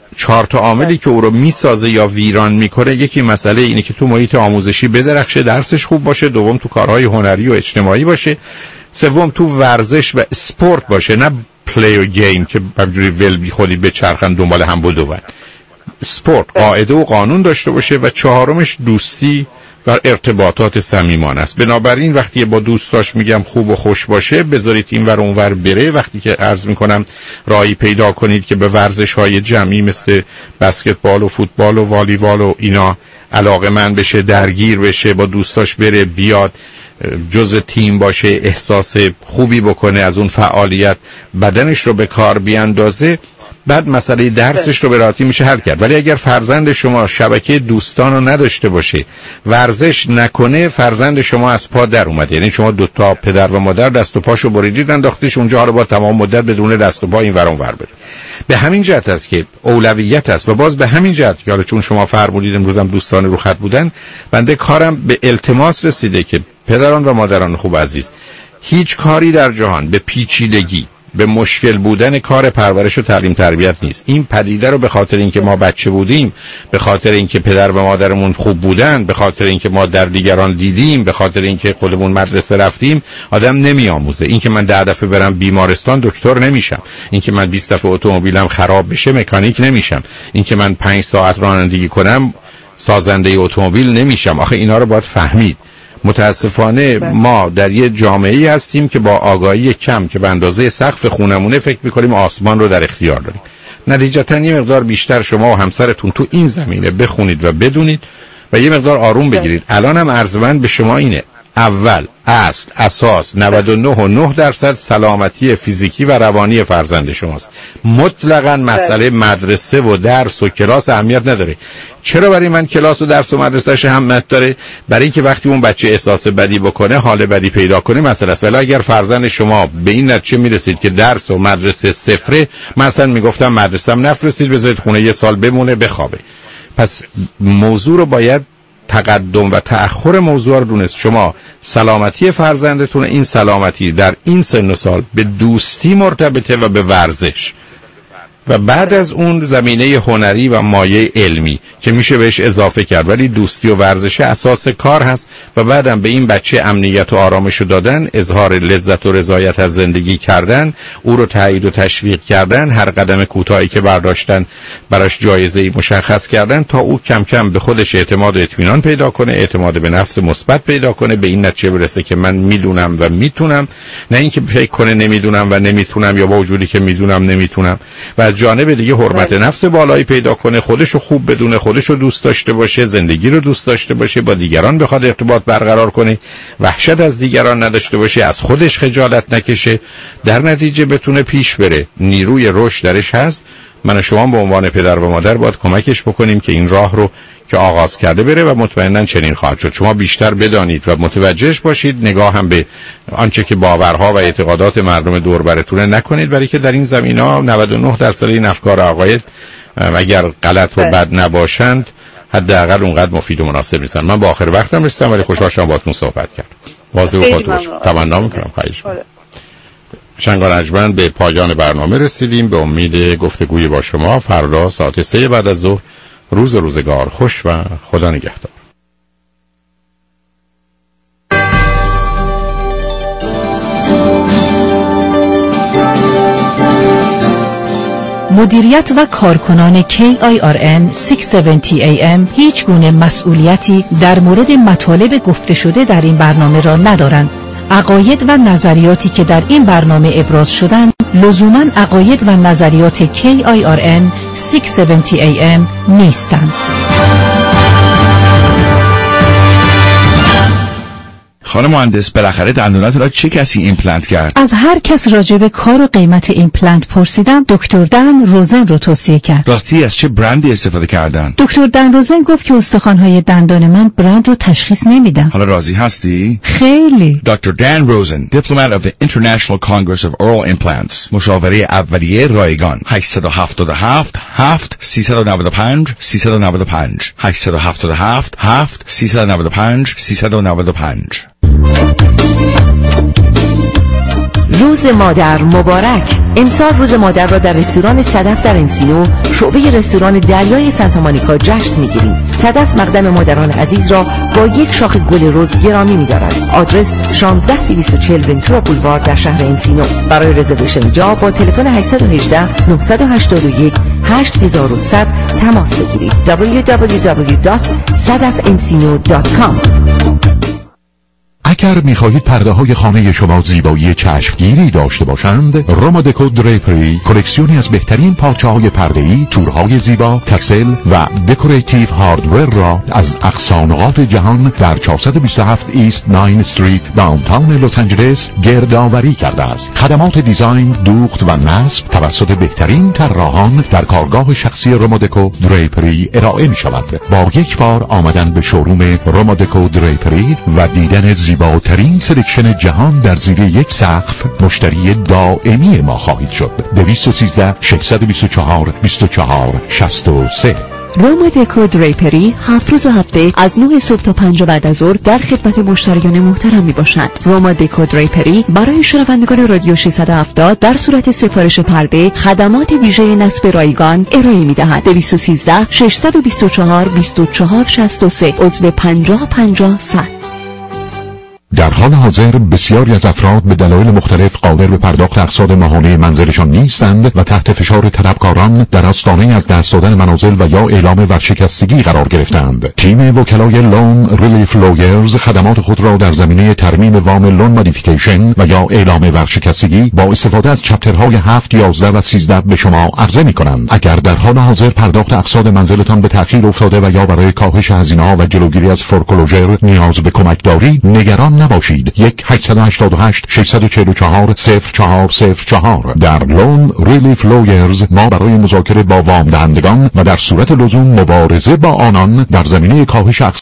4 تا عاملی که او رو میسازه یا ویران میکنه، یکی مسئله اینه که تو محیط آموزشی بدرخشه، درسش خوب باشه، دوم تو کارهای هنری و اجتماعی باشه، سوم تو ورزش و اسپورت باشه، نه پلی و گیم که همجوری ول بی خودی به چرخن دنبال هم بدون. اسپورت قاعده و قانون داشته باشه و چهارمش دوستی و ارتباطات صمیمانه است. بنابراین وقتی با دوستاش میگم خوب و خوش باشه، بذارید این ور اون ور بره. وقتی که عرض میکنم راهی پیدا کنید که به ورزش‌های جمعی مثل بسکتبال و فوتبال و والیبال و اینا علاقه‌مند بشه، درگیر بشه، با دوستاش بره بیاد، جزء تیم باشه، احساس خوبی بکنه، از اون فعالیت بدنش رو به کار بیاندازه، بعد مسئله درسش رو به راحتی میشه حل کرد. ولی اگر فرزند شما شبکه دوستان رو نداشته باشه، ورزش نکنه، فرزند شما از پا در اومده. یعنی شما دوتا پدر و مادر دست و پاشو بریدید انداختیش اونجا، حالا با تمام مدت بدون دست و پا این ور اون ور بره. به همین جهت است که اولویت است و باز به همین جهت که حالا چون شما فرمودید امروزم دوستان رو خط بودن، بنده کارم به التماس رسیده که پدران و مادران خوب عزیز، هیچ کاری در جهان به پیچیدگی، به مشکل بودن کار پرورش و تعلیم تربیت نیست. این پدیده رو به خاطر اینکه ما بچه بودیم، به خاطر اینکه پدر و مادرمون خوب بودن، به خاطر اینکه ما در دیگران دیدیم، به خاطر اینکه خودمون مدرسه رفتیم، آدم نمیآموزه. اینکه من 10 دفعه برم بیمارستان دکتر نمیشم، اینکه من 20 دفعه اتومبیلم خراب بشه مکانیک نمیشم، اینکه من 5 ساعت رانندگی کنم سازنده اتومبیل نمیشم. آخه اینا رو باید فهمید. متاسفانه ما در یه جامعه‌ای هستیم که با آگاهی کم که به اندازه سقف خونمونه فکر می‌کنیم آسمان رو در اختیار داریم. نتیجتاً یه مقدار بیشتر شما و همسرتون تو این زمینه بخونید و بدونید و یه مقدار آروم بگیرید. الان هم عرض من به شما اینه: اول اصل اساس 99.9% سلامتی فیزیکی و روانی فرزند شماست. مطلقاً مسئله مدرسه و درس و کلاس اهمیت نداره. چرا برای من کلاس و درس و مدرسه‌ش اهمیت داره؟ برای اینکه وقتی اون بچه احساس بدی بکنه، حال بدی پیدا کنه مسئله است. ولی اگر فرزند شما به این نتیجه میرسید که درس و مدرسه صفره، مثلا میگفتم مدرسه‌ام نفرستید، بذارید خونه یه سال بمونه بخوابه. پس موضوع رو باید تقدم و تأخر موضوع رو دونست. شما سلامتی فرزندتون، این سلامتی در این سن و سال به دوستی مرتبطه و به ورزش، و بعد از اون زمینه هنری و مایه علمی که میشه بهش اضافه کرد، ولی دوستی و ورزش اساس کار هست. و بعدم به این بچه امنیت و آرامش رو دادن، اظهار لذت و رضایت از زندگی کردن، او رو تایید و تشویق کردن، هر قدم کوتاهی که برداشتن براش جایزه‌ای مشخص کردن تا او کم کم به خودش اعتماد و اطمینان پیدا کنه، اعتماد به نفس مثبت پیدا کنه، به این نتیجه برسه که من میدونم و میتونم، نه اینکه فکر کنه نمیدونم و نمیتونم یا با وجودی که میدونم نمیتونم. و از جانب دیگه حرمت نفس بالایی پیدا کنه، خودشو خوب بدونه، خودشو دوست داشته باشه، زندگی رو دوست داشته باشه، با دیگران بخواد ارتباط برقرار کنه، وحشت از دیگران نداشته باشه، از خودش خجالت نکشه، در نتیجه بتونه پیش بره، نیروی رشد درش هست. من و شما به عنوان پدر و مادر باید کمکش بکنیم که این راه رو که آغاز کرده بره و مطمئناً چنین خواهد شد. شما بیشتر بدانید و متوجهش باشید، نگاه هم به آنچه که باورها و اعتقادات مردم دور براتونه نکنید، برای که در این زمینا 99% این افکار عقاید اگر غلط و بد نباشند حداقل اونقدر مفید و مناسب نیستن. من با آخر وقتم رسیدم ولی خوشحال شدم باهاتون صحبت کردم. واضح و خاطر تمنا می‌کنم. خواهش می‌کنم. شنگان ارجمند به پایان برنامه رسیدیم. به امید گفتگوی با شما فردا ساعت 3 بعد از ظهر. روز روزگار خوش و خدا نگهدار. مدیریت و کارکنان KIRN 670 AM هیچ گونه مسئولیتی در مورد مطالب گفته شده در این برنامه را ندارند. عقاید و نظریاتی که در این برنامه ابراز شدند لزوماً عقاید و نظریات KIRN 670 AM نیستند. خانم مهندس، بالاخره دندونات را چه کسی ایمپلنت کرد؟ از هر کس راجع به کار و قیمت ایمپلنت پرسیدم، دکتر دن روزن رو توصیه کرد. راستی از چه برندی استفاده کردن؟ دکتر دن روزن گفت که استخوان‌های دندان من برند رو تشخیص نمیدم. حالا راضی هستی؟ خیلی. دکتر دن روزن، دیپلمات of the International Congress of Oral Implants، مشاوره اولیه رایگان. 877 7 395 395 877 7 395 395. روز مادر مبارک. امسال روز مادر را در رستوران صدف در انسینو، شعبه رستوران دریای سانتا مونیکا جشن می‌گیریم. صدف مقدم مادران عزیز را با یک شاخه گل رز گرامی می‌دارد. آدرس 16240 ونتورا بولوار در شهر انسینو. برای رزرویشن جا با تلفن 818 981 8100 تماس بگیرید. www.sadafencino.com. اگر می‌خواهید پرده‌های خانه شما زیبایی چشمگیری داشته باشند، روما دکو دریپری کلکسیونی از بهترین پارچه‌های پرده‌ای، تورهای زیبا، تسل و دکوراتیو هاردور را از اقصا نقاط جهان در 427 ایست 9 استریت داونتاون لس آنجلس گردآوری کرده است. خدمات دیزاین، دوخت و نصب توسط بهترین طراحان در کارگاه شخصی روما دکو دریپری ارائه می‌شود. با یک بار آمدن به شوروم روما دکو دریپری و دیدن زیباترین سلکشن جهان در زیر یک سقف، مشتری دائمی ما خواهید شد. 213 624 24 63. روما دکو دریپری 7 روز هفته از 9 صبح تا 5 بعد از ظهر در خدمت مشتریان محترم میباشند. روما دکو دریپری برای شنوندگان رادیو 670 در صورت سفارش پرده خدمات ویژه نصب رایگان ارائه میدهد. 213 624 24 63 عضو 5050 100. در حال حاضر بسیاری از افراد به دلایل مختلف قادر به پرداخت اقساط ماهانه منزلشان نیستند و تحت فشار طلبکاران در آستانه از دست دادن منازل و یا اعلام ورشکستگی قرار گرفتند. تیم وکلای لون ریلیف لویرز خدمات خود را در زمینه ترمیم وام لون مودیفیکیشن و یا اعلام ورشکستگی با استفاده از چپترهای 7، 11 و 13 به شما عرضه می‌کنند. اگر در حال حاضر پرداخت اقساط منزلتان به تأخیر افتاده و یا برای کاهش هزینه‌ها و جلوگیری از فورکلوژر نیاز به کمک دارید، نگران نباشید. 1-888 644 0404. در لون ریلیف لویرز ما برای مذاکره با وام دهندگان و در صورت لزوم مبارزه با آنان در زمینه کاهش